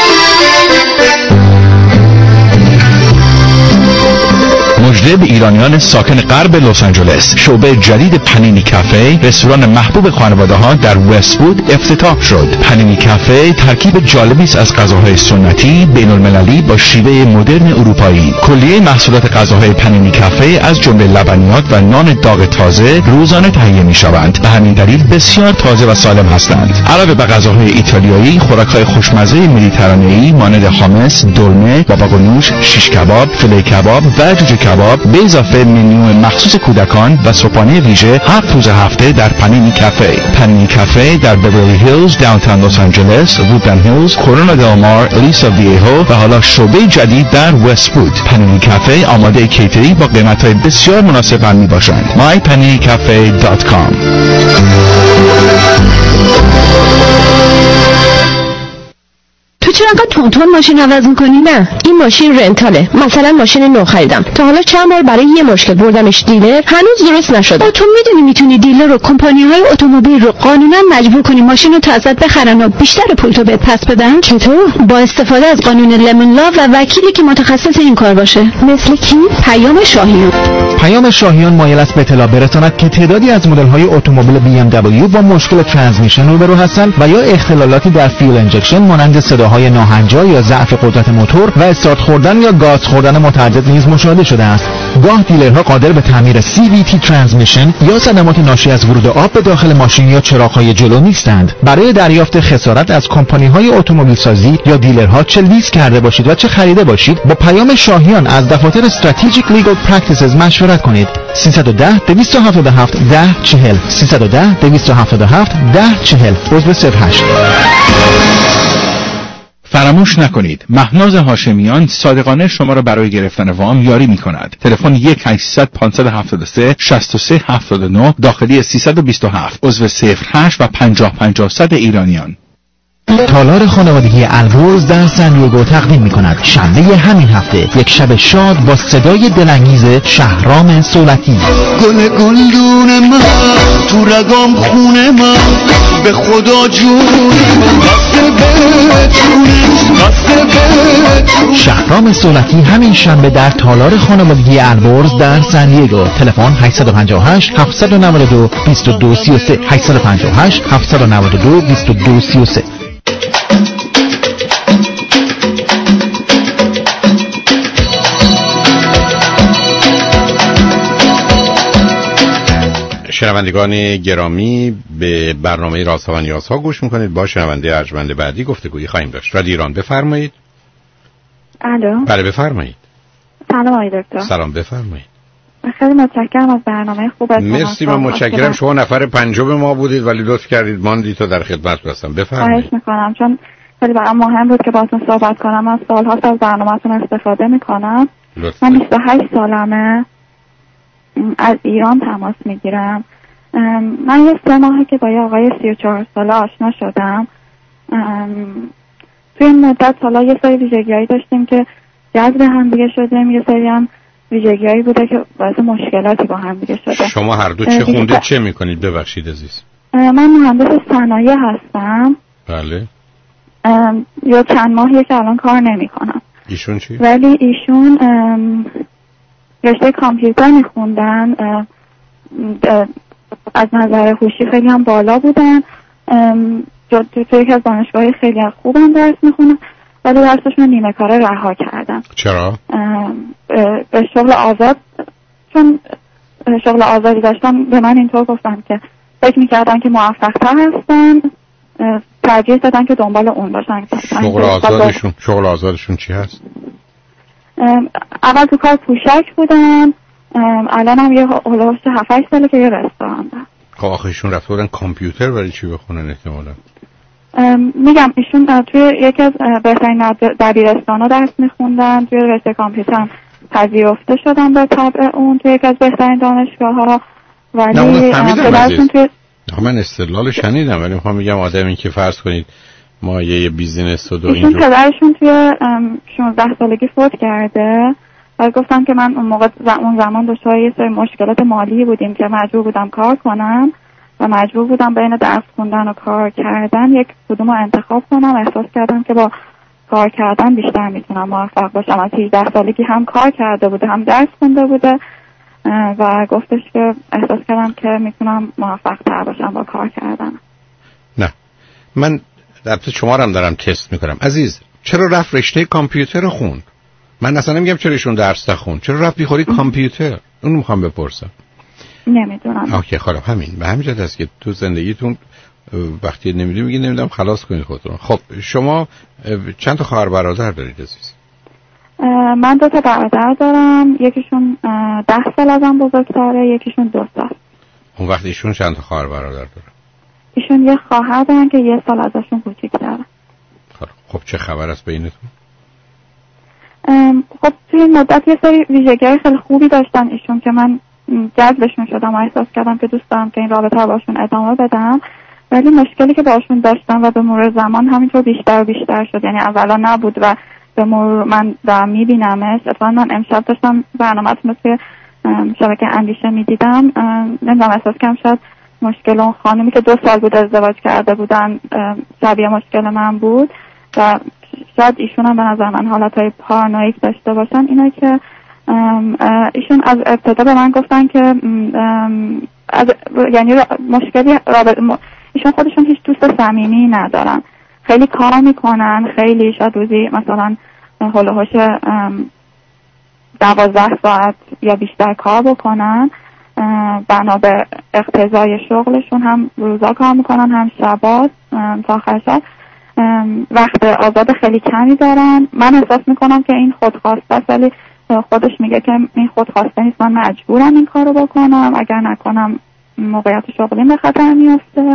مژده به ایرانیان ساکن غرب لس آنجلس، شعبه جدید پنینی کافه، رستوران محبوب خانواده‌ها در وست‌وود افتتاح شد. پنینی کافه ترکیب جالبی است از غذاهای سنتی بین‌المللی با شیوه مدرن اروپایی. کلیه محصولات غذاهای پنینی کافه از جمله لبنیات و نان داغ تازه روزانه تهیه می‌شوند. به همین دلیل بسیار تازه و سالم هستند. علاوه بر غذاهای ایتالیایی، خوراک‌های خوشمزه مدیترانه‌ای مانند خامس، دلمه، باباغنوش، شیش کباب، فیله کباب و جوجه کباب به اضافه منیو مخصوص کودکان و صبحانه ویژه 7 روز هفته در پنینی کافه. پنینی کافه در بیورلی هیلز، داونتاون لس آنجلس، وودلند هیلز، کورونا دل مار، لیسا ویهو و حالا شعبه جدید در وست‌وود. پنینی کافه آماده کیترینگ با قیمت‌های بسیار مناسب هم می‌باشند. mypaninicafe.com. تو چرا انقدر تون ماشین عوض می‌کنی؟ نه، این ماشین رنتاله. مثلا ماشین نو خریدم. تا حالا چند بار برای یه مشکل بردمش دیلر، هنوز درست نشده. تو میدونی میتونی دیلر رو، کمپانی‌های اتومبیل رو قانونا مجبور کنی ماشین رو ازت بخرن و بیشتر پول تو بهت پس بدن. چطور؟ با استفاده از قانون لمون لا و وکیلی که متخصص این کار باشه. مثل کی؟ پیام شاهیان. پیام شاهیان مایل است به اطلاع برساند که تعدادی از مدل‌های اتومبیل BMW با مشکل ترانسمیشن روبرو هستند و یا اختلالاتی در فیول انجکشن مانند صداهای ناهنجار یا ضعف قدرت موتور و استارت خوردن یا گاز خوردن متعدد نیز مشاهده شده است. گاه دیلرها قادر به تعمیر CVT ترانسمیشن یا صدمات ناشی از ورود آب به داخل ماشین یا چراغ‌های جلو نیستند. برای دریافت خسارت از کمپانی‌های اتومبیل سازی یا دیلرها چه لیز کرده باشید و چه خریده باشید، با پیام شاهیان از دفاتر استراتژیک لیگل پرکتیسز مشورت کنید. 310 277 1040 310 277 1040 عضو 08. فراموش نکنید مهناز هاشمیان صادقانه شما را برای گرفتن وام یاری می‌کند. تلفن 1-800-577-6379 داخلی 327 عضو 08 و 50-50 ایرانیان. تالار خانوادگی البرز در سن دیگو تقدیم می‌کند شنبه همین هفته یک شب شاد با صدای دلانگیز شهرام سولتی. گل گلدون من تو رگام خونه من به خدا جون بسته به شهرام سولتی همین شنبه در تالار خانوادگی البرز در سن دیگو. تلفن 858 792 2233 858 792 2233. شنوندگان گرامی، به برنامه رازها و نیازها گوش میکنید. با شنونده ارجمند بعدی گفتگویی خواهیم داشت. رادیو ایران، بفرمایید. الو. بله بفرمایید. سلام آقای دکتر. سلام، بفرمایید. خیلی متشکرم از برنامه خوبتون. مرسی، من متشکرم. شما نفر پنجم ما بودید ولی لطف کردید ماندید تا در خدمت باشم. بفرمایید. خواهش میکنم، چون خیلی برام مهم بود که باهاتون صحبت کنم. من سال‌هاست از برنامه‌تون استفاده میکنم. من 28 سالمه، از ایران تماس میگیرم. من یه 3 ماهه که با یه آقای 34 ساله آشنا شدم. توی این مدت حالا یه سری ویژگی‌هایی داشتیم که جذب هم دیگه شدیم، یه سری هم ویژگی‌هایی بوده که باعث مشکلاتی با هم دیگه شده. شما هر دو چه خوندید، چه میکنید؟ ببخشید عزیز. من مهندس صنایع هستم. بله. یا چند ماهیه که الان کار نمی‌کنم. ایشون چی؟ ولی ایشون رشته کامپیوتر میخوندن، از نظر هوشی خیلی هم بالا بودن، تو یکی از دانشگاهی خیلی خوبم درس میخونن، ولی درسشون نیمه کاره رها کردن. چرا؟ به شغل آزاد، چون شغل آزادی داشتن به من اینطور گفتن که فکر میکردن که موفق‌تر هستن، ترجیح دادن که دنبال اون باشن. شغل آزادشون چی هست؟ اول تو کار پوشک بودن، الان هم یه هلوش 7-8 ساله که یه رستوران دارن. خب آخه ایشون رفته بودن کامپیوتر برای چی بخونن احتمالا؟ میگم ایشون توی یکی از بهترین دبیرستان‌ها درس میخوندن، توی رشته کامپیوتر پذیرفته شدن به طبع اون توی یکی از بهترین دانشگاه‌ها. ولی من استدلال شنیدم، ولی میخوام میگم آدمی که فرض کنید مایه بیزینس و دو ایشون پدرشون توی 16 سالگی فوت کرده و گفتم که من اون زمان دچار یه سری مشکلات مالی بودیم که مجبور بودم کار کنم و مجبور بودم بین درس خوندن و کار کردن یک کدوم رو انتخاب کنم. احساس کردم که با کار کردن بیشتر میتونم موفق باشم. از 18 سالگی هم کار کرده بوده هم درس خونده بوده و گفتش که احساس کردم که میتونم موفق تر باشم با کار کردن. نه، من البته شما رو هم دارم تست میکنم. عزیز، چرا رفت رشته کامپیوتر خوند؟ من اصلا نمیگم چرا ایشون درس نخوند، چرا رفت بیخوری کامپیوتر؟ اون میخوام بپرسم. نمیدونم. اوکی، خب همین به همین جهت است که تو زندگیتون وقتی نمیدونی میگی نمیدونم خلاص کنید خودتون. خب شما چند تا خواهر برادر دارید عزیز؟ من 2 تا برادر دارم، یکیشون 10 سال ازم بزرگتره، یکیشون 2 سال. اون وقت ایشون چند تا خواهر برادر داره؟ ایشون یه خواهر دارن که 1 سال ازشون کوچیک‌تره. خب چه خبر است بینتون؟ خب توی این مدت یه سری ویژگی‌های خیلی خوبی داشتن ایشون که من جذبشون شدم و احساس کردم که دوست دارم که این رابطه رو باشون ادامه بدم. ولی مشکلی که باشون داشتم و به مرور زمان همینطور بیشتر و بیشتر شد، یعنی اولا نبود و به مرور من دارم میبینمش. اتفاقا من امشب داشتم برنامه‌تون رو توی شبکه اندیشه میدیدم، نمیدونم احساس کردم شاید مشکل اون خانمی که 2 سال بود ازدواج کرده بودن شبیه مشکل من بود و شاید ایشون هم به نظر من حالتهای پارانویک داشته باشن. اینا که ایشون از ابتدا به من گفتن که یعنی مشکلی ایشون خودشون هیچ دوست صمیمی ندارن، خیلی کار میکنن، خیلی شاید روزی مثلا هول و هوش 12 ساعت یا بیشتر کار بکنن، بنا به اقتضای شغلشون هم روزا کار میکنن هم شبات تا آخر شب، وقت آزاد خیلی کمی دارن. من احساس میکنم که این خودخواسته است، ولی خودش میگه که این خودخواسته نیست، من مجبورم این کارو بکنم، اگر نکنم موقعیت شغلیم به خطر میفته.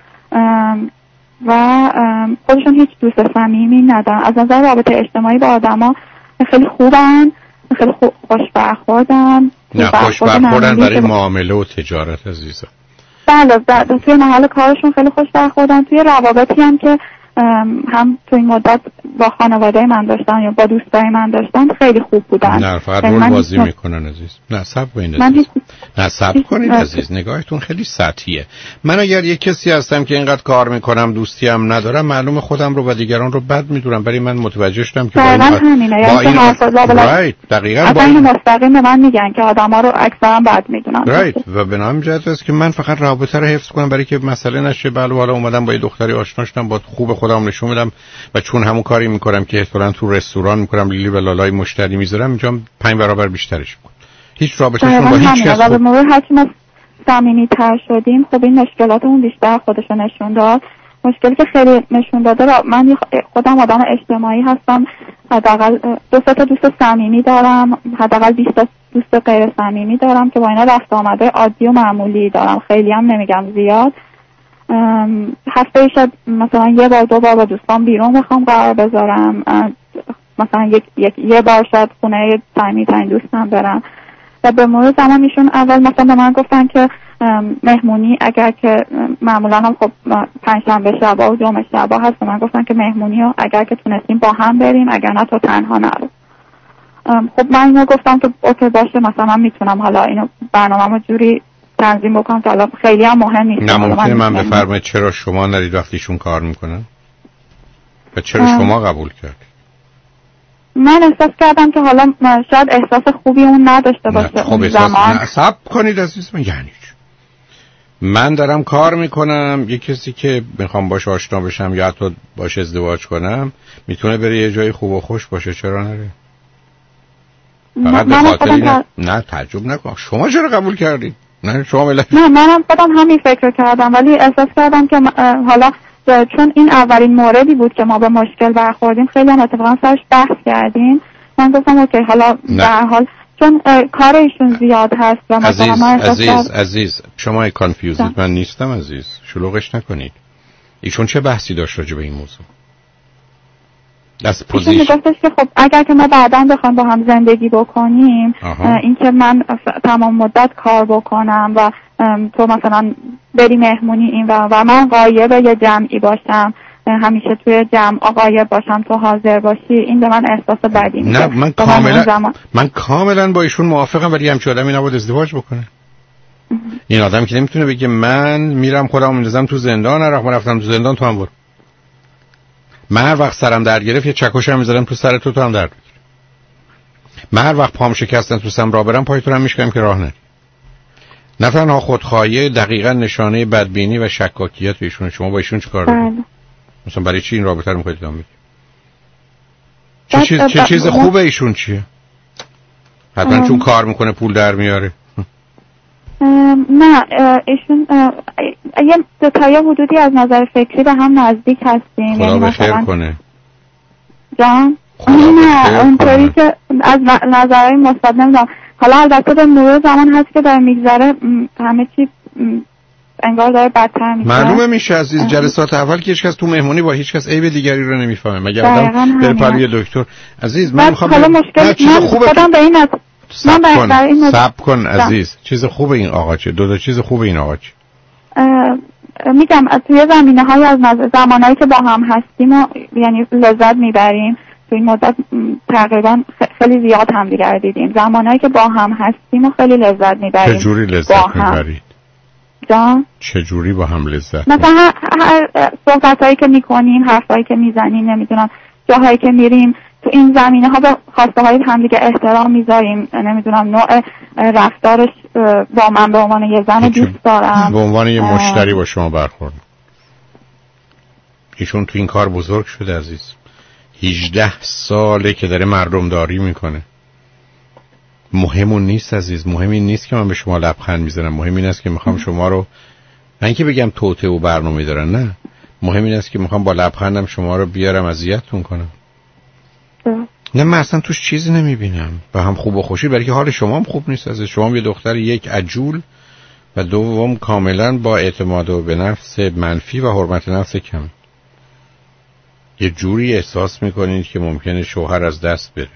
و خودشون هیچ دوست صمیمی ندارن. از نظر رابطه اجتماعی با آدما خیلی خوبن، خیلی خوش برخوردن. نه خوش برخوردن برای معامله و تجارت عزیزم. بله توی محل کارشون خیلی خوش برخوردن. توی روابطی هم که هم توی این مدت با خانواده من داشتن یا با دوستای من داشتن خیلی خوب بودن. نه فقط رول بازی میکنن عزیز. نه صبر کنید عزیز. نه صبر کنید عزیز، نگاهتون خیلی سطحیه. من اگر یک کسی هستم که اینقدر کار میکنم دوستی هم ندارم، معلومه خودم رو و دیگران رو بد میدونم، برای من متوجه شدم که با این رایت دقیقاً با این مستقیم به من میگن که آدما رو اکثرا بد میدونن. رایت و به نام جهت است که من فقط رابطه رو حفظ کنم برای که مسئله نشه. بله حالا اومدم با یه دختری آشنا شدم، با خوب خودم نشون میدم و چون همون کاری میکنم که احتمالاً تو رستوران میکنم، لیلی و لالای مشتری میذارم، اینجا 5 برابر بیشترش میکنم. هیچ رابطه‌شون با هیچ کس به مرور هرچی ما صمیمی‌تر شدیم خب این مشکلاتمون بیشتر خودش رو نشون داد. مشکلی که خیلی نشون داده، من خودم آدم اجتماعی هستم، حداقل 2 تا دوست صمیمی دارم، حداقل 20 تا دوست غیر صمیمی دارم که با اینا رفت آمده عادی و معمولی دارم، خیلی هم نمیگم زیاد. هفته شاید مثلا 1 بار 2 بار با دوستان بیرون بخوام قرار بذارم، مثلا یه بار شاید خونه صمیمی ترین دوستم برم. و به مرور زمان ایشون اول مثلا به من گفتن که مهمونی اگر که معمولا هم خب 5 شنبه شبا و جمعه شبا هست، من گفتن که مهمونی رو اگر که تونستیم با هم بریم، اگر نه تو تنها نرو. خب من اینو گفتم که اوکی باشه، مثلا میتونم حالا اینو برنامه‌مو جوری تنظیم بکنم که حالا خیلی هم مهم نیست. نه ممکنه من بفرمایید چرا شما نرید وقتیشون کار میکنن و چرا شما قبول کردید؟ من احساس کردم که حالا شاید احساس خوبی اون نداشته باشه. خب احساس صبر کنید عزیز من، یعنی من دارم کار میکنم، یه کسی که میخوام باش آشنا بشم یا حتی باش ازدواج کنم میتونه بره یه جای خوب و خوش باشه، چرا نره؟ فقط به خاطر نه تعجب نکن. شما چرا قبول کردید؟ نه شما نه منم خودم همین فکر کردم، ولی احساس کردم که حالا چون این اولین موردی بود که ما به مشکل برخوردیم، خیلی هم اتفاقا سرش بحث کردیم. من گفتم اوکی حالا در حال چون کار ایشون زیاد هست و عزیز شما کانفیوزید، من نیستم عزیز، شلوغش نکنید. ایشون چه بحثی داشت راجع به این موضوع؟ ایشون میگفتش که خب اگر که ما بعداً بخوایم با هم زندگی بکنیم، این که من تمام مدت کار بکنم و تو مثلا بری مهمونی این و من غایب یه جمعی باشم، همیشه توی جمع غایب باشم تو حاضر باشی، این به من احساس بدی میده. نه من کاملا با ایشون موافقم، ولی همچین آدمی نباید ازدواج بکنه. این آدم که نمیتونه بگه من میرم خودم میندازم تو زندان، رفتم تو زندان تو هم برو. من هر وقت سرم درد گرفت یه چکشم میذارم تو سر تو هم درد بگیر. من هر وقت پام شکستن تو سم راه برم پایتون هم میشکنم که راه نری. نه تنها خودخواهی، دقیقاً نشانه بدبینی و شکاکیت ایشون. شما با ایشون چیکار دارید؟ مثلا برای چی این رابطه رو میخواید ادامه بدید؟ چه چیز خوبه ایشون چیه؟ حتما چون کار میکنه پول در میاره. نه ایشون یه تا یه حدودی از نظر فکری به هم نزدیک هستیم. خدا بخیر کنه. جان؟ نه اونطوری که از نظرهای مثبت نمیدونم. حالا البته به مرور زمان هست که داره میگذره همه چی انگار داره بدتر میشه. معلومه میشه عزیز، جلسات اول که هیچ کس تو مهمونی با هیچ کس عیب دیگری رو نمیفهمه مگر آدم بره پلوی دکتر. عزیز من میخوام حالا مشکل من خودم به این صبر کن عزیز، چیز خوبه این آقا چه؟ دو چیز خوبه این آقا چه؟ میگم توی زمینه‌های از زمانهایی که با هم هستیم و یعنی لذت میبریم، توی این مدت تقریبا خیلی زیاد همدیگر دیدیم. زمانهایی که با هم هستیم و خیلی لذت میبریم. چجوری لذت میبرید؟ جان؟ چجوری با هم لذت؟ مثلا هر صحبتایی که میکنیم، حرفایی که میزنیم، نمیدونم جاهایی که میریم، تو این زمینه ها به خواسته های همدیگه احترام میذاریم. نمیدونم نوع رفتارش با من به عنوان یه زن دوست دارم، به عنوان یه مشتری با شما برخورد. ایشون تو این کار بزرگ شده عزیز، 18 ساله که داره مردم داری میکنه. مهمون نیست عزیز، مهم این نیست که من به شما لبخند میزنم، مهم این است که میخوام شما رو، نه اینکه بگم توته و برنامه دارن، نه، مهم این است که میخوام با لبخندم شما رو بیارم اذیتتون کنم. نه من اصلا توش چیزی نمیبینم، با هم خوب و خوشی، برای که حال شما هم خوب نیست عزیز. شما یه دختر یک عجول و دوم کاملا با اعتماد و به نفس منفی و حرمت نفس کم. یه جوری احساس میکنید که ممکنه شوهر از دست بره،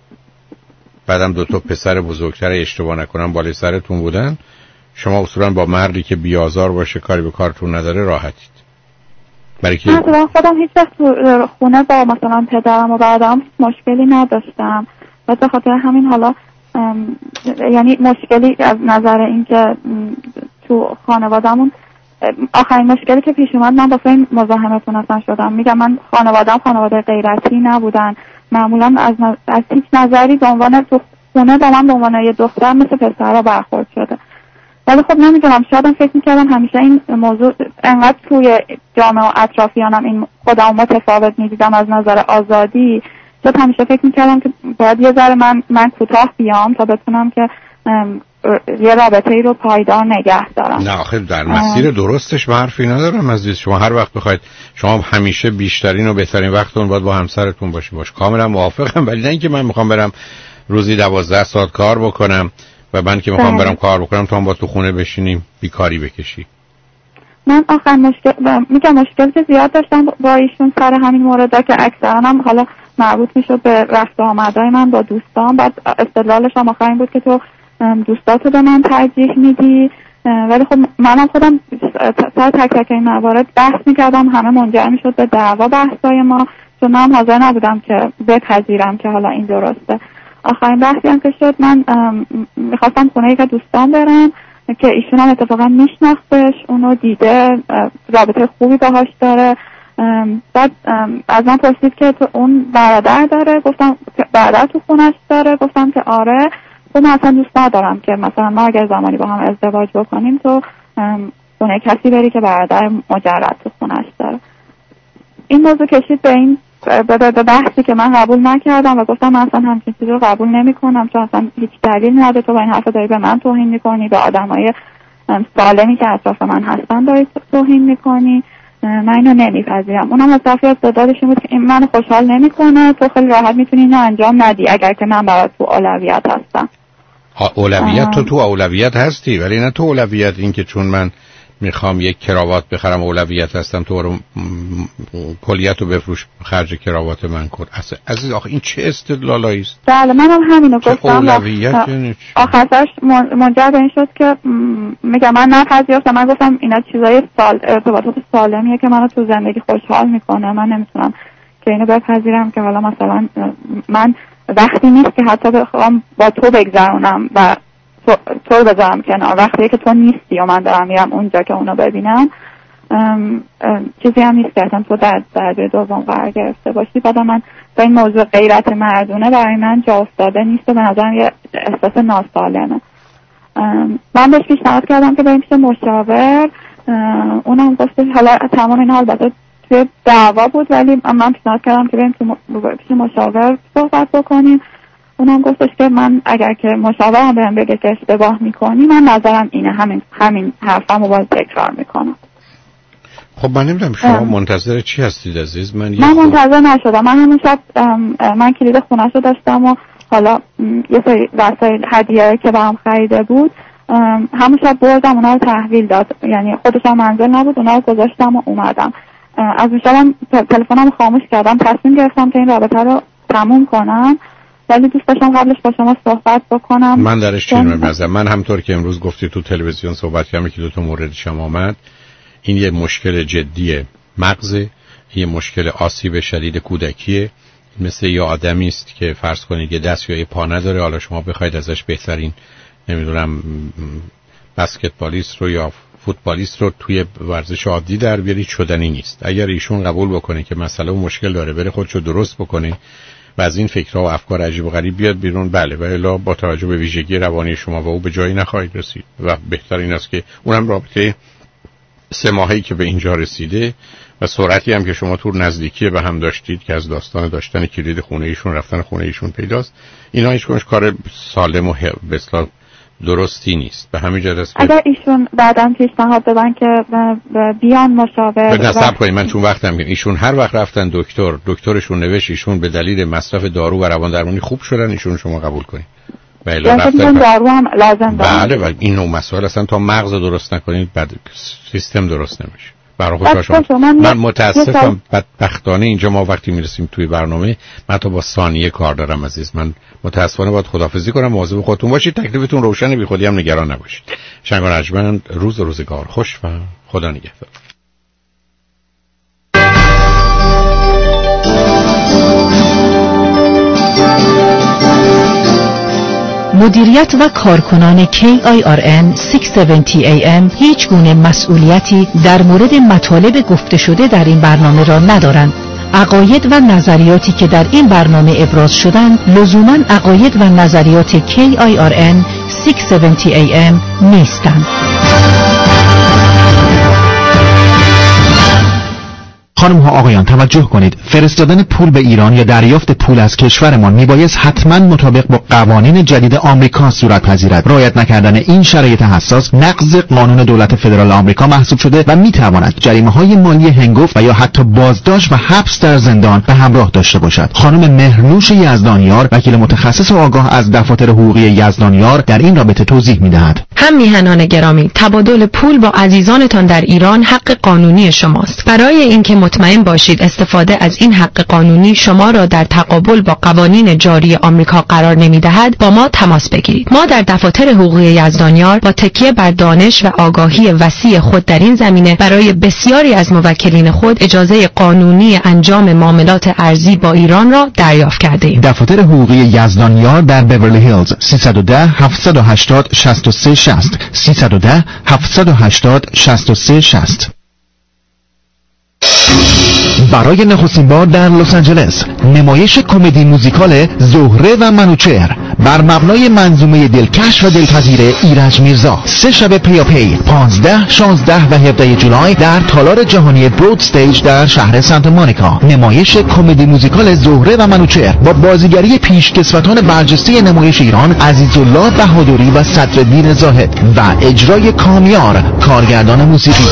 بعدم 2 تا پسر بزرگتر اشتباه نکنم بالای سرتون بودن. شما اصولا با مردی که بیازار باشه، کاری به کارتون نداره، راحتید. برای که من خودم هیچ وقت تو خونه با مثلا پدرم و برادرم مشکلی نداشتم و به خاطر همین حالا یعنی مشکلی از نظر اینکه تو خانوادهمون آخرین مشکلی که پیش اومد، من واسه این مزاحمتون اصلا شدم. میگم من خانواده‌ام خانواده غیرتی نبودن، معمولا از هیچ نظری به عنوان تو خونه با من به عنوان یه دختر مثل پسرها برخورد شده. ولی خب نمیدونم، شاید فکر میکردم همیشه این موضوع انقدر توی جامعه و اطرافیانم این خودم متفاوت میدیدم از نظر آزادی، شاید همیشه فکر میکردم که باید یه ذره من کوتاه بیام تا بتونم که یه رابطه ای رو پایدار نگه دارم. نه آخه در مسیر درستش به حرفی ندارم عزیز. شما هر وقت بخواید، شما همیشه بیشترین و بهترین وقتتون باید با همسرتون باش. کاملا موافقم، ولی نه اینکه من میخوام برم روزی 12 ساعت کار بکنم و من که میخوام برم کار بکنم تو هم با تو خونه بشینیم بیکاری بکشی. من آخر مشکل که زیاد داشتم با ایشون سر همین مورد که اکثرا هم حالا مربوط میشد به رفت و آمدهای من با دوستان. بعد استدلالش هم آخر این بود که تو دوستاتو به من ترجیح میدی، ولی خب منم خودم سر تک تک این موارد بحث میکردم، همه منجر میشد به دعوا بحثای ما، چون من حاضر نبودم که بپذیرم که حالا این درسته. آخرین بحثی هم که شد، من میخواستم خونه یک دوستان برم که ایشون هم اتفاقا میشناختش، اونو دیده، رابطه خوبی باهاش داره. بعد از من پرسید که تو اون برادر داره؟ گفتم برادر تو خونش داره؟ گفتم که آره. خب من اصلا دوست ندارم که مثلا ما اگر زمانی با هم ازدواج بکنیم تو خونه کسی بری که برادر مجرد تو خونش داره. این موضوع کشید به این به بحثی که من قبول نکردم و گفتم من اصلا همچین چیزی رو قبول نمی کنم، چون اصلا هیچ دلیل نداره تو با این حرف داری به من توهین میکنی، به آدمای سالمی که اطراف من هستن داری توهین میکنی. من اینو نمیپذیرم. اونم از طرفی استعدادش این بود که این منو خوشحال نمیکنه، تو خیلی راحت میتونی اینو انجام ندی اگر که من برات تو اولویت هستم. اولویت تو اولویت هستی، ولی نه تو اولویت این که چون من میخوام یک کراوات بخرم اولویت هستم تو رو کلیت رو بفروش خرج کراوات من کن. عزیز آخه این چه استدلالایی است؟ بله منم همینو گفتم. اولویت یعنی آخرش منجر به این شد که میگم من نپذیرفتم. من گفتم اینا چیزای ارتباطات سالمیه که منو تو زندگی خوشحال میکنه، من نمیتونم که اینو بپذیرم که حالا مثلا من وقتی نیست که حتی بخوام با تو بگذرونم و تو رو بذارم کنار، وقتی که تو نیستی و من دارم میرم اونجا که اونو ببینم، چیزی هم نیست که اصلا تو در درجه دوم قرار گرفته باشی. بعد من با این موضوع غیرت مردونه برای من جا افتاده نیست و به نظرم یه احساس ناسالمه. من بهش پیشنهاد کردم که بریم پیش مشاور، اونم گفتش حالا تمام این البته توی دعوا بود، ولی من پیشنهاد کردم که بریم پیش مشاور صحبت بکنیم. اونم گفتش که من اگر که مشاورم بهم بگه که اشتباه میکنی، من نظرم اینه، همین حرفمو باز تکرار میکنم. خب من نمیدونم شما منتظر چی هستید عزیز؟ من منتظر نشدم. من همون شب من کلید خونه‌شو داشتم و حالا یه سری وسایل هدیه که برام خریده بود همون شب بردم اونا رو تحویل داد، یعنی خودش هم منزل نبود، اونا رو گذاشتم و اومدم. از اون شبم تلفنمو خاموش کردم، تصمیم گرفتم که این رابطه رو تموم کنم، ولی دوست داشتم قبلش با شما صحبت بکنم. من درش چی نمی‌ذارم. من همطور که امروز گفتی تو تلویزیون صحبت کردم که دو تا مورد شما آمد، این یه مشکل جدی مغز، یه مشکل آسیب شدید کودکیه. مثل یه آدمی است که فرض کنید یه دست یا یه پا نداره، حالا شما بخواید ازش بهترین نمیدونم بسکتبالیست رو یا فوتبالیست رو توی ورزش عادی در بیارید، شدنی نیست. اگر ایشون قبول بکنه که مسئله و مشکل داره، بره خودشو درست بکنه و از این فکرها و افکار عجیب و غریب بیاد بیرون، بله، و الا با توجه به ویژگی روانی شما و او به جایی نخواهید رسید. و بهتر این است که اونم رابطه 3 ماهه‌ای که به اینجا رسیده و سرعتی هم که شما تو نزدیکی به هم داشتید که از داستان داشتن کلید خونه ایشون، رفتن خونه ایشون پیداست، اینا هیچ کنش کار سالم و به اصطلاح درستی نیست. به همین جهت است اگر ایشون بعداً پیشنهاد دادن که بیان مشاور نصب کنید، من چون وقتم میگم ایشون هر وقت رفتن دکترشون نوشت ایشون به دلیل مصرف دارو و روان درمانی خوب شدن، ایشون شما قبول کنید. یعنی دارو هم لازم داره. بله، و این نوع مسائل اصلا تا مغز درست نکنید بعد سیستم درست نمیشه. برای خود شما من متاسفم، بدبختانه اینجا ما وقتی میرسیم توی برنامه من تا با ثانیه کار دارم عزیز. من متاسفانه باید خداحافظی کنم. مواظب خودتون باشید، تکلیفتون روشنه، بی خودی هم نگران نباشید. شنگ و نجمن، روزگار خوش و خدا نگهدار. مدیریت و کارکنان KIRN 670 AM هیچ گونه مسئولیتی در مورد مطالب گفته شده در این برنامه را ندارند. عقاید و نظریاتی که در این برنامه ابراز شدند لزوماً عقاید و نظریات KIRN 670 AM نیستند. خانم ها آقایان توجه کنید، فرستادن پول به ایران یا دریافت پول از کشورمان میبایست حتما مطابق با قوانین جدید آمریکا صورت پذیرد. رعایت نکردن این شرایط حساس نقض قانون دولت فدرال آمریکا محسوب شده و میتواند جریمه‌های مالی هنگفت و یا حتی بازداشت و حبس در زندان به همراه داشته باشد. خانم مهرنوش یزدانیار، وکیل متخصص و آگاه از دفاتر حقوقی یزدانیار، در این رابطه توضیح میدهد. هم میهنان گرامی، تبادل پول با عزیزانتان در ایران حق قانونی شماست. برای اینکه مطمئن باشید استفاده از این حق قانونی شما را در تقابل با قوانین جاری آمریکا قرار نمی‌دهد، با ما تماس بگیرید. ما در دفاتر حقوقی یزدانیار با تکیه بر دانش و آگاهی وسیع خود در این زمینه برای بسیاری از موکلین خود اجازه قانونی انجام معاملات ارزی با ایران را دریافت کرده‌ایم. دفاتر حقوقی یزدانیار در بیورلی هیلز 310 780 63 60 310 780 63 60. برای نخستین بار در لس آنجلس نمایش کمدی موزیکال زهره و منوچهر بر مبنای منظومه دلکش و دلپذیر ایرج میرزا 3 شب پیاپی 15، 16 و 17 جولای در تالار جهانی برود استیج در شهر سانتا مونیکا. نمایش کمدی موزیکال زهره و منوچهر با بازیگری پیشکسوتان برجسته نمایش ایران عزیزالله بهادری و صدرالدین زاهد و اجرای کامیار کارگردان موسیقی،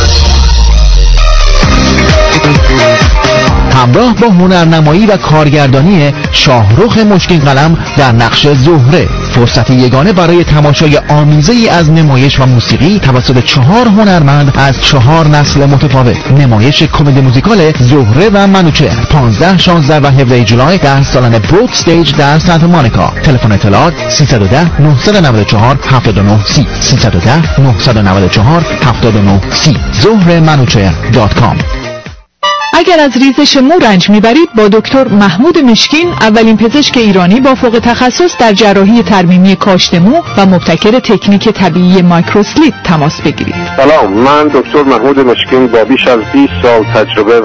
همراه با هنرنمایی و کارگردانی شاهرخ مشکین قلم در نقش زهره. فرصت یگانه برای تماشای آمیزه ای از نمایش و موسیقی توسط 4 هنرمند از 4 نسل متفاوت. نمایش کمدی موزیکال زهره و منوچهر 15، 16 و 17 جولای در سالن برود استیج در سانتا مونیکا. تلفن اطلاعات 310 994 79 30 310 994 79 30 zohremanoucher.com. اگر از ریزش مو رنج میبرید با دکتر محمود مشکین، اولین پزشک ایرانی با فوق تخصص در جراحی ترمیمی کاشت مو و مبتکر تکنیک طبیعی مایکروسلیپ تماس بگیرید. سلام، من دکتر محمود مشکین با بیش از 20 سال تجربه و